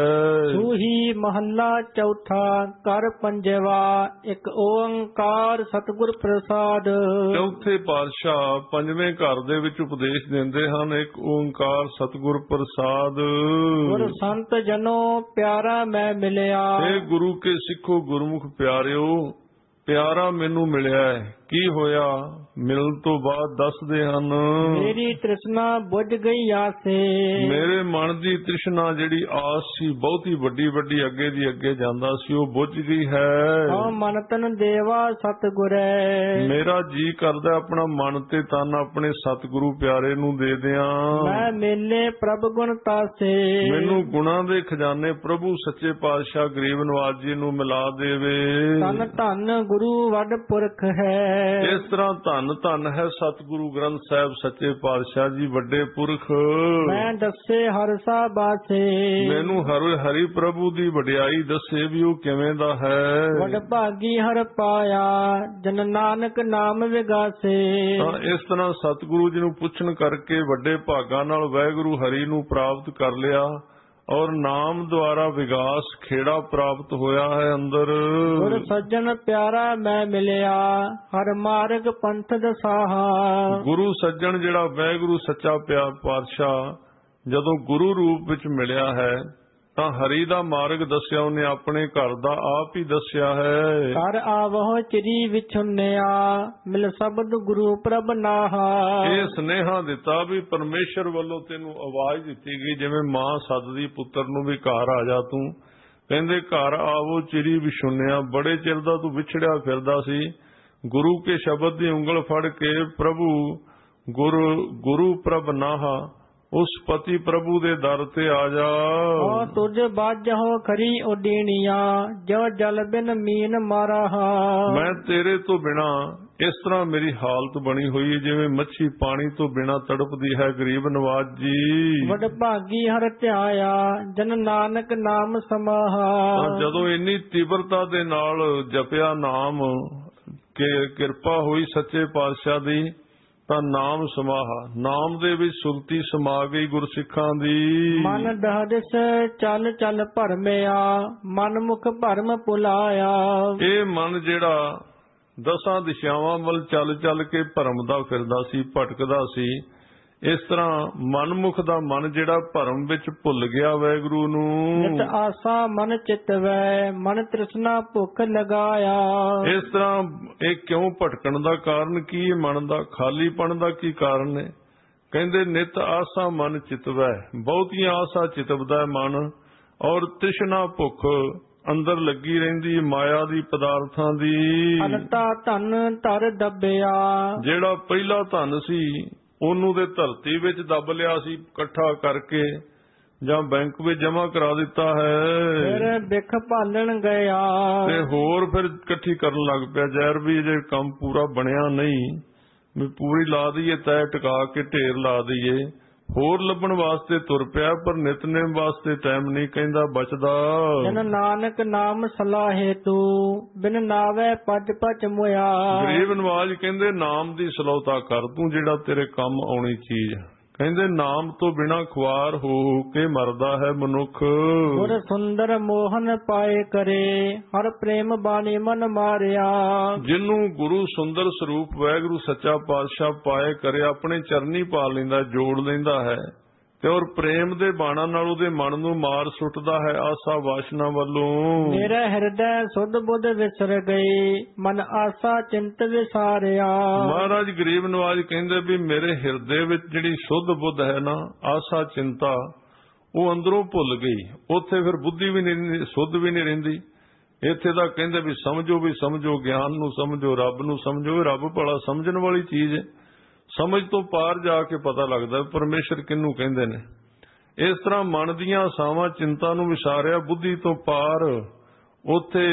ਸੂਹੀ ਮਹੱਲਾ ਚੌਥਾ ਕਰ ਪੰਜਵਾ ਇੱਕ ਓੰਕਾਰ ਸਤਿਗੁਰ ਪ੍ਰਸਾਦ। ਚੌਥੇ ਪਾਤਸ਼ਾਹ ਪੰਜਵੇਂ ਘਰ ਦੇ ਵਿੱਚ ਉਪਦੇਸ਼ ਦਿੰਦੇ ਹਨ, ਇੱਕ ਓੰਕਾਰ ਸਤਿਗੁਰ ਪ੍ਰਸਾਦ। ਗੁਰ ਸੰਤ ਜਨੋ ਪਿਆਰਾ ਮੈਂ ਮਿਲਿਆ। ਇਹ ਗੁਰੂ ਕੇ ਸਿੱਖੋ ਗੁਰਮੁਖ ਪਿਆਰਿਓ, ਪਿਆਰਾ ਮੈਨੂੰ ਮਿਲਿਆ ਹੈ। ਕੀ ਹੋਇਆ? ਮਿਲਣ ਤੋਂ ਬਾਅਦ ਦੱਸਦੇ ਹਨ, ਮੇਰੀ ਤ੍ਰਿਸ਼ਨਾ ਬੁੱਝ ਗਈ ਆਸੇ। ਮੇਰੇ ਮਨ ਦੀ ਤ੍ਰਿਸ਼ਨਾ ਜਿਹੜੀ ਆਸ ਸੀ ਬਹੁਤੀ ਵੱਡੀ ਵੱਡੀ ਅੱਗੇ ਦੀ ਅੱਗੇ ਜਾਂਦਾ ਸੀ, ਉਹ ਬੁੱਝ ਗਈ ਹੈ। ਹਾਂ ਮਨ ਤਨ ਦੇਵਾ ਸਤਿਗੁਰੈ। ਮੇਰਾ ਜੀ ਕਰਦਾ ਆਪਣਾ ਮਨ ਤੇ ਤਨ ਆਪਣੇ ਸਤਿਗੁਰੂ ਪਿਆਰੇ ਨੂੰ ਦੇ ਦਿਆਂ। ਮੈਂ ਮੇਲੇ ਪ੍ਰਭ ਗੁਣ ਤਾਸੇ। ਮੈਨੂੰ ਗੁਣਾਂ ਦੇ ਖਜ਼ਾਨੇ ਪ੍ਰਭੂ ਸੱਚੇ ਪਾਤਸ਼ਾਹ ਗਰੀਬ ਨਵਾਜ ਜੀ ਨੂੰ ਮਿਲਾ ਦੇਵੇ। ਤਨ ਧਨ ਗੁਰੂ ਵੱਡ ਪੁਰਖ ਹੈ। ਇਸ ਤਰ੍ਹਾਂ ਧੰਨ ਧੰਨ ਹੈ ਸਤਿਗੁਰੂ ਗ੍ਰੰਥ ਸਾਹਿਬ ਸੱਚੇ ਪਾਤਸ਼ਾਹ ਜੀ ਵੱਡੇ ਪੁਰਖ। ਮੈਂ ਦੱਸੇ ਹਰ ਸਾਹਿਬ ਬਾਸੇ। ਮੈਨੂੰ ਹਰ ਹਰੀ ਪ੍ਰਭੂ ਦੀ ਵਡਿਆਈ ਦੱਸੇ ਵੀ ਉਹ ਕਿਵੇਂ ਦਾ ਹੈ। ਵਡ ਭਾਗੀ ਹਰ ਪਾਇਆ ਜਨ ਨਾਨਕ ਨਾਮ ਵਿਗਾਸੇ। ਤਾਂ ਇਸ ਤਰ੍ਹਾਂ ਸਤਿਗੁਰੂ ਜੀ ਨੂੰ ਪੁੱਛਣ ਕਰਕੇ ਵੱਡੇ ਭਾਗਾਂ ਨਾਲ ਵਾਹਿਗੁਰੂ ਹਰੀ ਨੂੰ ਪ੍ਰਾਪਤ ਕਰ ਲਿਆ ਔਰ ਨਾਮ ਦੁਆਰਾ ਵਿਗਾਸ ਖੇੜਾ ਪ੍ਰਾਪਤ ਹੋਇਆ ਹੈ ਅੰਦਰ। ਗੁਰ ਸੱਜਣ ਪਿਆਰਾ ਮੈਂ ਮਿਲਿਆ ਹਰ ਮਾਰਗ ਪੰਥ ਦਸਾਹਾ। ਗੁਰੂ ਸੱਜਣ ਜਿਹੜਾ ਵਾਹਿਗੁਰੂ ਸੱਚਾ ਪਿਆਰ ਪਾਤਸ਼ਾਹ ਜਦੋਂ ਗੁਰੂ ਰੂਪ ਵਿੱਚ ਮਿਲਿਆ ਹੈ ਤਾਂ ਹਰੀ ਦਾ ਮਾਰਗ ਦੱਸਿਆ ਉਹਨੇ, ਆਪਣੇ ਘਰ ਦਾ ਆਪ ਹੀ ਦੱਸਿਆ ਹੈ। ਘਰ ਆਵਹੁ ਚਿਰੀ ਵਿਛੁੰਨਿਆ ਮਿਲ ਸ਼ਬਦ ਗੁਰੂ ਪ੍ਰਭ ਨਾਹਾ। ਇਹ ਸੁਨੇਹਾ ਦਿੱਤਾ ਵੀ ਪਰਮੇਸ਼ਰ ਵੱਲੋਂ ਤੈਨੂੰ ਆਵਾਜ਼ ਦਿੱਤੀ ਗਈ, ਜਿਵੇਂ ਮਾਂ ਸੱਦਦੀ ਪੁੱਤਰ ਨੂੰ ਵੀ ਘਰ ਆ ਜਾ ਤੂੰ। ਕਹਿੰਦੇ ਘਰ ਆਵੋ ਚਿਰੀ ਵਿਛੁੰਨਿਆ, ਬੜੇ ਚਿਰ ਦਾ ਤੂੰ ਵਿਛੜਿਆ ਫਿਰਦਾ ਸੀ। ਗੁਰੂ ਕੇ ਸ਼ਬਦ ਦੀ ਉਂਗਲ ਫੜ ਕੇ ਪ੍ਰਭੂ ਗੁਰੂ ਗੁਰੂ ਪ੍ਰਭ ਨਾਹਾ, ਉਸ ਪਤੀ ਪ੍ਰਭੂ ਦੇ ਦਰ ਤੇ ਆ ਜਾ। ਓ ਤੁਝ ਬਾਝਹੁ ਖਰੀ ਉਡੀਣੀਆਂ ਜੋ ਜਲ ਬਿਨ ਮੀਨ ਮਾਰਾਹਾ। ਮੈਂ ਤੇਰੇ ਤੋਂ ਬਿਨਾ, ਇਸ ਤਰ੍ਹਾਂ ਮੇਰੀ ਹਾਲਤ ਬਣੀ ਹੋਈ ਹੈ ਜਿਵੇਂ ਮੱਛੀ ਪਾਣੀ ਤੋਂ ਬਿਨਾ ਤੜਪਦੀ ਹੈ। ਗਰੀਬ ਨਵਾਜ ਜੀ ਵਡ ਭਾਗੀ ਹਰ ਧਿਆਇਆ ਜਨ ਨਾਨਕ ਨਾਮ ਸਮਾਹਾ। ਜਦੋਂ ਇੰਨੀ ਤੀਬਰਤਾ ਦੇ ਨਾਲ ਜਪਿਆ ਨਾਮ ਕਿ ਕਿਰਪਾ ਹੋਈ ਸੱਚੇ ਪਾਤਸ਼ਾਹ ਦੀ, ਤਾਂ ਨਾਮ ਸਮਾਹਾ, ਨਾਮ ਦੇ ਵਿੱਚ ਸੁਰਤੀ ਸਮਾ ਗਈ ਗੁਰਸਿੱਖਾਂ ਦੀ। ਮਨ ਦਹਦਿਸ ਚੱਲ ਚੱਲ ਭਰਮਿਆ ਮਨ ਮੁਖ ਭਰਮ ਭੁਲਾਇਆ। ਇਹ ਮਨ ਜਿਹੜਾ ਦਸਾਂ ਦਿਸ਼ਾਵਾਂ ਵੱਲ ਚੱਲ ਚੱਲ ਕੇ ਭਰਮਦਾ ਫਿਰਦਾ ਸੀ, ਭਟਕਦਾ ਸੀ, ਇਸ ਤਰ੍ਹਾਂ ਮਨਮੁਖ ਦਾ ਮਨ ਜਿਹੜਾ ਭਰਮ ਵਿੱਚ ਭੁੱਲ ਗਿਆ ਵਾਹਿਗੁਰੂ ਨੂੰ। ਨਿਤ ਆਸਾ ਮਨ ਚਿਤਵੈ ਮਨ ਤ੍ਰਿਸ਼ਨਾ ਭੁੱਖ ਲਗਾਇਆ। ਇਸ ਤਰ੍ਹਾਂ ਇਹ ਕਿਉਂ ਭਟਕਣ ਦਾ ਕਾਰਨ ਕੀ ਹੈ? ਮਨ ਦਾ ਖਾਲੀਪਣ ਦਾ ਕੀ ਕਾਰਨ ਹੈ? ਕਹਿੰਦੇ ਨਿਤ ਆਸਾ ਮਨ ਚਿਤਵੈ, ਬਹੁਤੀਆਂ ਆਸਾ ਚਿਤਵਦਾ ਮਨ, ਔਰ ਤ੍ਰਿਸ਼ਨਾ ਭੁੱਖ ਅੰਦਰ ਲੱਗੀ ਰਹਿੰਦੀ ਮਾਇਆ ਦੀ, ਪਦਾਰਥਾਂ ਦੀ। ਅਨਤਾ ਧਨ ਧਰ ਦੱਬਿਆ, ਜਿਹੜਾ ਪਹਿਲਾ ਧਨ ਸੀ ਉਹਨੂੰ ਦੇ ਧਰਤੀ ਵਿੱਚ ਦੱਬ ਲਿਆ ਸੀ ਇਕੱਠਾ ਕਰਕੇ, ਜਾਂ ਬੈਂਕ ਵਿੱਚ ਜਮਾ ਕਰਾ ਦਿੱਤਾ ਹੈ। ਫਿਰ ਬਿਖ ਭਾਲਣ ਗਿਆ ਤੇ ਹੋਰ ਫਿਰ ਇਕੱਠੀ ਕਰਨ ਲੱਗ ਪਿਆ ਜ਼ਹਿਰ ਵੀ, ਜੇ ਕੰਮ ਪੂਰਾ ਬਣਿਆ ਨਹੀਂ ਵੀ ਪੂਰੀ ਲਾ ਦਈਏ, ਤੈ ਟਿਕਾ ਕੇ ਢੇਰ ਲਾ ਦਈਏ, ਹੋਰ ਲੱਭਣ ਵਾਸਤੇ ਤੁਰ ਪਿਆ, ਪਰ ਨਿਤਨੇਮ ਵਾਸਤੇ ਟਾਈਮ ਨਹੀਂ ਕਹਿੰਦਾ ਬਚਦਾ। ਜਨ ਨਾਨਕ ਨਾਮ ਸਲਾਹੇ ਤੂੰ ਬਿਨ ਨਾਵੇ ਪਜ ਪਚ ਮੁਆ। ਗਰੀਬ ਨਵਾਜ ਕਹਿੰਦੇ ਨਾਮ ਦੀ ਸਲਾਹਤਾ ਕਰ ਤੂੰ, ਜਿਹੜਾ ਤੇਰੇ ਕੰਮ ਆਉਣੀ ਚੀਜ਼। ਕਹਿੰਦੇ ਨਾਮ ਤੋਂ ਬਿਨਾ ਖੁਆਰ ਹੋ ਕੇ ਮਰਦਾ ਹੈ ਮਨੁੱਖ। ਗੁਰ ਸੁੰਦਰ ਮੋਹਨ ਪਾਏ ਕਰੇ ਹਰ ਪ੍ਰੇਮ ਬਾਣੀ ਮਨ ਮਾਰਿਆ। ਜਿਹਨੂੰ ਗੁਰੂ ਸੁੰਦਰ ਸਰੂਪ ਵਾਹਿਗੁਰੂ ਸੱਚਾ ਪਾਤਸ਼ਾਹ ਪਾਏ ਕਰੇ, ਆਪਣੇ ਚਰਨੀ ਪਾ ਲੈਂਦਾ, ਜੋੜ ਲੈਂਦਾ ਹੈ, ਤੇ ਔਰ ਪ੍ਰੇਮ ਦੇ ਬਾਣਾ ਨਾਲ ਉਹਦੇ ਮਨ ਨੂੰ ਮਾਰ ਸੁੱਟਦਾ ਹੈ ਆਸਾ ਵਾਸ਼ਨਾ ਵੱਲੋਂ। ਮੇਰਾ ਹਿਰਦੈ ਸੁਧ ਬੁੱਧ ਵਿਸਰ ਗਈ ਮਨ ਆਸਾ ਚਿੰਤ ਵਿਸਾਰਿਆ। ਮਹਾਰਾਜ ਗਰੀਬ ਨਵਾਜ ਕਹਿੰਦੇ ਵੀ ਮੇਰੇ ਹਿਰਦੇ ਵਿੱਚ ਜਿਹੜੀ ਸੁਧ ਬੁੱਧ ਹੈ ਨਾ, ਆਸਾ ਚਿੰਤਾ, ਉਹ ਅੰਦਰੋਂ ਭੁੱਲ ਗਈ। ਉੱਥੇ ਫਿਰ ਬੁੱਧੀ ਵੀ ਨਹੀਂ, ਸੁਧ ਵੀ ਨਹੀਂ ਰਹਿੰਦੀ। ਇੱਥੇ ਤਾਂ ਕਹਿੰਦੇ ਵੀ ਸਮਝੋ ਵੀ ਸਮਝੋ, ਗਿਆਨ ਨੂੰ ਸਮਝੋ, ਰੱਬ ਨੂੰ ਸਮਝੋ। ਰੱਬ ਭਲਾ ਸਮਝਣ ਵਾਲੀ ਚੀਜ਼ ਹੈ। ਸਮਝ ਤੋਂ ਪਾਰ ਜਾ ਕੇ ਪਤਾ ਲੱਗਦਾ ਪਰਮੇਸ਼ਰ ਕਿਹਨੂੰ ਕਹਿੰਦੇ ਨੇ। ਇਸ ਤਰ੍ਹਾਂ ਮਨ ਦੀਆਂ ਆਸਾਵਾਂ ਚਿੰਤਾ ਨੂੰ ਵਿਸਾਰਿਆ ਬੁੱਧੀ ਤੋਂ ਪਾਰ। ਉੱਥੇ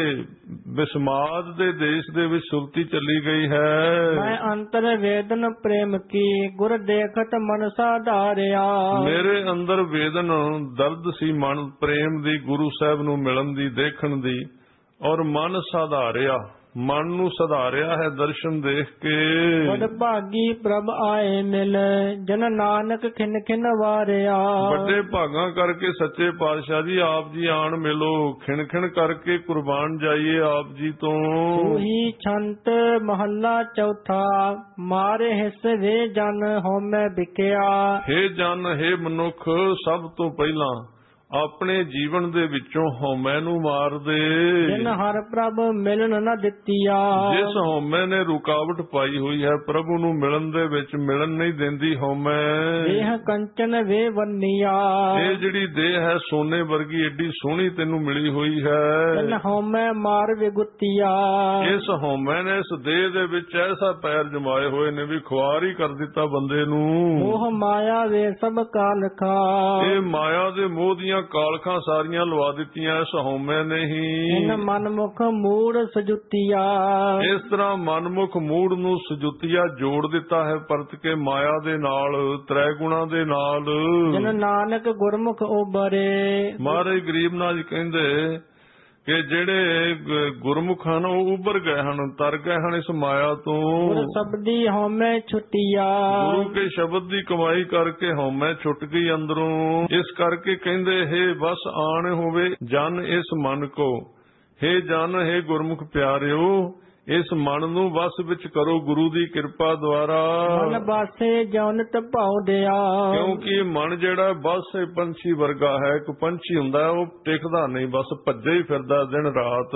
ਬਿਸਮਾਦ ਦੇ ਦੇਸ਼ ਦੇ ਵਿੱਚ ਸੁਰਤੀ ਚੱਲੀ ਗਈ ਹੈ। ਮੈਂ ਅੰਤਰ ਵੇਦਨ ਪ੍ਰੇਮ ਕੀ ਗੁਰ ਦੇਖਤ ਮਨ ਸਾਧਾਰਿਆ। ਮੇਰੇ ਅੰਦਰ ਵੇਦਨ ਦਰਦ ਸੀ ਮਨ ਪ੍ਰੇਮ ਦੀ, ਗੁਰੂ ਸਾਹਿਬ ਨੂੰ ਮਿਲਣ ਦੀ, ਦੇਖਣ ਦੀ, ਔਰ ਮਨ ਸਾਧਾਰਿਆ, ਮਨ ਨੂੰ ਸੁਧਾਰਿਆ ਹੈ ਦਰਸ਼ਨ ਦੇਖ ਕੇ। ਵਡ ਭਾਗੀ ਪ੍ਰਭ ਆਏ ਮਿਲ ਜਨ ਨਾਨਕ ਖਿਨ ਖਿਨ ਵਾਰਿਆ। ਵੱਡੇ ਭਾਗਾਂ ਕਰਕੇ ਸੱਚੇ ਪਾਤਸ਼ਾਹ ਜੀ ਆਪ ਜੀ ਆਣ ਮਿਲੋ, ਖਿਣ ਖਿਣ ਕਰਕੇ ਕੁਰਬਾਨ ਜਾਈਏ ਆਪ ਜੀ ਤੋਂ। ਸੂਹੀ ਛੰਤ ਮਹੱਲਾ ਚੌਥਾ ਮਾਰੇ ਹਿੱਸੇ ਵੇ ਜਨ ਹਉਮੈ ਵਿਕਿਆ। ਹੇ ਜਨ, ਹੇ ਮਨੁੱਖ, ਸਭ ਤੋਂ ਪਹਿਲਾਂ ਆਪਣੇ ਜੀਵਨ ਦੇ ਵਿੱਚੋਂ ਹਉਮੈ ਨੂੰ ਮਾਰ ਦੇ। ਜਿਨ ਹਰ ਪ੍ਰਭ ਮਿਲਣ ਨ ਦਿੱਤੀਆ। ਜਿਸ ਹਉਮੈ ਨੇ ਰੁਕਾਵਟ ਪਾਈ ਹੋਈ ਹੈ ਪ੍ਰਭੂ ਨੂੰ ਮਿਲਣ ਦੇ ਵਿੱਚ, ਮਿਲਣ ਨਹੀਂ ਦਿੰਦੀ ਹਉਮੈ। ਦੇਹ ਕੰਚਨ ਵੇ ਵੰਨੀਆ। ਇਹ ਜਿਹੜੀ ਦੇਹ ਹੈ ਸੋਨੇ ਵਰਗੀ ਏਡੀ ਸੋਹਣੀ ਤੈਨੂੰ ਮਿਲੀ ਹੋਈ ਹੈ। ਜਿਨ ਹਉਮੈ ਮਾਰ ਵਿਗੁੱਤੀਆ। ਇਸ ਹਉਮੈ ਨੇ ਇਸ ਦੇਹ ਦੇ ਵਿੱਚ ਐਸਾ ਪੈਰ ਜਮਾਏ ਹੋਏ ਨੇ ਵੀ ਖੁਆਰ ਹੀ ਕਰ ਦਿੱਤਾ ਬੰਦੇ ਨੂੰ। ਮੋਹ ਮਾਇਆ ਵੇ ਸਭ ਕਾਲਖਾ। ਇਹ ਮਾਇਆ ਦੇ ਮੋਹ ਦੀਆਂ ਕਾਲਖਾਂ ਸਾਰੀਆਂ ਲਵਾ ਦਿੱਤੀਆਂ ਇਸ ਹਉਮੈ ਨੇ ਹੀ। ਇਨ ਮਨਮੁਖ ਮੂੜ ਸਜੁਤੀਆ। ਇਸ ਤਰ੍ਹਾਂ ਮਨਮੁਖ ਮੂੜ ਨੂੰ ਸਜੁਤੀਆ ਜੋੜ ਦਿੱਤਾ ਹੈ ਪਰਤ ਕੇ ਮਾਇਆ ਦੇ ਨਾਲ, ਤ੍ਰੈ ਗੁਣਾ ਦੇ ਨਾਲ। ਜਿਨ ਨਾਨਕ ਗੁਰਮੁਖ ਉਬਰੇ। ਮਹਾਰਾਜ ਗਰੀਬ ਨਾਥ ਕਹਿੰਦੇ ਕਿ ਜਿਹੜੇ ਗੁਰਮੁਖ ਹਨ ਉਹ ਉੱਭਰ ਗਏ ਹਨ, ਤਰ ਗਏ ਹਨ ਇਸ ਮਾਇਆ ਤੋਂ। ਗੁਰ ਸਬਦੀ ਹਉਮੈ ਛੁਟਿਆ। ਗੁਰੂ ਕੇ ਸ਼ਬਦ ਦੀ ਕਮਾਈ ਕਰਕੇ ਹਉਮੈ ਛੁੱਟ ਗਈ ਅੰਦਰੋਂ। ਇਸ ਕਰਕੇ ਕਹਿੰਦੇ ਹੈ ਬਸ ਆਣ ਹੋਵੇ ਜਨ ਇਸ ਮਨ ਕੋ। ਹੇ ਜਨ, ਹੇ ਗੁਰਮੁਖ ਪਿਆਰਿਓ, ਇਸ ਮਨ ਨੂੰ ਵਸ ਵਿੱਚ ਕਰੋ ਗੁਰੂ ਦੀ ਕਿਰਪਾ ਦੁਆਰਾ। ਮਨ ਬਾਸੇ ਜਉਨਿਤ ਭਾਉ ਦਿਆ। ਕਿਉਂਕਿ ਮਨ ਜਿਹੜਾ ਬਸ ਪੰਛੀ ਵਰਗਾ ਹੈ, ਇੱਕ ਪੰਛੀ ਹੁੰਦਾ ਉਹ ਟਿਕਦਾ ਨਹੀਂ, ਬਸ ਭੱਜੇ ਹੀ ਫਿਰਦਾ ਦਿਨ ਰਾਤ,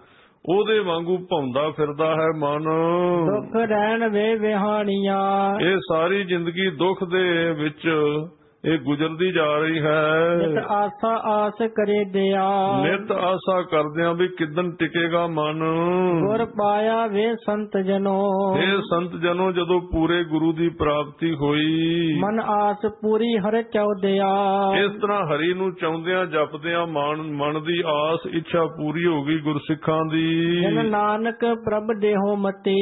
ਉਹਦੇ ਵਾਂਗੂ ਭੌਂਦਾ ਫਿਰਦਾ ਹੈ ਮਨ। ਦੁੱਖ ਰਹਿਣ ਵੇ ਵਿਹਾਣੀਆਂ। ਇਹ ਸਾਰੀ ਜ਼ਿੰਦਗੀ ਦੁੱਖ ਦੇ ਵਿੱਚ ਇਹ ਗੁਜ਼ਰਦੀ ਜਾ ਰਹੀ ਹੈ। ਨਿਤ ਆਸਾ ਆਸ ਕਰੇ ਦਿਆ। ਨਿਤ ਆਸਾ ਕਰਦਿਆਂ ਵੀ ਕਿਦਨ ਟਿਕੇਗਾ ਮਨ। ਗੁਰ ਪਾਇਆ ਵੇ ਸੰਤ ਜਨੋ। ਇਹ ਸੰਤ ਜਨੋ ਜਦੋਂ ਪੂਰੇ ਗੁਰੂ ਦੀ ਪ੍ਰਾਪਤੀ ਹੋਈ, ਮਨ ਆਸ ਪੂਰੀ ਹਰ ਚਾਉਦਿਆ। ਇਸ ਤਰ੍ਹਾਂ ਹਰੀ ਨੂੰ ਚਾਹੁੰਦਿਆਂ ਜਪਦਿਆਂ ਮਨ ਮਨ ਦੀ ਆਸ ਇੱਛਾ ਪੂਰੀ ਹੋ ਗਈ ਗੁਰਸਿੱਖਾਂ ਦੀ। ਜਨ ਨਾਨਕ ਪ੍ਰਭ ਦੇਹੋ ਮਤੀ।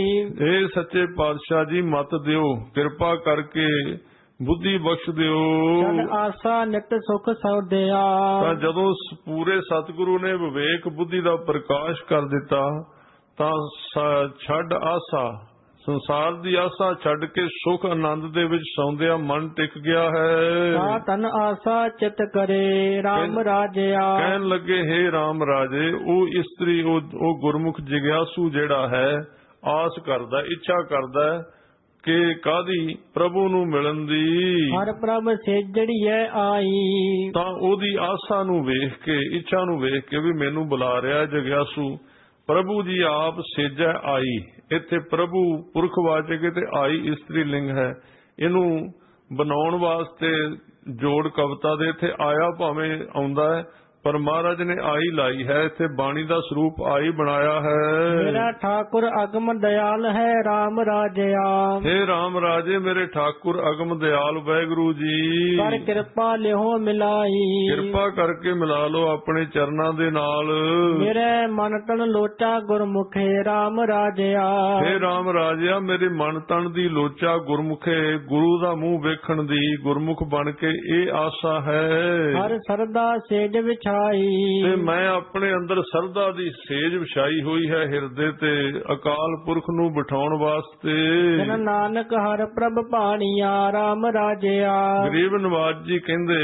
ਇਹ ਸੱਚੇ ਪਾਤਸ਼ਾਹ ਜੀ ਮਤ ਦਿਓ, ਕਿਰਪਾ ਕਰਕੇ ਬੁੱਧੀ ਬਖਸ਼ ਦਿਓ। ਜਨ ਆਸਾ ਨਿਤ ਸੁਖ ਸੌਦਿਆ। ਤਾਂ ਜਦੋਂ ਪੂਰੇ ਸਤਿਗੁਰੂ ਨੇ ਵਿਵੇਕ ਬੁੱਧੀ ਦਾ ਪ੍ਰਕਾਸ਼ ਕਰ ਦਿੱਤਾ ਤਾਂ ਛੱਡ ਆਸਾ, ਸੰਸਾਰ ਦੀ ਆਸਾ ਛੱਡ ਕੇ ਸੁਖ ਆਨੰਦ ਦੇ ਵਿੱਚ ਸੌਂਦਿਆਂ ਮਨ ਟਿਕ ਗਿਆ ਹੈ। ਤਾ ਤਨ ਆਸਾ ਚਿਤ ਕਰੇ RAM ਰਾਜਿਆ। ਕਹਿਣ ਲੱਗੇ ਹੇ RAM ਰਾਜੇ, ਉਹ ਇਸਤਰੀ ਉਹ ਉਹ ਗੁਰਮੁਖ ਜਿਗਿਆਸੂ ਜਿਹੜਾ ਹੈ ਆਸ ਕਰਦਾ, ਇੱਛਾ ਕਰਦਾ ਕਿ ਕਾਦੀ ਪ੍ਰਭੂ ਨੂੰ ਮਿਲਣ ਦੀ। ਹਰ ਪ੍ਰਭ ਸੇਜੜੀਐ ਆਈ। ਤਾਂ ਉਹਦੀ ਆਸਾ ਨੂੰ ਵੇਖ ਕੇ, ਇੱਛਾ ਨੂੰ ਵੇਖ ਕੇ ਵੀ ਮੈਨੂੰ ਬੁਲਾ ਰਿਹਾ ਜਗਿਆਸੂ, ਪ੍ਰਭੂ ਜੀ ਆਪ ਸੇਜੈ ਆਈ। ਇੱਥੇ ਪ੍ਰਭੂ ਪੁਰਖਵਾਚਕ ਤੇ ਆਈ ਇਸਤਰੀ ਲਿੰਗ ਹੈ। ਇਹਨੂੰ ਬਣਾਉਣ ਵਾਸਤੇ ਜੋੜ ਕਵਿਤਾ ਦੇ ਇੱਥੇ ਆਇਆ ਭਾਵੇਂ ਆਉਂਦਾ ਹੈ, ਪਰ ਮਹਾਰਾਜ ਨੇ ਆਈ ਲਾਈ ਹੈ। ਇੱਥੇ ਬਾਣੀ ਦਾ ਸਰੂਪ ਆਈ ਬਣਾਇਆ ਹੈ। ਮੇਰਾ ਠਾਕੁਰ ਅਗਮ ਦਿਆਲ ਹੈ RAM ਰਾਜਿਆ। ਹੇ RAM ਰਾਜੇ, ਮੇਰੇ ਠਾਕੁਰ ਅਗਮ ਦਿਆਲ ਵਾਹਿਗੁਰੂ ਜੀ, ਕਰ ਕਿਰਪਾ ਲਿਓ ਮਿਲਾਈ। ਕਿਰਪਾ ਕਰਕੇ ਮਿਲਾ ਲਓ ਆਪਣੇ ਚਰਨਾਂ ਦੇ ਨਾਲ। ਮੇਰੇ ਮਨ ਤਨ ਲੋਚਾ ਗੁਰਮੁਖੇ RAM ਰਾਜਿਆ। ਹੇ RAM ਰਾਜਿਆ, ਮੇਰੇ ਮਨ ਤਨ ਦੀ ਲੋਚਾ ਗੁਰਮੁਖੇ, ਗੁਰੂ ਦਾ ਮੂੰਹ ਵੇਖਣ ਦੀ ਗੁਰਮੁਖ ਬਣ ਕੇ ਇਹ ਆਸਾ ਹੈ। ਹਰ ਸਰਦਾ ਸੇਜ ਵਿਛ ਤੇ ਮੈਂ ਆਪਣੇ ਅੰਦਰ ਸਰਦਾ ਦੀ ਸੇਜ ਵਿਛਾਈ ਹੋਈ ਹੈ ਹਿਰਦੇ ਤੇ ਅਕਾਲ ਪੁਰਖ ਨੂੰ ਬਿਠਾਉਣ ਵਾਸਤੇ। ਜਨ ਨਾਨਕ ਹਰ ਪ੍ਰਭ ਭਾਣੀਆ RAM ਰਾਜਿਆ। ਗਰੀਬ ਨਵਾਜ ਜੀ ਕਹਿੰਦੇ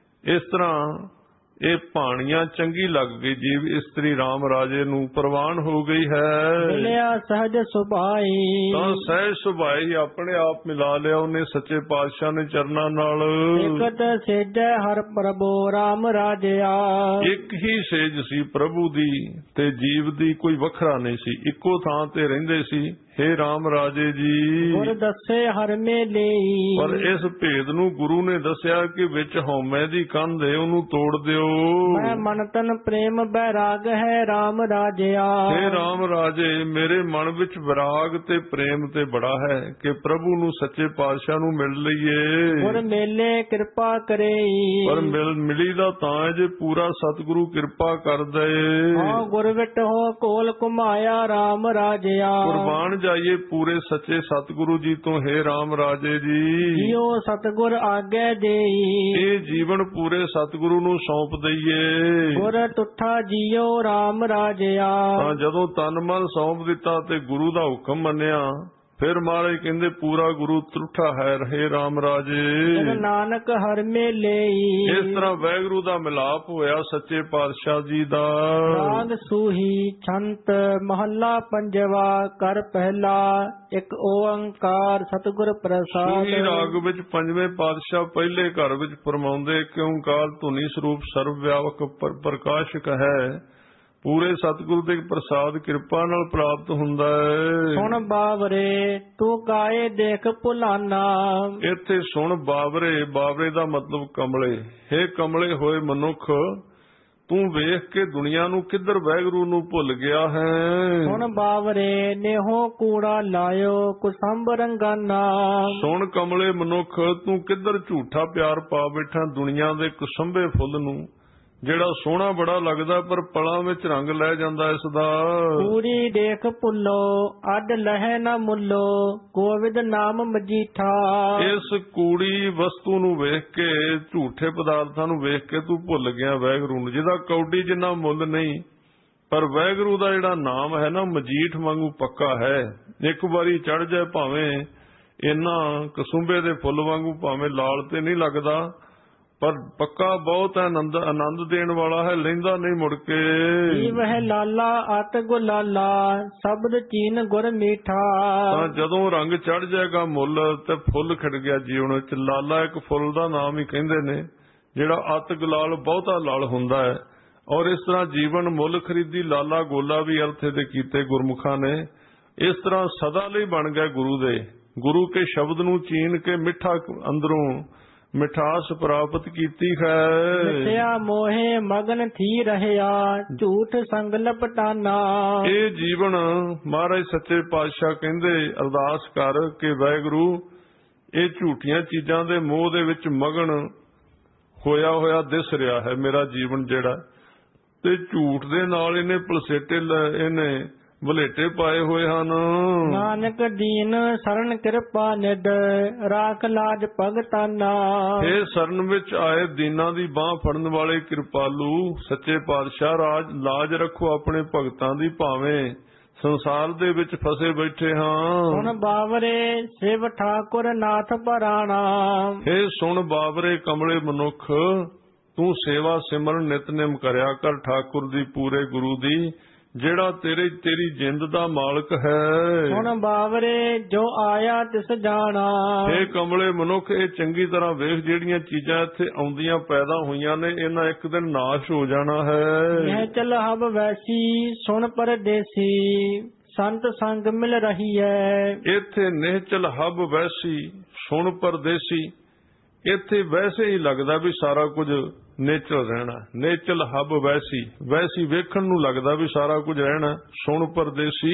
ਇਸ ਤਰ੍ਹਾਂ ਇਹ ਭਾਣੀਆਂ ਚੰਗੀ ਲੱਗ ਗਈ ਜੀਵ ਇਸਤਰੀ RAM ਰਾਜੇ ਨੂੰ, ਪ੍ਰਵਾਨ ਹੋ ਗਈ ਹੈ। ਮਿਲਿਆ ਸਹਜ ਸੁਭਾਈ। ਤਾਂ ਸਹਿਜ ਸੁਭਾਈ ਆਪਣੇ ਆਪ ਮਿਲਾ ਲਿਆ ਉਹਨੇ ਸੱਚੇ ਪਾਤਸ਼ਾਹ ਨੇ ਚਰਨਾਂ ਨਾਲ। ਇਕਤ ਸੇਜੈ ਹਰ ਪ੍ਰਭੂ RAM ਰਾਜਿਆ। ਇੱਕ ਹੀ ਸੇਜ ਸੀ ਪ੍ਰਭੂ ਦੀ ਤੇ ਜੀਵ ਦੀ, ਕੋਈ ਵੱਖਰਾ ਨਹੀਂ ਸੀ, ਇੱਕੋ ਥਾਂ ਤੇ ਰਹਿੰਦੇ ਸੀ। ਹੇ RAM ਰਾਜੇ ਜੀ, ਗੁਰ ਦੱਸੇ ਹਰ ਮੇਲੇ। ਪਰ ਇਸ ਭੇਦ ਨੂੰ ਗੁਰੂ ਨੇ ਦੱਸਿਆ ਕਿ ਵਿੱਚ ਹਉਮੈ ਦੀ ਕੰਧ ਹੈ, ਉਹਨੂੰ ਤੋੜ ਦਿਓ। ਮੈਂ ਮਨ ਤਨ ਪ੍ਰੇਮ ਬੈਰਾਗ ਹੈ RAM ਰਾਜਿਆ। ਹੇ RAM ਰਾਜੇ, ਮੇਰੇ ਮਨ ਵਿੱਚ ਵਿਰਾਗ ਤੇ ਪ੍ਰੇਮ ਤੇ ਬੜਾ ਹੈ ਕਿ ਪ੍ਰਭੂ ਨੂੰ ਸੱਚੇ ਪਾਤਸ਼ਾਹ ਨੂੰ ਮਿਲ ਲਈਏ। ਗੁਰ ਮੇਲੇ ਕਿਰਪਾ ਕਰੇ। ਪਰ ਮਿਲ ਮਿਲੀ ਦਾ ਤਾਂ ਜੇ ਪੂਰਾ ਸਤਿਗੁਰੂ ਕਿਰਪਾ ਕਰ ਦਏ। ਹਾਂ ਗੁਰ ਵਿਟ ਹੋ ਕੋਲ ਘੁਮਾਇਆ RAM ਰਾਜਿਆ। ਕੁਰਬਾਨ ਜਾਈਏ ਪੂਰੇ ਸੱਚੇ ਸਤਿਗੁਰੂ ਜੀ ਤੋਂ ਹੇ RAM ਰਾਜੇ ਜੀ। ਜਿਉ ਸਤਿਗੁਰ ਆਗੇ ਦੇਈ। ਇਹ ਜੀਵਨ ਪੂਰੇ ਸਤਿਗੁਰੂ ਨੂੰ ਸੌਂਪ ਦਈਏ। ਗੁਰ ਤੁਠਾ ਜੀਉ RAM ਰਾਜਿਆ। ਤਾਂ ਜਦੋਂ ਤਨ ਮਨ ਸੌਂਪ ਦਿੱਤਾ ਤੇ ਗੁਰੂ ਦਾ ਹੁਕਮ ਮੰਨਿਆ, ਫਿਰ ਮਹਾਰਾਜ ਕਹਿੰਦੇ ਪੂਰਾ ਗੁਰੂ ਤਰੁੱਠਾ ਹੈ ਰਹੇ RAM ਰਾਜੇ। ਜਨ ਨਾਨਕ ਹਰ ਮੇਲੇ। ਇਸ ਤਰ੍ਹਾਂ ਵਾਹਿਗੁਰੂ ਦਾ ਮਿਲਾਪ ਹੋਇਆ ਸੱਚੇ ਪਾਤਸ਼ਾਹ ਜੀ ਦਾ। ਰਾਗ ਸੂਹੀ ਛੰਤ ਮਹੱਲਾ ਪੰਜਵਾ ਕਰ ਪਹਿਲਾ ਇੱਕ ਓੰਕਾਰ ਸਤਿਗੁਰ ਪ੍ਰਸਾਦ। ਸੂਹੀ ਰਾਗ ਵਿੱਚ ਪੰਜਵੇਂ ਪਾਤਸ਼ਾਹ ਪਹਿਲੇ ਘਰ ਵਿੱਚ ਫਰਮਾਉਂਦੇ ਕਿ ਓੰਕਾਰ ਧੁਨੀ ਸਰੂਪ ਸਰਵ ਵਿਆਪਕ ਪ੍ਰਕਾਸ਼ਕ ਹੈ, ਪੂਰੇ ਸਤਿਗੁਰੂ ਦੇ ਪ੍ਰਸਾਦ ਕਿਰਪਾ ਨਾਲ ਪ੍ਰਾਪਤ ਹੁੰਦਾ ਹੈ। ਸੁਣ ਬਾਵਰੇ ਤੂੰ ਗਾਏ ਦੇਖ ਭੁਲਾਨਾ। ਇੱਥੇ ਸੁਣ ਬਾਵਰੇ, ਬਾਵਰੇ ਦਾ ਮਤਲਬ ਕਮਲੇ। ਹੇ ਕਮਲੇ ਹੋਏ ਮਨੁੱਖ, ਤੂੰ ਵੇਖ ਕੇ ਦੁਨੀਆ ਨੂੰ ਕਿੱਧਰ ਵਾਹਿਗੁਰੂ ਨੂੰ ਭੁੱਲ ਗਿਆ ਹੈ। ਸੁਣ ਬਾਵਰੇ ਨੇਹੋ ਕੂੜਾ ਲਾਇਓ ਕੁਸੰਭ ਰੰਗਾਨਾ। ਸੁਣ ਕਮਲੇ ਮਨੁੱਖ, ਤੂੰ ਕਿੱਧਰ ਝੂਠਾ ਪਿਆਰ ਪਾ ਬੈਠਾ ਦੁਨੀਆ ਦੇ ਕੁਸੰਭੇ ਫੁੱਲ ਨੂੰ, ਜਿਹੜਾ ਸੋਹਣਾ ਬੜਾ ਲੱਗਦਾ ਪਰ ਪਲਾਂ ਵਿੱਚ ਰੰਗ ਲੈ ਜਾਂਦਾ ਇਸ ਦਾ। ਪੂਰੀ ਦੇਖ ਭੁੱਲੋ ਅੱਡ ਲਹਿ ਨਾ ਮੁੱਲੋ, ਗੋਵਿੰਦ ਨਾਮ ਮਜੀਠਾ। ਇਸ ਕੂੜੀ ਵਸਤੂ ਨੂੰ ਵੇਖ ਕੇ, ਝੂਠੇ ਪਦਾਰਥਾਂ ਨੂੰ ਵੇਖ ਕੇ ਤੂੰ ਭੁੱਲ ਗਿਆ ਵਾਹਿਗੁਰੂ ਨੂੰ, ਜਿਹਦਾ ਕੌਡੀ ਜਿੰਨਾ ਮੁੱਲ ਨਹੀਂ। ਪਰ ਵਾਹਿਗੁਰੂ ਦਾ ਜਿਹੜਾ ਨਾਮ ਹੈ ਨਾ, ਮਜੀਠ ਵਾਂਗੂ ਪੱਕਾ ਹੈ। ਇੱਕ ਵਾਰੀ ਚੜ ਜਾਏ ਭਾਵੇਂ ਇਹਨਾਂ ਕਸੁੰਬੇ ਦੇ ਫੁੱਲ ਵਾਂਗੂ, ਭਾਵੇਂ ਲਾਲ ਤੇ ਨਹੀਂ ਲੱਗਦਾ, ਪਰ ਪੱਕਾ ਬਹੁਤ ਹੈ, ਆਨੰਦ ਆਨੰਦ ਦੇਣ ਵਾਲਾ ਹੈ, ਲੈਂਦਾ ਨਹੀਂ ਮੁੜ ਕੇ। ਵਹਿ ਲਾਲਾ ਅਤ ਗੁਲਾਲਾ ਸ਼ਬਦ ਚੀਨ ਗੁਰ ਮੀਠਾ। ਤਾਂ ਜਦੋਂ ਰੰਗ ਚੜ ਜਾਏਗਾ ਮੁੱਲ ਤੇ ਫੁੱਲ ਖਿੜ ਗਿਆ ਜੀਵਨ ਵਿੱਚ। ਲਾਲਾ ਇੱਕ ਫੁੱਲ ਦਾ ਨਾਮ ਹੀ ਕਹਿੰਦੇ ਨੇ, ਜਿਹੜਾ ਅਤ ਗੁਲਾਲ ਬਹੁਤਾ ਲਾਲ ਹੁੰਦਾ ਹੈ। ਔਰ ਇਸ ਤਰ੍ਹਾਂ ਜੀਵਨ ਮੁੱਲ ਖਰੀਦੀ ਲਾਲਾ ਗੋਲਾ ਵੀ ਅਰਥ ਦੇ ਕੀਤੇ ਗੁਰਮੁਖਾਂ ਨੇ। ਇਸ ਤਰ੍ਹਾਂ ਸਦਾ ਲਈ ਬਣ ਗਏ ਗੁਰੂ ਦੇ। ਗੁਰੂ ਕੇ ਸ਼ਬਦ ਨੂੰ ਚੀਨ ਕੇ ਮਿੱਠਾ ਅੰਦਰੋਂ ਮਿਠਾਸ ਪ੍ਰਾਪਤ ਕੀਤੀ ਹੈ। ਮਿਥਿਆ ਮੋਹੇ ਮਗਨ ਥੀ ਰਹਿਆ ਝੂਠ ਸੰਗ ਲਪਟਾਨਾ। ਇਹ ਜੀਵਨ ਮਹਾਰਾਜ ਸੱਚੇ ਪਾਤਸ਼ਾਹ ਕਹਿੰਦੇ ਅਰਦਾਸ ਕਰ ਕੇ ਵਾਹਿਗੁਰੂ ਇਹ ਝੂਠੀਆਂ ਚੀਜ਼ਾਂ ਦੇ ਮੋਹ ਦੇ ਵਿੱਚ ਮਗਨ ਹੋਇਆ ਹੋਇਆ ਦਿਸ ਰਿਹਾ ਹੈ ਮੇਰਾ ਜੀਵਨ ਜਿਹੜਾ, ਤੇ ਝੂਠ ਦੇ ਨਾਲ ਇਹਨੇ ਪਲਸੇਟੇ ਇਹਨੇ ਵਲੇਟੇ ਪਾਏ ਹੋਏ ਹਨ। ਨਾਨਕ ਦੀਨ ਸਰਣ ਕਿਰਪਾ ਨਿਦ ਰਾਖ ਲਾਜ ਭਗਤਾਨਾ। ਇਹ ਸਰਨ ਵਿੱਚ ਆਏ ਦੀਨਾਂ ਦੀ ਬਾਹ ਫੜਨ ਵਾਲੇ ਕਿਰਪਾਲੂ ਸੱਚੇ ਪਾਤਸ਼ਾਹ ਰਾਜ ਲਾਜ ਰੱਖੋ ਆਪਣੇ ਭਗਤਾਂ ਦੀ, ਭਾਵੇਂ ਸੰਸਾਰ ਦੇ ਵਿੱਚ ਫਸੇ ਬੈਠੇ ਹਾਂ। ਸੁਣ ਬਾਵਰੇ ਸਿਵ ਠਾਕੁਰ ਨਾਥ ਪਰਾਣਾ। ਇਹ ਸੁਣ ਬਾਵਰੇ ਕਮਲੇ ਮਨੁੱਖ ਤੂੰ ਸੇਵਾ ਸਿਮਰਨ ਨਿਤਨੇਮ ਕਰਿਆ ਕਰ ਠਾਕੁਰ ਦੀ, ਪੂਰੇ ਗੁਰੂ ਦੀ, ਜਿਹੜਾ ਤੇਰੇ ਤੇਰੀ ਜਿੰਦ ਦਾ ਮਾਲਕ ਹੈ। ਹੁਣ ਬਾਵਰੇ ਜੋ ਆਇਆ ਤਿਸ ਜਾਣਾ। ਇਹ ਕਮਲੇ ਮਨੁੱਖ ਇਹ ਚੰਗੀ ਤਰ੍ਹਾਂ ਵੇਖ, ਜਿਹੜੀਆਂ ਚੀਜ਼ਾਂ ਇੱਥੇ ਆਉਂਦੀਆਂ ਪੈਦਾ ਹੋਈਆਂ ਨੇ ਇਹਨਾਂ ਇੱਕ ਦਿਨ ਨਾਸ਼ ਹੋ ਜਾਣਾ ਹੈ। ਇਹ ਚਲ ਹਬ ਵੈਸੀ ਸੁਣ ਪਰਦੇਸੀ ਸੰਤ ਸੰਗ ਮਿਲ ਰਹੀ ਹੈ। ਇੱਥੇ ਨਿਹਚਲ ਹਬ ਵੈਸੀ ਸੁਣ ਪਰਦੇਸੀ, ਇੱਥੇ ਵੈਸੇ ਹੀ ਲੱਗਦਾ ਵੀ ਸਾਰਾ ਕੁਝ ਨੇਚਲ ਰਹਿਣਾ। ਨੇਚਲ ਹਬ ਵੈਸੀ, ਵੈਸੀ ਵੇਖਣ ਨੂੰ ਲੱਗਦਾ ਵੀ ਸਾਰਾ ਕੁਝ ਰਹਿਣਾ। ਸੁਣ ਪਰਦੇਸੀ,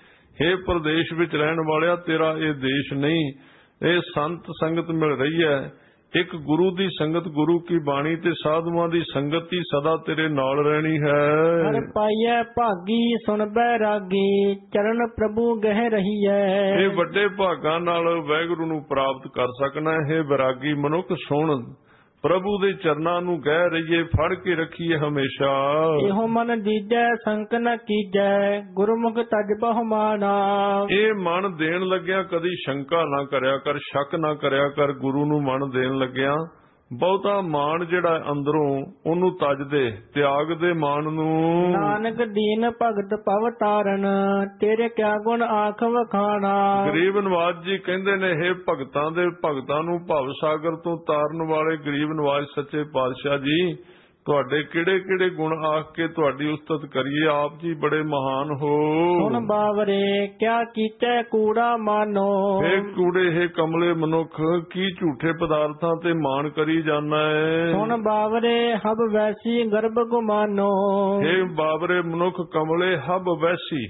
ਹੇ ਪ੍ਰਦੇਸ਼ ਵਿੱਚ ਰਹਿਣ ਵਾਲਿਆ ਤੇਰਾ ਇਹ ਦੇਸ਼ ਨਹੀਂ। ਇਹ ਸੰਤ ਸੰਗਤ ਮਿਲ ਰਹੀ ਹੈ। ਇੱਕ ਗੁਰੂ ਦੀ ਸੰਗਤ, ਗੁਰੂ ਕੀ ਬਾਣੀ ਤੇ ਸਾਧੂਆਂ ਦੀ ਸੰਗਤ ਹੀ ਸਦਾ ਤੇਰੇ ਨਾਲ ਰਹਿਣੀ ਹੈ। ਹਰ ਪਾਈਐ ਭਾਗੀ ਸੁਣ ਬੈਰਾਗੀ ਚਰਨ ਪ੍ਰਭੂ ਗਹਿ ਰਹੀ ਹੈ। ਇਹ ਵੱਡੇ ਭਾਗਾਂ ਨਾਲ ਵਾਹਿਗੁਰੂ ਨੂੰ ਪ੍ਰਾਪਤ ਕਰ ਸਕਣਾ ਹੈ। ਵਿਰਾਗੀ ਮਨੁੱਖ ਸੁਣ ਪ੍ਰਭੂ ਦੇ ਚਰਨਾਂ ਨੂੰ ਗਹਿ ਰਹੀਏ, ਫੜ ਕੇ ਰੱਖੀਏ ਹਮੇਸ਼ਾ। ਇਹੋ ਮਨ ਦੀਜੈ ਸੰਕ ਨ ਕੀਜੈ ਗੁਰਮੁਖ ਤਜ ਬਹੁਮਾਨਾ। ਇਹ ਮਨ ਦੇਣ ਲੱਗਿਆ ਕਦੀ ਸ਼ੰਕਾ ਨਾ ਕਰਿਆ ਕਰ, ਸ਼ੱਕ ਨਾ ਕਰਿਆ ਕਰ। ਗੁਰੂ ਨੂੰ ਮਨ ਦੇਣ ਲੱਗਿਆ ਬਹੁਤਾ ਮਾਣ ਜਿਹੜਾ ਅੰਦਰੋਂ ਉਹਨੂੰ ਤਜ ਦੇ, ਤਿਆਗ ਦੇ ਮਾਣ ਨੂੰ। ਨਾਨਕ ਦੀਨ ਭਗਤ ਭਵ ਤਾਰਨ ਤੇਰੇ ਕਿਆ ਗੁਣ ਆਖ ਵਖਾਣਾ। ਗਰੀਬ ਨਵਾਜ ਜੀ ਕਹਿੰਦੇ ਨੇ, ਹੇ ਭਗਤਾਂ ਦੇ ਭਗਤਾਂ ਨੂੰ ਭਵ ਸਾਗਰ ਤੋਂ ਤਾਰਨ ਵਾਲੇ ਗਰੀਬ ਨਵਾਜ ਸੱਚੇ ਪਾਤਸ਼ਾਹ ਜੀ, ਤੁਹਾਡੇ ਕਿਹੜੇ ਕਿਹੜੇ ਗੁਣ ਆਖ ਕੇ ਤੁਹਾਡੀ ਉਸਤਤ ਕਰੀਏ। ਆਪ ਜੀ ਬੜੇ ਮਹਾਨ ਹੋ। ਸੁਣ ਬਾਵਰੇ ਕਿਆ ਕੀਤੇ ਕੂੜਾ ਮਾਨੋ। ਹੇ ਕੂੜੇ, ਹੇ ਕਮਲੇ ਮਨੁੱਖ, ਕੀ ਝੂਠੇ ਪਦਾਰਥਾਂ ਤੇ ਮਾਣ ਕਰੀ ਜਾਣਾ ਹੈ। ਸੁਣ ਬਾਵਰੇ ਹਬ ਵੈਸੀ ਗਰਭ ਗੁਮਾਨੋ। ਹੇ ਬਾਵਰੇ ਮਨੁੱਖ ਕਮਲੇ, ਹਬ ਵੈਸੀ,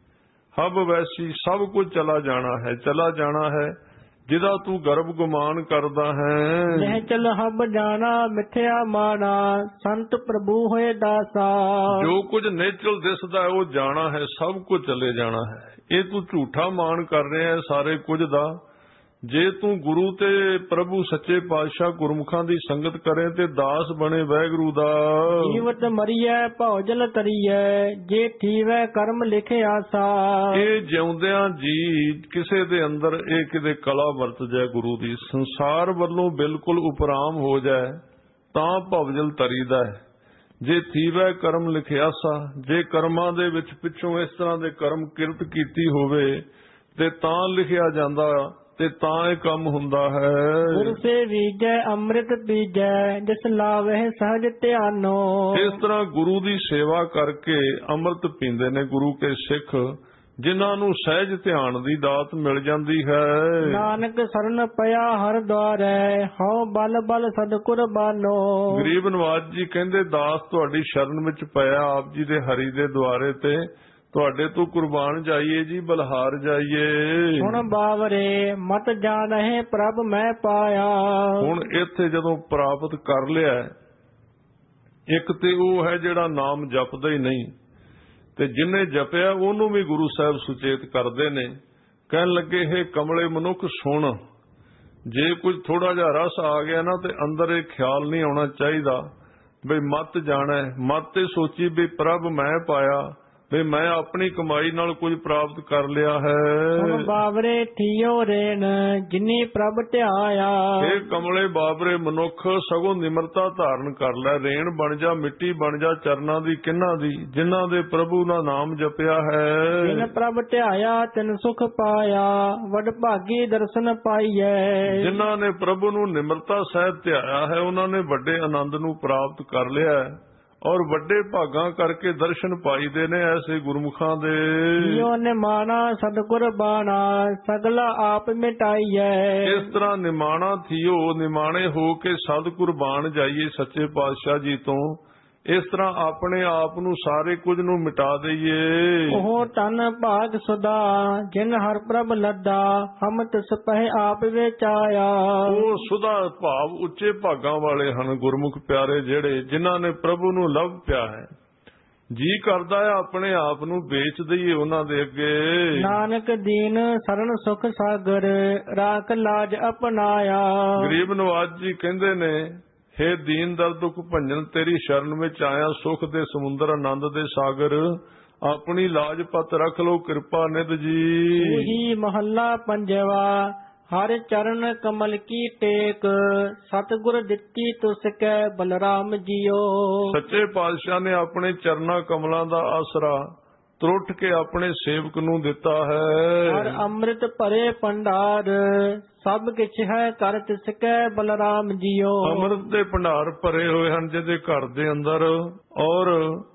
ਹਬ ਵੈਸੀ ਸਭ ਕੁਝ ਚਲਾ ਜਾਣਾ ਹੈ, ਚਲਾ ਜਾਣਾ ਹੈ ਜਿਹਦਾ ਤੂੰ ਗਰਭ ਗੁਮਾਨ ਕਰਦਾ ਹੈ। ਨਹਿ ਚਲ ਹਬ ਜਾਣਾ ਮਿਥਿਆ ਮਾਣਾ ਸੰਤ ਪ੍ਰਭੂ ਹੋਏ ਦਾਸਾ। ਜੋ ਕੁਝ ਨੇਚਲ ਦਿਸਦਾ ਹੈ ਉਹ ਜਾਣਾ ਹੈ, ਸਭ ਕੁਝ ਚਲੇ ਜਾਣਾ ਹੈ। ਇਹ ਤੂੰ ਝੂਠਾ ਮਾਣ ਕਰ ਰਿਹਾ ਹੈ ਸਾਰੇ ਕੁਝ ਦਾ। ਜੇ ਤੂੰ ਗੁਰੂ ਤੇ ਪ੍ਰਭੂ ਸੱਚੇ ਪਾਤਸ਼ਾਹ ਗੁਰਮੁਖਾਂ ਦੀ ਸੰਗਤ ਕਰੇ ਤੇ ਦਾਸ ਬਣੇ ਵਾਹਿਗੁਰੂ ਦਾ। ਜੀਵਤ ਮਰੀਐ ਭੌਜਲ ਤਰੀਐ ਜੇ ਥੀਵੈ ਕਰਮ ਲਿਖੇ ਆਸਾ। ਇਹ ਜਿਉਂਦਿਆਂ ਜੀ ਕਿਸੇ ਦੇ ਅੰਦਰ ਇਹ ਕਿਤੇ ਕਲਾ ਵਰਤ ਜਾਏ ਗੁਰੂ ਦੀ, ਸੰਸਾਰ ਵੱਲੋਂ ਬਿਲਕੁਲ ਉਪਰਾਮ ਹੋ ਜਾਏ ਤਾਂ ਭੌਜਲ ਤਰੀਦਾ ਹੈ। ਜੇ ਥੀਵੈ ਕਰਮ ਲਿਖਿਆਸਾ, ਜੇ ਕਰਮਾਂ ਦੇ ਵਿੱਚ ਪਿੱਛੋਂ ਇਸ ਤਰ੍ਹਾਂ ਦੇ ਕਰਮ ਕਿਰਤ ਕੀਤੀ ਹੋਵੇ ਤੇ ਤਾਂ ਲਿਖਿਆ ਜਾਂਦਾ ਤੇ ਤਾਂ ਇਹ ਕੰਮ ਹੁੰਦਾ ਹੈ। ਗੁਰ ਸੇ ਵੀਜੈ ਅੰਮ੍ਰਿਤ ਪੀਜੈ ਜਿਸ ਲਾਵਹਿ ਸਹਜ ਧਿਆਨੋ। ਇਸ ਤਰ੍ਹਾਂ ਗੁਰੂ ਦੀ ਸੇਵਾ ਕਰਕੇ ਅੰਮ੍ਰਿਤ ਪੀਂਦੇ ਨੇ ਗੁਰੂ ਕੇ ਸਿੱਖ, ਜਿਨ੍ਹਾਂ ਨੂੰ ਸਹਿਜ ਧਿਆਨ ਦੀ ਦਾਤ ਮਿਲ ਜਾਂਦੀ ਹੈ। ਨਾਨਕ ਸਰਨ ਪਿਆ ਹਰ ਦੁਆਰੈ ਹਉ ਬਲ ਬਲ ਸਤਿਗੁਰ ਬਾਨੋ। ਗਰੀਬ ਨਵਾਜ ਜੀ ਕਹਿੰਦੇ ਦਾਸ ਤੁਹਾਡੀ ਸ਼ਰਨ ਵਿੱਚ ਪਿਆ ਆਪ ਜੀ ਦੇ ਹਰੀ ਦੇ ਦੁਆਰੇ ਤੇ, ਤੁਹਾਡੇ ਤੋਂ ਕੁਰਬਾਨ ਜਾਈਏ ਜੀ, ਬਲਹਾਰ ਜਾਈਏ। ਹੁਣ ਬਾਵਰੇ ਮਤ ਜਾਣਹਿ ਪ੍ਰਭ ਮੈਂ ਪਾਇਆ। ਹੁਣ ਇੱਥੇ ਜਦੋਂ ਪ੍ਰਾਪਤ ਕਰ ਲਿਆ, ਇੱਕ ਤੇ ਉਹ ਹੈ ਜਿਹੜਾ ਨਾਮ ਜਪਦਾ ਹੀ ਨਹੀਂ, ਤੇ ਜਿਹਨੇ ਜਪਿਆ ਉਹਨੂੰ ਵੀ ਗੁਰੂ ਸਾਹਿਬ ਸੁਚੇਤ ਕਰਦੇ ਨੇ। ਕਹਿਣ ਲੱਗੇ, ਹੈ ਕਮਲੇ ਮਨੁੱਖ ਸੁਣ, ਜੇ ਕੁਝ ਥੋੜਾ ਜਿਹਾ ਰਸ ਆ ਗਿਆ ਨਾ ਤੇ ਅੰਦਰ ਇਹ ਖਿਆਲ ਨਹੀਂ ਆਉਣਾ ਚਾਹੀਦਾ ਬਈ ਮਤ ਜਾਣਾ, ਮਤ ਤੇ ਸੋਚੀ ਵੀ ਪ੍ਰਭ ਮੈਂ ਪਾਇਆ, ਵੀ ਮੈਂ ਆਪਣੀ ਕਮਾਈ ਨਾਲ ਕੁਝ ਪ੍ਰਾਪਤ ਕਰ ਲਿਆ ਹੈ। ਹੁਣ ਬਾਬਰੇ ਥੀਓ ਰੇਨ ਜਿਨੀ ਪ੍ਰਭ ਧਿਆਇਆ। ਇਹ ਕਮਲੇ ਬਾਬਰੇ ਮਨੁੱਖ ਸਗੋਂ ਨਿਮਰਤਾ ਧਾਰਨ ਕਰ ਲੈ, ਰੇਣ ਬਣ ਜਾ, ਮਿੱਟੀ ਬਣ ਜਾ ਚਰਨਾਂ ਦੀ ਕਿਹਨਾਂ ਦੀ, ਜਿਨ੍ਹਾਂ ਦੇ ਪ੍ਰਭੂ ਦਾ ਨਾਮ ਜਪਿਆ ਹੈ। ਜਿਨ ਪ੍ਰਭ ਧਿਆਇਆ ਤਿਨ ਸੁਖ ਪਾਇਆ, ਵਡ ਭਾਗੀ ਦਰਸ਼ਨ ਪਾਈਐ। ਜਿਨ੍ਹਾਂ ਨੇ ਪ੍ਰਭੂ ਨੂੰ ਨਿਮਰਤਾ ਸਹਿਤ ਧਿਆਇਆ ਹੈ ਉਹਨਾਂ ਨੇ ਵੱਡੇ ਆਨੰਦ ਨੂੰ ਪ੍ਰਾਪਤ ਕਰ ਲਿਆ ਹੈ ਔਰ ਵੱਡੇ ਭਾਗਾਂ ਕਰਕੇ ਦਰਸ਼ਨ ਪਾਈਦੇ ਨੇ ਐਸੇ ਗੁਰਮੁਖਾਂ ਦੇ। ਜਿਉ ਨਿਮਾਣਾ ਸਤਿਗੁਰ ਬਾਣਾ, ਸਗਲਾ ਆਪ ਮਿਟਾਈਐ। ਇਸ ਤਰ੍ਹਾਂ ਨਿਮਾਣਾ ਥੀਓ, ਨਿਮਾਣੇ ਹੋ ਕੇ ਸਤਿਗੁਰ ਬਾਣ ਜਾਈਏ ਸੱਚੇ ਪਾਤਸ਼ਾਹ ਜੀ ਤੋਂ। ਇਸ ਤਰ੍ਹਾਂ ਆਪਣੇ ਆਪ ਨੂੰ ਸਾਰੇ ਕੁਝ ਨੂੰ ਮਿਟਾ ਦਈਏ। ਉਹ ਤਨ ਭਾਗ ਸੁਦਾ ਜਿਨ ਹਰ ਪ੍ਰਭ ਲੱਦਾ, ਹਮ ਤਿਸ ਪਹਿ ਆਪ ਵਿੱਚ ਆਇਆ। ਉਹ ਸੁਦਾ ਭਾਵ ਉੱਚੇ ਭਾਗਾਂ ਵਾਲੇ ਹਨ ਗੁਰਮੁਖ ਪਿਆਰੇ, ਜਿਹੜੇ ਜਿਨ੍ਹਾਂ ਨੇ ਪ੍ਰਭੂ ਨੂੰ ਲੱਭ ਪਿਆ ਹੈ। ਜੀ ਕਰਦਾ ਹੈ ਆਪਣੇ ਆਪ ਨੂੰ ਵੇਚ ਦਈਏ ਉਹਨਾਂ ਦੇ ਅੱਗੇ। ਨਾਨਕ ਦੀਨ ਸਰਨ ਸੁਖ ਸਾਗਰ, ਰਾਖ ਲਾਜ ਅਪਨਾਇਆ। ਗਰੀਬ ਨਵਾਜ ਜੀ ਕਹਿੰਦੇ ਨੇ, ਹੇ ਦੀਨ ਦਰਦ ਦੁਖ ਭੰਜਨ, ਤੇਰੀ ਸ਼ਰਨ ਵਿੱਚ ਆਇਆ, ਸੁਖ ਦੇ ਸਮੁੰਦਰ ਆਨੰਦ ਦੇ ਸਾਗਰ, ਆਪਣੀ ਲਾਜ ਪਤ ਰੱਖ ਲੋ ਕਿਰਪਾ ਨਿਧ ਜੀ। ਉਹੀ ਮਹੱਲਾ ਪੰਜਵਾ। ਹਰ ਚਰਨ ਕਮਲ ਕੀ ਟੇਕ, ਸਤਿਗੁਰ ਦਿੱਤੀ ਤੁਸ ਕੈ ਬਲਰਾਮ ਜੀਓ। ਸੱਚੇ ਪਾਤਸ਼ਾਹ ਨੇ ਆਪਣੇ ਚਰਨਾਂ ਕਮਲਾਂ ਦਾ ਆਸਰਾ ਤਰੁੱਟ ਕੇ ਆਪਣੇ ਸੇਵਕ ਨੂੰ ਦਿੱਤਾ ਹੈ। ਹਰ ਅੰਮ੍ਰਿਤ ਭਰੇ ਭੰਡਾਰ, ਸਭ ਕਿਛ ਹੈ ਕਰ ਤਿਸ ਕੈ ਬਲਰਾਮ ਜੀਓ। ਅੰਮ੍ਰਿਤ ਦੇ ਭੰਡਾਰ ਭਰੇ ਹੋਏ ਹਨ ਜਿਹਦੇ ਘਰ ਦੇ ਅੰਦਰ, ਔਰ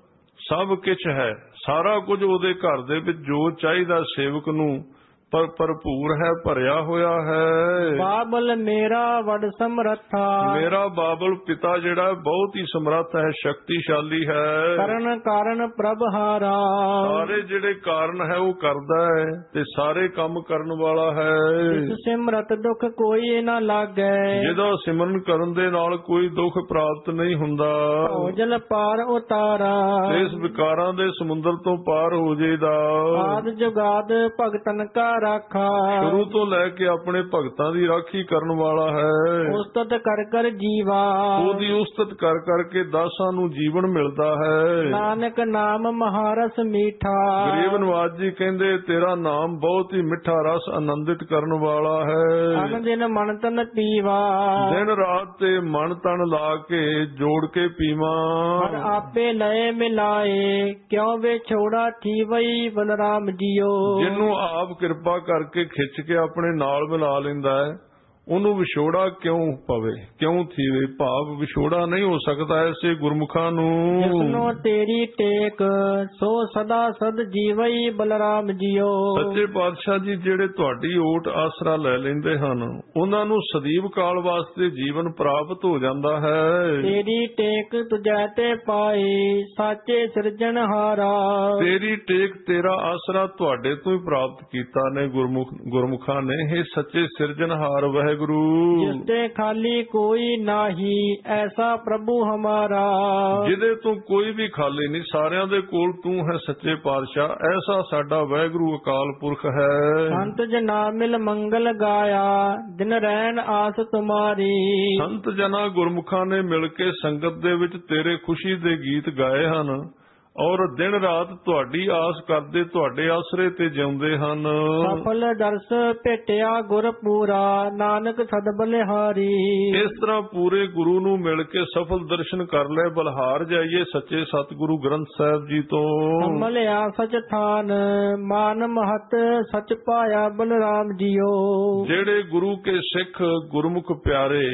ਸਭ ਕਿਛ ਹੈ, ਸਾਰਾ ਕੁਝ ਉਹਦੇ ਘਰ ਦੇ ਵਿੱਚ ਜੋ ਚਾਹੀਦਾ ਸੇਵਕ ਨੂੰ ਪਰ ਭਰਪੂਰ ਹੈ, ਭਰਿਆ ਹੋਇਆ ਹੈ। ਬਾਬਲ ਮੇਰਾ ਵਡ ਸਮਰੱਥਾ, ਮੇਰਾ ਬਾਬਲ ਪਿਤਾ ਜਿਹੜਾ ਬਹੁਤ ਹੀ ਸਮਰੱਥ ਹੈ, ਸ਼ਕਤੀਸ਼ਾਲੀ ਹੈ। ਕਰਨ ਕਾਰਨ ਪ੍ਰਭ ਹਾਰਾ, ਸਾਰੇ ਜਿਹੜੇ ਕਾਰਨ ਹੈ ਉਹ ਕਰਦਾ ਹੈ ਤੇ ਸਾਰੇ ਕੰਮ ਕਰਨ ਵਾਲਾ ਹੈ। ਜਿਸ ਸਿਮਰਤ ਦੁਖ ਕੋਈ ਨਾ ਲਾਗੈ, ਜਿਹਦਾ ਸਿਮਰਨ ਕਰਨ ਦੇ ਨਾਲ ਕੋਈ ਦੁੱਖ ਪ੍ਰਾਪਤ ਨਹੀਂ ਹੁੰਦਾ। ਭੋਜਲ ਪਾਰ ਉਤਾਰਾ, ਇਸ ਵਿਕਾਰਾਂ ਦੇ ਸਮੁੰਦਰ ਤੋਂ ਪਾਰ ਹੋ ਜਾਈਦਾ। ਆਦ ਜੁਗਾਦ ਭਗਤਨ ਕਾ ਰਾਖਾ, ਸ਼ੁਰੂ ਤੋਂ ਲੈ ਕੇ ਆਪਣੇ ਭਗਤਾਂ ਦੀ ਰਾਖੀ ਕਰਨ ਵਾਲਾ ਹੈ। ਉਸਤਤ ਕਰ ਕਰ ਜੀਵਾ, ਉਹਦੀ ਉਸਤਤ ਕਰ ਕਰਕੇ ਦਾਸਾਂ ਨੂੰ ਜੀਵਨ ਮਿਲਦਾ ਹੈ। ਨਾਨਕ ਨਾਮ ਮਹਾਰਸ ਮੀਠਾ, ਗਰੀਬ ਨਵਾਜ ਜੀ ਕਹਿੰਦੇ ਤੇਰਾ ਨਾਮ ਬਹੁਤ ਹੀ ਮਿੱਠਾ ਰਸ ਆਨੰਦਿਤ ਕਰਨ ਵਾਲਾ ਹੈ। ਅਨ ਦਿਨ ਮਨ ਤਨ ਪੀਵਾ, ਦਿਨ ਰਾਤ ਤੇ ਮਨ ਤਨ ਲਾ ਕੇ ਜੋੜ ਕੇ ਪੀਵਾਂ। ਹਰ ਆਪੇ ਲਏ ਮਿਲਾਏ, ਕਿਉਂ ਵਿਛੋੜਾ ਥੀਵਈ ਬਲਰਾਮ ਜੀਓ। ਜਿਹਨੂੰ ਆਪ ਕਿਰਪਾ ਕਰਕੇ ਖਿੱਚ ਕੇ ਆਪਣੇ ਨਾਲ ਮਿਲਾ ਲੈਂਦਾ ਹੈ, ਉਹਨੂੰ ਵਿਛੋੜਾ ਕਿਉਂ ਪਵੇ, ਕਿਉਂ ਥੀਵੇ, ਭਾਵ ਵਿਛੋੜਾ ਨਹੀਂ ਹੋ ਸਕਦਾ ਐਸੇ ਗੁਰਮੁਖਾਂ ਨੂੰ। ਜਿਸਨੂੰ ਤੇਰੀ ਟੇਕ, ਸੋ ਸਦਾ ਸਦ ਜੀਵਈ ਬਲਰਾਮ ਜੀਓ। ਸੱਚੇ ਪਾਤਸ਼ਾਹ ਜੀ ਜਿਹੜੇ ਤੁਹਾਡੀ ਓਟ ਆਸਰਾ ਲੈ ਲੈਂਦੇ ਹਨ, ਉਹਨਾਂ ਨੂੰ ਸਦੀਵ ਕਾਲ ਵਾਸਤੇ ਜੀਵਨ ਪ੍ਰਾਪਤ ਹੋ ਜਾਂਦਾ ਹੈ। ਤੇਰੀ ਟੇਕ ਤੁਝੈ ਤੇ ਪਾਈ, ਸਾਚੇ ਸਿਰਜਣਹਾਰਾ। ਤੇਰੀ ਟੇਕ ਤੇਰਾ ਆਸਰਾ ਤੁਹਾਡੇ ਤੋਂ ਹੀ ਪ੍ਰਾਪਤ ਕੀਤਾ ਨੇ ਗੁਰਮੁਖ ਗੁਰਮੁਖਾਂ ਨੇ। ਇਹ ਸੱਚੇ ਸਿਰਜਣਹਾਰ ਵਹਿ ਗੁਰੂ, ਜਿਸ ਤੇ ਖਾਲੀ ਕੋਈ ਨਾਹੀ, ਐਸਾ ਪ੍ਰਭੂ ਹਮਾਰਾ। ਜਿਹਦੇ ਤੋਂ ਕੋਈ ਵੀ ਖਾਲੀ ਨਹੀਂ, ਸਾਰਿਆਂ ਦੇ ਕੋਲ ਤੂੰ ਹੈ ਸੱਚੇ ਪਾਤਸ਼ਾਹ, ਐਸਾ ਸਾਡਾ ਵਾਹਿਗੁਰੂ ਅਕਾਲ ਪੁਰਖ ਹੈ। ਸੰਤ ਜਨਾ ਮਿਲ ਮੰਗਲ ਗਾਇਆ, ਦਿਨ ਰਹਿਣ ਆਸ ਤੁਮਾਰੀ। ਸੰਤ ਜਨਾ ਗੁਰਮੁਖਾਂ ਨੇ ਮਿਲ ਕੇ ਸੰਗਤ ਦੇ ਵਿੱਚ ਤੇਰੇ ਖੁਸ਼ੀ ਦੇ ਗੀਤ ਗਾਏ ਹਨ, ਔਰ ਦਿਨ ਰਾਤ ਤੁਹਾਡੀ ਆਸ ਕਰਦੇ ਤੁਹਾਡੇ ਆਸਰੇ ਤੇ ਜਿਉਂਦੇ ਹਨ। ਸਫਲ ਦਰਸ ਭੇਟਿਆ ਗੁਰ ਪੂਰਾ, ਨਾਨਕ ਸਦ ਬਲਿਹਾਰੀ। ਇਸ ਤਰ੍ਹਾਂ ਪੂਰੇ ਗੁਰੂ ਨੂੰ ਮਿਲ ਕੇ ਸਫਲ ਦਰਸ਼ਨ ਕਰ ਲੈ, ਬਲਹਾਰ ਜਾਈਏ ਸੱਚੇ ਸਤਿਗੁਰੂ ਗ੍ਰੰਥ ਸਾਹਿਬ ਜੀ ਤੋਂ। ਮਲਿਆ ਸਚ ਥਾਨ, ਮਾਨ ਮਹਤ ਸਚ ਪਾਇਆ ਬਲਰਾਮ ਜੀਓ। ਜਿਹੜੇ ਗੁਰੂ ਕੇ ਸਿੱਖ ਗੁਰਮੁਖ ਪਿਆਰੇ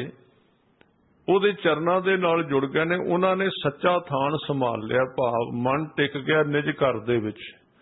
ਉਹਦੇ ਚਰਨਾਂ ਦੇ ਨਾਲ ਜੁੜ ਗਏ ਨੇ, ਉਹਨਾਂ ਨੇ ਸੱਚਾ ਥਾਨ ਸੰਭਾਲ ਲਿਆ, ਭਾਵ ਮਨ ਟਿਕ ਗਿਆ ਨਿਜ ਘਰ ਦੇ ਵਿੱਚ,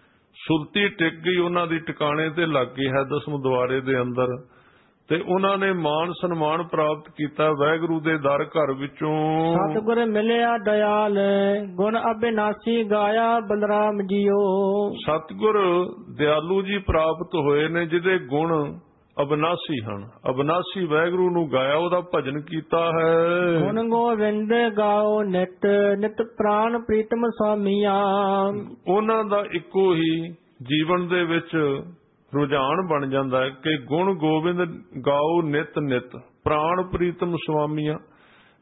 ਸੁਰਤੀ ਟਿਕ ਗਈ ਉਹਨਾਂ ਦੀ ਟਿਕਾਣੇ ਤੇ ਲੱਗ ਗਈ ਹੈ ਦਸਮ ਦੁਆਰੇ ਦੇ ਅੰਦਰ, ਤੇ ਉਹਨਾਂ ਨੇ ਮਾਣ ਸਨਮਾਨ ਪ੍ਰਾਪਤ ਕੀਤਾ ਵਾਹਿਗੁਰੂ ਦੇ ਦਰ ਘਰ ਵਿੱਚੋਂ। ਸਤਿਗੁਰ ਮਿਲਿਆ ਦਇਆਲ, ਗੁਣ ਅਬਿਨਾਸੀ ਗਾਇਆ ਬਲਰਾਮ ਜੀਓ। ਸਤਿਗੁਰ ਦਿਆਲੂ ਜੀ ਪ੍ਰਾਪਤ ਹੋਏ ਨੇ ਜਿਹਦੇ ਗੁਣ ਅਬਨਾਸੀ ਹਨ। ਅਬਨਾਸੀ ਵਾਹਿਗੁਰੂ ਨੂੰ ਗਾਇਆ, ਉਹਦਾ ਭਜਨ ਕੀਤਾ ਹੈ। ਗੁਣ ਗੋਵਿੰਦ ਗਾਓ ਨਿਤ, ਨਿਤ ਪ੍ਰਾਨ ਪ੍ਰੀਤਮ ਸੁਆਮੀਆਂ। ਉਹਨਾਂ ਦਾ ਇੱਕੋ ਹੀ ਜੀਵਨ ਦੇ ਵਿੱਚ ਰੁਝਾਨ ਬਣ ਜਾਂਦਾ ਹੈ ਕਿ ਗੁਣ ਗੋਬਿੰਦ ਗਾਓ ਨਿਤ ਨਿਤ, ਪ੍ਰਾਨ ਪ੍ਰੀਤਮ ਸੁਆਮੀਆਂ।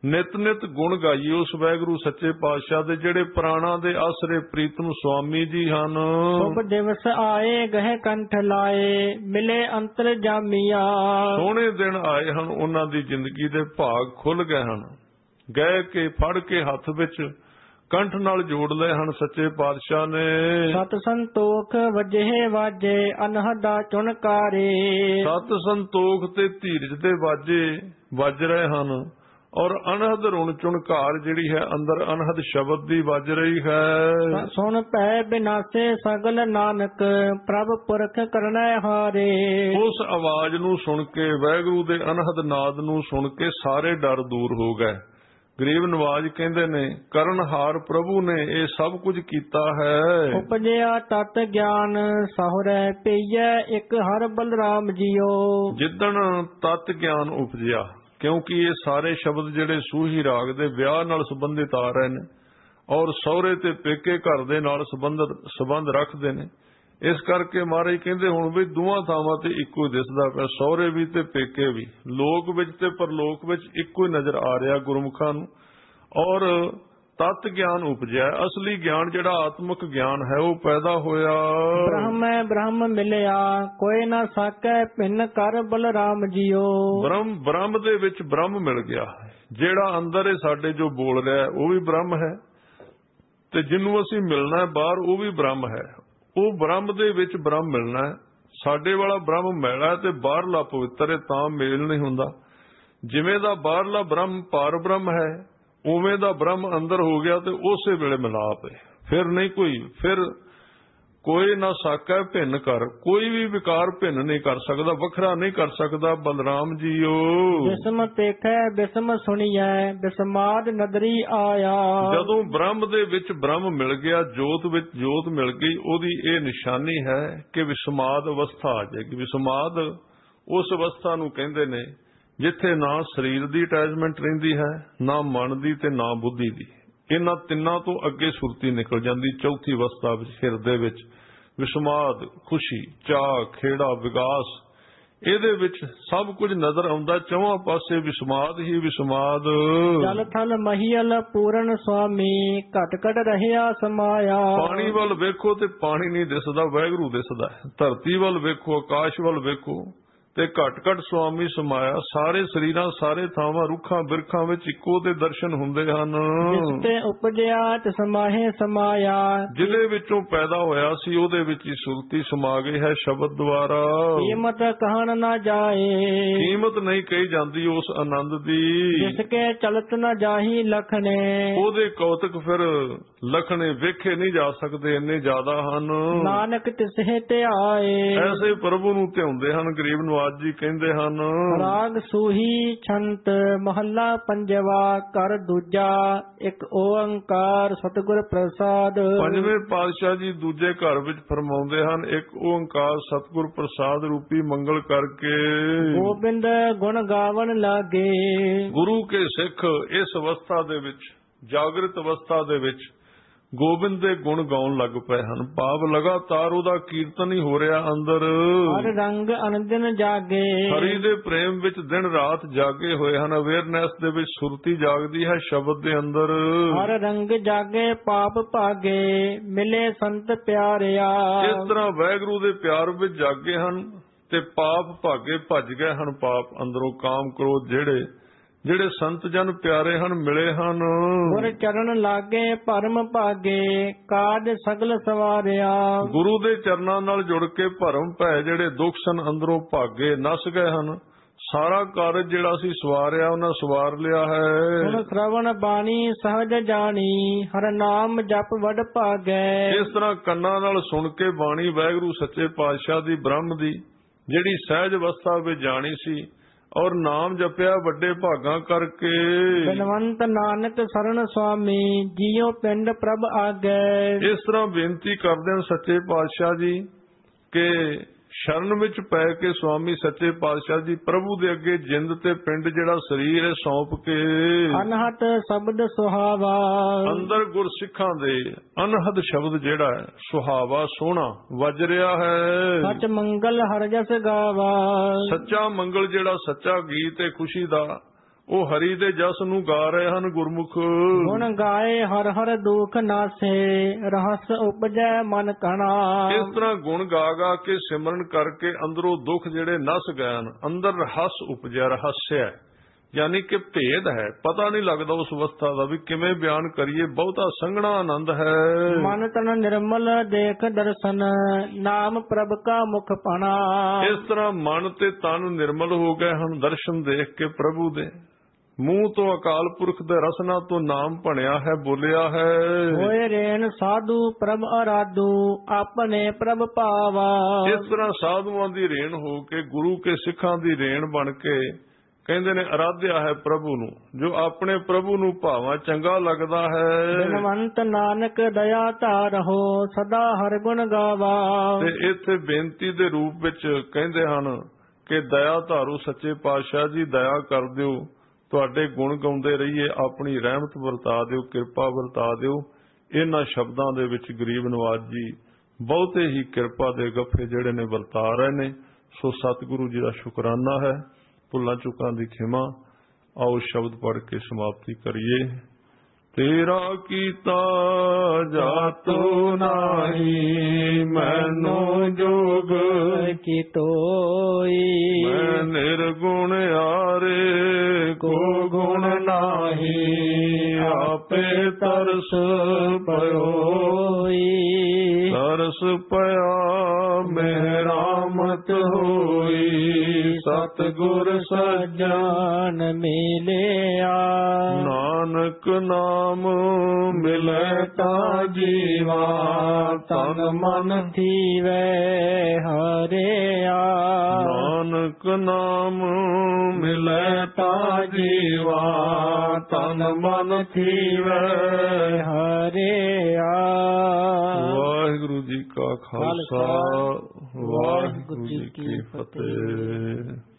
ਨਿਤ ਨਿਤ ਗੁਣ ਗਾਈਏ ਉਸ ਵਾਹਿਗੁਰੂ ਸੱਚੇ ਪਾਤਸ਼ਾਹ ਦੇ, ਜਿਹੜੇ ਪ੍ਰਾਣਾਂ ਦੇ ਆਸਰੇ ਪ੍ਰੀਤਮ ਸੁਆਮੀ ਜੀ ਹਨ। ਸ਼ੁਭ ਦਿਵਸ ਆਏ ਗਹਿ ਕੰਠ ਲਾਏ, ਮਿਲੇ ਅੰਤਰ ਜਾਮੀਆ। ਸੋਹਣੇ ਦਿਨ ਆਏ ਹਨ, ਉਹਨਾਂ ਦੀ ਜ਼ਿੰਦਗੀ ਦੇ ਭਾਗ ਖੁੱਲ ਗਏ ਹਨ। ਗਏ ਕੇ ਫੜ ਕੇ ਹੱਥ ਵਿੱਚ ਕੰਠ ਨਾਲ ਜੋੜ ਲਏ ਹਨ ਸੱਚੇ ਪਾਤਸ਼ਾਹ ਨੇ। ਸਤ ਸੰਤੋਖ ਵਜੇ ਵਾਜੇ, ਅਨਹਦਾ ਚੁਣਕਾਰੇ। ਸਤ ਸੰਤੋਖ ਤੇ ਧੀਰਜ ਦੇ ਵਾਜੇ ਵੱਜ ਰਹੇ ਹਨ, ਔਰ ਅਨਹਦ ਰੁਣ ਚੁਣਕਾਰ ਜਿਹੜੀ ਹੈ ਅੰਦਰ ਅਨਹਦ ਸ਼ਬਦ ਦੀ ਵੱਜ ਰਹੀ ਹੈ। ਸੁਣ ਪੈ ਬਿਨਾਸੇ ਸਗਲ ਨਾਨਕ, ਪ੍ਰਭ ਪੁਰਖ ਕਰਨਾ ਹਾਰੇ। ਉਸ ਆਵਾਜ਼ ਨੂੰ ਸੁਣ ਕੇ, ਵਾਹਿਗੁਰੂ ਦੇ ਅਨਹਦ ਨਾਦ ਨੂੰ ਸੁਣ ਕੇ ਸਾਰੇ ਡਰ ਦੂਰ ਹੋ ਗਏ। ਗਰੀਬ ਨਵਾਜ ਕਹਿੰਦੇ ਨੇ, ਕਰਨਹਾਰ ਪ੍ਰਭੂ ਨੇ ਇਹ ਸਭ ਕੁਝ ਕੀਤਾ ਹੈ। ਉਪਜਿਆ ਤਤ ਗਿਆਨ, ਸਹੁਰੈ ਪਈਐ ਇੱਕ ਹਰ ਬਲਰਾਮ ਜੀਓ। ਜਿੱਦਣ ਤਤ ਗਿਆਨ ਉਪਜਿਆ, ਕਿਉਂਕਿ ਇਹ ਸਾਰੇ ਸ਼ਬਦ ਜਿਹੜੇ ਸੂਹੀ ਰਾਗ ਦੇ ਵਿਆਹ ਨਾਲ ਸੰਬੰਧਿਤ ਆ ਰਹੇ ਨੇ, ਔਰ ਸਹੁਰੇ ਤੇ ਪੇਕੇ ਘਰ ਦੇ ਨਾਲ ਸੰਬੰਧਿਤ ਸੰਬੰਧ ਰੱਖਦੇ ਨੇ। ਇਸ ਕਰਕੇ ਮਹਾਰਾਜ ਕਹਿੰਦੇ ਹੁਣ ਵੀ ਦੋਵਾਂ ਥਾਵਾਂ ਤੇ ਇੱਕੋ ਹੀ ਦਿਸਦਾ ਪਿਆ, ਸਹੁਰੇ ਵੀ ਤੇ ਪੇਕੇ ਵੀ, ਲੋਕ ਵਿੱਚ ਤੇ ਪਰਲੋਕ ਵਿੱਚ ਇੱਕੋ ਹੀ ਨਜ਼ਰ ਆ ਰਿਹਾ ਗੁਰਮੁਖਾਂ ਨੂੰ। ਔਰ ਤਤ ਗਿਆਨ ਉਪਜਿਆ, ਅਸਲੀ ਗਿਆਨ ਜਿਹੜਾ ਆਤਮਿਕ ਗਿਆਨ ਹੈ ਉਹ ਪੈਦਾ ਹੋਇਆ। ਬ੍ਰਹਮੈ ਬ੍ਰਹਮ ਮਿਲਿਆ, ਕੋਈ ਨਾ ਸਾਕੈ ਭਿੰਨ ਕਰ ਬਲਰਾਮ ਜੀਓ। ਬ੍ਰਹਮ ਬ੍ਰਹਮ ਦੇ ਵਿੱਚ ਬ੍ਰਹਮ ਮਿਲ ਗਿਆ, ਜਿਹੜਾ ਅੰਦਰ ਹੈ ਸਾਡੇ ਜੋ ਬੋਲ ਰਿਹਾ ਉਹ ਵੀ ਬ੍ਰਹਮ ਹੈ, ਤੇ ਜਿਹਨੂੰ ਅਸੀਂ ਮਿਲਣਾ ਹੈ ਬਾਹਰ ਉਹ ਵੀ ਬ੍ਰਹਮ ਹੈ। ਉਹ ਬ੍ਰਹਮ ਦੇ ਵਿੱਚ ਬ੍ਰਹਮ ਮਿਲਣਾ ਹੈ। ਸਾਡੇ ਵਾਲਾ ਬ੍ਰਹਮ ਮੈਲਾ ਤੇ ਬਾਹਰਲਾ ਪਵਿੱਤਰ ਹੈ, ਤਾਂ ਮੇਲ ਨਹੀਂ ਹੁੰਦਾ। ਜਿਵੇਂ ਦਾ ਬਾਹਰਲਾ ਬ੍ਰਹਮ ਪਾਰ ਬ੍ਰਹਮ ਹੈ, ਉਵੇਂ ਦਾ ਬ੍ਰਹਮ ਅੰਦਰ ਹੋ ਗਿਆ ਤੇ ਉਸੇ ਵੇਲੇ ਮਿਲਾਪ ਹੈ। ਫਿਰ ਨਹੀਂ ਕੋਈ, ਫਿਰ ਕੋਈ ਨਾ ਸਾਕਾ ਭਿੰਨ ਕਰ, ਕੋਈ ਵੀ ਵਿਕਾਰ ਭਿੰਨ ਨਹੀਂ ਕਰ ਸਕਦਾ, ਵੱਖਰਾ ਨਹੀਂ ਕਰ ਸਕਦਾ ਬਲਰਾਮ ਜੀਓ। ਬਿਸਮ ਪੇਖੈ ਬਿਸਮ ਸੁਣੀਐ, ਬਿਸਮਾਦ ਨਦਰੀ ਆਇਆ। ਜਦੋਂ ਬ੍ਰਹਮ ਦੇ ਵਿੱਚ ਬ੍ਰਹਮ ਮਿਲ ਗਿਆ, ਜੋਤ ਵਿੱਚ ਜੋਤ ਮਿਲ ਗਈ, ਉਹਦੀ ਇਹ ਨਿਸ਼ਾਨੀ ਹੈ ਕਿ ਵਿਸਮਾਦ ਅਵਸਥਾ ਆ ਜਾਏਗੀ। ਵਿਸਮਾਦ ਉਸ ਅਵਸਥਾ ਨੂੰ ਕਹਿੰਦੇ ਨੇ ਜਿੱਥੇ ਨਾ ਸਰੀਰ ਦੀ ਅਟੈਚਮੈਂਟ ਰਹਿੰਦੀ ਹੈ, ਨਾ ਮਨ ਦੀ ਤੇ ਨਾ ਬੁੱਧੀ ਦੀ। ਇਹਨਾਂ ਤਿੰਨਾਂ ਤੋਂ ਅੱਗੇ ਸੁਰਤੀ ਨਿਕਲ ਜਾਂਦੀ ਚੌਥੀ ਅਵਸਥਾ ਵਿੱਚ, ਹਿਰਦੇ ਵਿੱਚ ਵਿਸਮਾਦ, ਖੁਸ਼ੀ, ਚਾਅ, ਖੇੜਾ, ਵਿਗਾਸ, ਇਹਦੇ ਵਿੱਚ ਸਭ ਕੁਝ ਨਜ਼ਰ ਆਉਂਦਾ। ਚੌਹਾਂ ਪਾਸੇ ਵਿਸਮਾਦ ਹੀ ਵਿਸਮਾਦ। ਜਲ ਥਲ ਮਹੀਲ ਪੂਰਨ ਸੁਆਮੀ, ਘਟ ਘਟ ਰਹਿਆ ਸਮਾਇਆ। ਪਾਣੀ ਵੱਲ ਵੇਖੋ ਤੇ ਪਾਣੀ ਨਹੀਂ ਦਿਸਦਾ, ਵਾਹਿਗੁਰੂ ਦਿਸਦਾ। ਧਰਤੀ ਵੱਲ ਵੇਖੋ, ਆਕਾਸ਼ ਵੱਲ ਵੇਖੋ ਤੇ ਘਟ ਘਟ ਸੁਆਮੀ ਸਮਾਇਆ। ਸਾਰੇ ਸਰੀਰਾਂ, ਸਾਰੇ ਥਾਵਾਂ, ਰੁੱਖਾਂ ਬਿਰਖਾਂ ਵਿੱਚ ਇੱਕੋ ਦੇ ਦਰਸ਼ਨ ਹੁੰਦੇ ਹਨ। ਜਿਸ ਤੇ ਉਪਜਿਆ ਤਿਸ ਮਾਹੇ ਸਮਾਇਆ, ਜਿਹਦੇ ਵਿੱਚੋਂ ਪੈਦਾ ਹੋਇਆ ਸੀ ਉਹਦੇ ਵਿੱਚ ਹੀ ਸੁਰਤੀ ਸਮਾ ਗਈ ਹੈ ਸ਼ਬਦ ਦੁਆਰਾ। ਕੀਮਤ ਕਹਣ ਨਾ ਜਾਏ, ਕੀਮਤ ਨਹੀਂ ਕਹੀ ਜਾਂਦੀ ਉਸ ਆਨੰਦ ਦੀ। ਜਿਸ ਕੇ ਚਲਤ ਨਾ ਜਾਹੀ ਲਖਣੇ, ਉਹਦੇ ਕੌਤਕ ਫਿਰ ਲਖਣੇ ਵੇਖੇ ਨਹੀਂ ਜਾ ਸਕਦੇ, ਇੰਨੇ ਜ਼ਿਆਦਾ ਹਨ। ਨਾਨਕ ਤਿਸਹਿ ਤੇ ਆਏ, ਐਸੇ ਪ੍ਰਭੂ ਨੂੰ ਧਿਆਉਂਦੇ ਹਨ। ਗਰੀਬ ਨਵਾਜ ਜੀ ਕਹਿੰਦੇ ਹਨ, ਰਾਗ ਸੂਹੀ ਛੰਤ ਮਹੱਲਾ ਪੰਜਵਾ, ਕਰ ਦੂਜਾ ਇੱਕ ਓੰਕਾਰ ਸਤਿਗੁਰ ਪ੍ਰਸਾਦ। ਪੰਜਵੇਂ ਪਾਤਸ਼ਾਹ ਜੀ ਦੂਜੇ ਘਰ ਵਿੱਚ ਫਰਮਾਉਂਦੇ ਹਨ, ਇੱਕ ਓੰਕਾਰ ਸਤਿਗੁਰ ਪ੍ਰਸਾਦ ਰੂਪੀ ਮੰਗਲ ਕਰਕੇ ਗੋਬਿੰਦ ਗੁਣ ਗਾਵਣ ਲਾਗੇ। ਗੁਰੂ ਕੇ ਸਿੱਖ ਇਸ ਅਵਸਥਾ ਦੇ ਵਿੱਚ, ਜਾਗਰਿਤ ਅਵਸਥਾ ਦੇ ਵਿੱਚ ਗੋਬਿੰਦ ਦੇ ਗੁਣ ਗਾਉਣ ਲੱਗ ਪਏ ਹਨ। ਭਾਵ ਲਗਾਤਾਰ ਉਹਦਾ ਕੀਰਤਨ ਹੀ ਹੋ ਰਿਹਾ ਅੰਦਰ। ਹਰ ਰੰਗ ਅਨੰਦਨ ਜਾਗੇ, ਹਰੀ ਦੇ ਪ੍ਰੇਮ ਵਿੱਚ ਦਿਨ ਰਾਤ ਜਾਗੇ ਹੋਏ ਹਨ। ਅਵੇਅਰਨੈਸ ਦੇ ਵਿੱਚ ਸੁਰਤੀ ਜਾਗਦੀ ਹੈ ਸ਼ਬਦ ਦੇ ਅੰਦਰ। ਹਰ ਰੰਗ ਜਾਗੇ ਪਾਪ ਭਾਗੇ, ਮਿਲੇ ਸੰਤ ਪਿਆਰਿਆ। ਇਸ ਤਰ੍ਹਾਂ ਵਾਹਿਗੁਰੂ ਦੇ ਪਿਆਰ ਵਿੱਚ ਜਾਗੇ ਹਨ ਤੇ ਪਾਪ ਭਾਗੇ, ਭੱਜ ਗਏ ਹਨ ਪਾਪ ਅੰਦਰੋਂ, ਕਾਮ ਕ੍ਰੋਧ ਜਿਹੜੇ ਜਿਹੜੇ ਸੰਤ ਜਨ ਪਿਆਰੇ ਹਨ ਮਿਲੇ ਹਨ। ਗੁਰ ਚਰਨ ਲਾਗੇ ਭਰਮ ਭਾਗੇ, ਕਾਜ ਸਗਲ ਸਵਾਰਿਆ। ਗੁਰੂ ਦੇ ਚਰਨਾਂ ਨਾਲ ਜੁੜ ਕੇ ਭਰਮ ਭੈ ਜਿਹੜੇ ਦੁੱਖ ਸਨ ਅੰਦਰੋਂ ਭਾਗੇ, ਨਸ ਗਏ ਹਨ। ਸਾਰਾ ਕਾਰਜ ਜਿਹੜਾ ਸੀ ਸਵਾਰਿਆ, ਉਹਨਾਂ ਸਵਾਰ ਲਿਆ ਹੈ। ਸੁਣ ਸ਼ਰਵਣ ਬਾਣੀ ਸਹਜ ਜਾਣੀ, ਹਰ ਨਾਮ ਜਪ ਵਡ ਭਾਗੈ। ਇਸ ਤਰ੍ਹਾਂ ਕੰਨਾਂ ਨਾਲ ਸੁਣ ਕੇ ਬਾਣੀ ਵਾਹਿਗੁਰੂ ਸੱਚੇ ਪਾਤਸ਼ਾਹ ਦੀ ਬ੍ਰਹਮ ਦੀ ਜਿਹੜੀ ਸਹਿਜ ਅਵਸਥਾ ਵਿੱਚ ਜਾਣੀ ਸੀ, ਔਰ ਨਾਮ ਜਪਿਆ ਵੱਡੇ ਭਾਗਾਂ ਕਰਕੇ। ਬਿਨਵੰਤ ਨਾਨਕ ਸਰਣ ਸੁਆਮੀ, ਜੀਉ ਪਿੰਡ ਪ੍ਰਭ ਆਗੈ। ਇਸ ਤਰ੍ਹਾਂ ਬੇਨਤੀ ਕਰਦੇ ਹਨ ਸੱਚੇ ਪਾਤਸ਼ਾਹ ਜੀ ਕਿ ਸ਼ਰਨ ਵਿੱਚ ਪੈ ਕੇ ਸੁਆਮੀ ਸੱਚੇ ਪਾਤਸ਼ਾਹ ਜੀ ਪ੍ਰਭੂ ਦੇ ਅੱਗੇ ਜਿੰਦ ਤੇ ਪਿੰਡ ਜਿਹੜਾ ਸਰੀਰ ਹੈ ਸੌਂਪ ਕੇ। ਅਨਹਤ ਸ਼ਬਦ ਸੁਹਾਵਾ, ਅੰਦਰ ਗੁਰਸਿੱਖਾਂ ਦੇ ਅਨਹਦ ਸ਼ਬਦ ਜਿਹੜਾ ਹੈ ਸੁਹਾਵਾ ਸੋਹਣਾ ਵੱਜ ਰਿਹਾ ਹੈ। ਸੱਚ ਮੰਗਲ ਹਰ ਜਸ ਗਾਵਾ, ਸੱਚਾ ਮੰਗਲ ਜਿਹੜਾ ਸੱਚਾ ਗੀਤ ਹੈ ਖੁਸ਼ੀ ਦਾ, ਉਹ ਹਰੀ ਦੇ ਜਸ ਨੂੰ ਗਾ ਰਹੇ ਹਨ ਗੁਰਮੁਖ। ਗੁਣ ਗਾਏ ਹਰ ਹਰ ਦੁਖ ਨਾਸੇ, ਰਹਸ ਉਪਜੈ ਮਨ ਕਣਾ। ਇਸ ਤਰ੍ਹਾਂ ਗੁਣ ਗਾ ਗਾ ਕੇ ਸਿਮਰਨ ਕਰਕੇ ਅੰਦਰੋਂ ਦੁੱਖ ਜਿਹੜੇ ਨਸ ਗਏ ਹਨ, ਅੰਦਰ ਰਹੱਸ ਉਪਜਿਆ, ਰਹੱਸਿਆ ਯਾਨੀ ਕਿ ਭੇਦ ਹੈ, ਪਤਾ ਨਹੀਂ ਲੱਗਦਾ ਉਸ ਅਵਸਥਾ ਦਾ ਵੀ ਕਿਵੇਂ ਬਿਆਨ ਕਰੀਏ, ਬਹੁਤਾ ਸੰਘਣਾ ਆਨੰਦ ਹੈ। ਮਨ ਤਨ ਨਿਰਮਲ ਦੇਖ ਦਰਸ਼ਨ, ਨਾਮ ਪ੍ਰਭ ਕਾ ਮੁਖ ਪਣਾ। ਇਸ ਤਰ੍ਹਾਂ ਮਨ ਤੇ ਤਨ ਨਿਰਮਲ ਹੋ ਗਏ ਹਨ ਦਰਸ਼ਨ ਦੇਖ ਕੇ ਪ੍ਰਭੂ ਦੇ। ਮੂੰਹ ਤੋਂ ਅਕਾਲ ਪੁਰਖ ਦੇ ਰਸਨਾ ਤੋਂ ਨਾਮ ਭਣਿਆ ਹੈ, ਬੋਲਿਆ ਹੈ। ਹੋਏ ਰੇਨ ਸਾਧੂ ਪ੍ਰਭ ਅਰਾਧੂ, ਆਪਣੇ ਪ੍ਰਭ ਪਾਵਾ। ਇਸ ਤਰ੍ਹਾਂ ਸਾਧੂਆਂ ਦੀ ਰੇਣ ਹੋ ਕੇ, ਗੁਰੂ ਕੇ ਸਿੱਖਾਂ ਦੀ ਰੇਣ ਬਣ ਕੇ ਕਹਿੰਦੇ ਨੇ ਅਰਾਧਿਆ ਹੈ ਪ੍ਰਭੂ ਨੂੰ, ਜੋ ਆਪਣੇ ਪ੍ਰਭੂ ਨੂੰ ਭਾਵਾਂ ਚੰਗਾ ਲੱਗਦਾ ਹੈ। ਬਿਨਵੰਤ ਨਾਨਕ ਦਇਆ ਧਾਰਹੁ, ਸਦਾ ਹਰ ਗੁਣ ਗਾਵਾ। ਤੇ ਇੱਥੇ ਬੇਨਤੀ ਦੇ ਰੂਪ ਵਿੱਚ ਕਹਿੰਦੇ ਹਨ ਕਿ ਦਇਆ ਧਾਰੂ ਸੱਚੇ ਪਾਤਸ਼ਾਹ ਜੀ, ਦਇਆ ਕਰ ਦਿਓ, ਤੁਹਾਡੇ ਗੁਣ ਗਾਉਂਦੇ ਰਹੀਏ, ਆਪਣੀ ਰਹਿਮਤ ਵਰਤਾ ਦਿਓ, ਕਿਰਪਾ ਵਰਤਾ ਦਿਓ। ਇਹਨਾਂ ਸ਼ਬਦਾਂ ਦੇ ਵਿੱਚ ਗਰੀਬ ਨਵਾਜ ਜੀ ਬਹੁਤੇ ਹੀ ਕਿਰਪਾ ਦੇ ਗੱਫੇ ਜਿਹੜੇ ਨੇ ਵਰਤਾ ਰਹੇ ਨੇ। ਸੋ ਸਤਿਗੁਰੂ ਜੀ ਦਾ ਸ਼ੁਕਰਾਨਾ ਹੈ, ਭੁੱਲਾਂ ਚੁੱਕਾਂ ਦੀ ਖਿਮਾ। ਆਓ ਸ਼ਬਦ ਪੜ੍ਹ ਕੇ ਸਮਾਪਤੀ ਕਰੀਏ। ਤੇਰਾ ਕੀਤਾ ਜਾਤੋ ਨਾਹੀ, ਮੈਨੂੰ ਜੋਗ ਕੀ ਤੋਈ। ਮੈਂ ਨਿਰਗੁਣ ਆਰੇ ਕੋ ਗੁਣ ਨਾਹੀ, ਆਪੇ ਤਰਸ ਪਇਓਈ। ਤਰਸ ਪਿਆ ਮਿਹਰਾਮਤ ਹੋਈ, ਸਤਿਗੁਰ ਸੱਜਣ ਮਿਲਿਆ। ਨਾਨਕ ਨਾਮ ਮਿਲੇ ਤਾ ਜੀਵਾ, ਤਨ ਮਨ ਥੀਵੈ ਹਰਿਆ। ਨਾਨਕ ਨਾਮ ਮਿਲੇ ਤਾ ਜੀਵਾ, ਤਨ ਮਨ ਥੀਵੈ ਹਰਿਆ। ਵਾਹਿਗੁਰੂ ਜੀ ਕਾ ਖਾਲਸਾ, ਵਾਹਿਗੁਰੂ ਜੀ ਕੀ ਫਤਿਹ।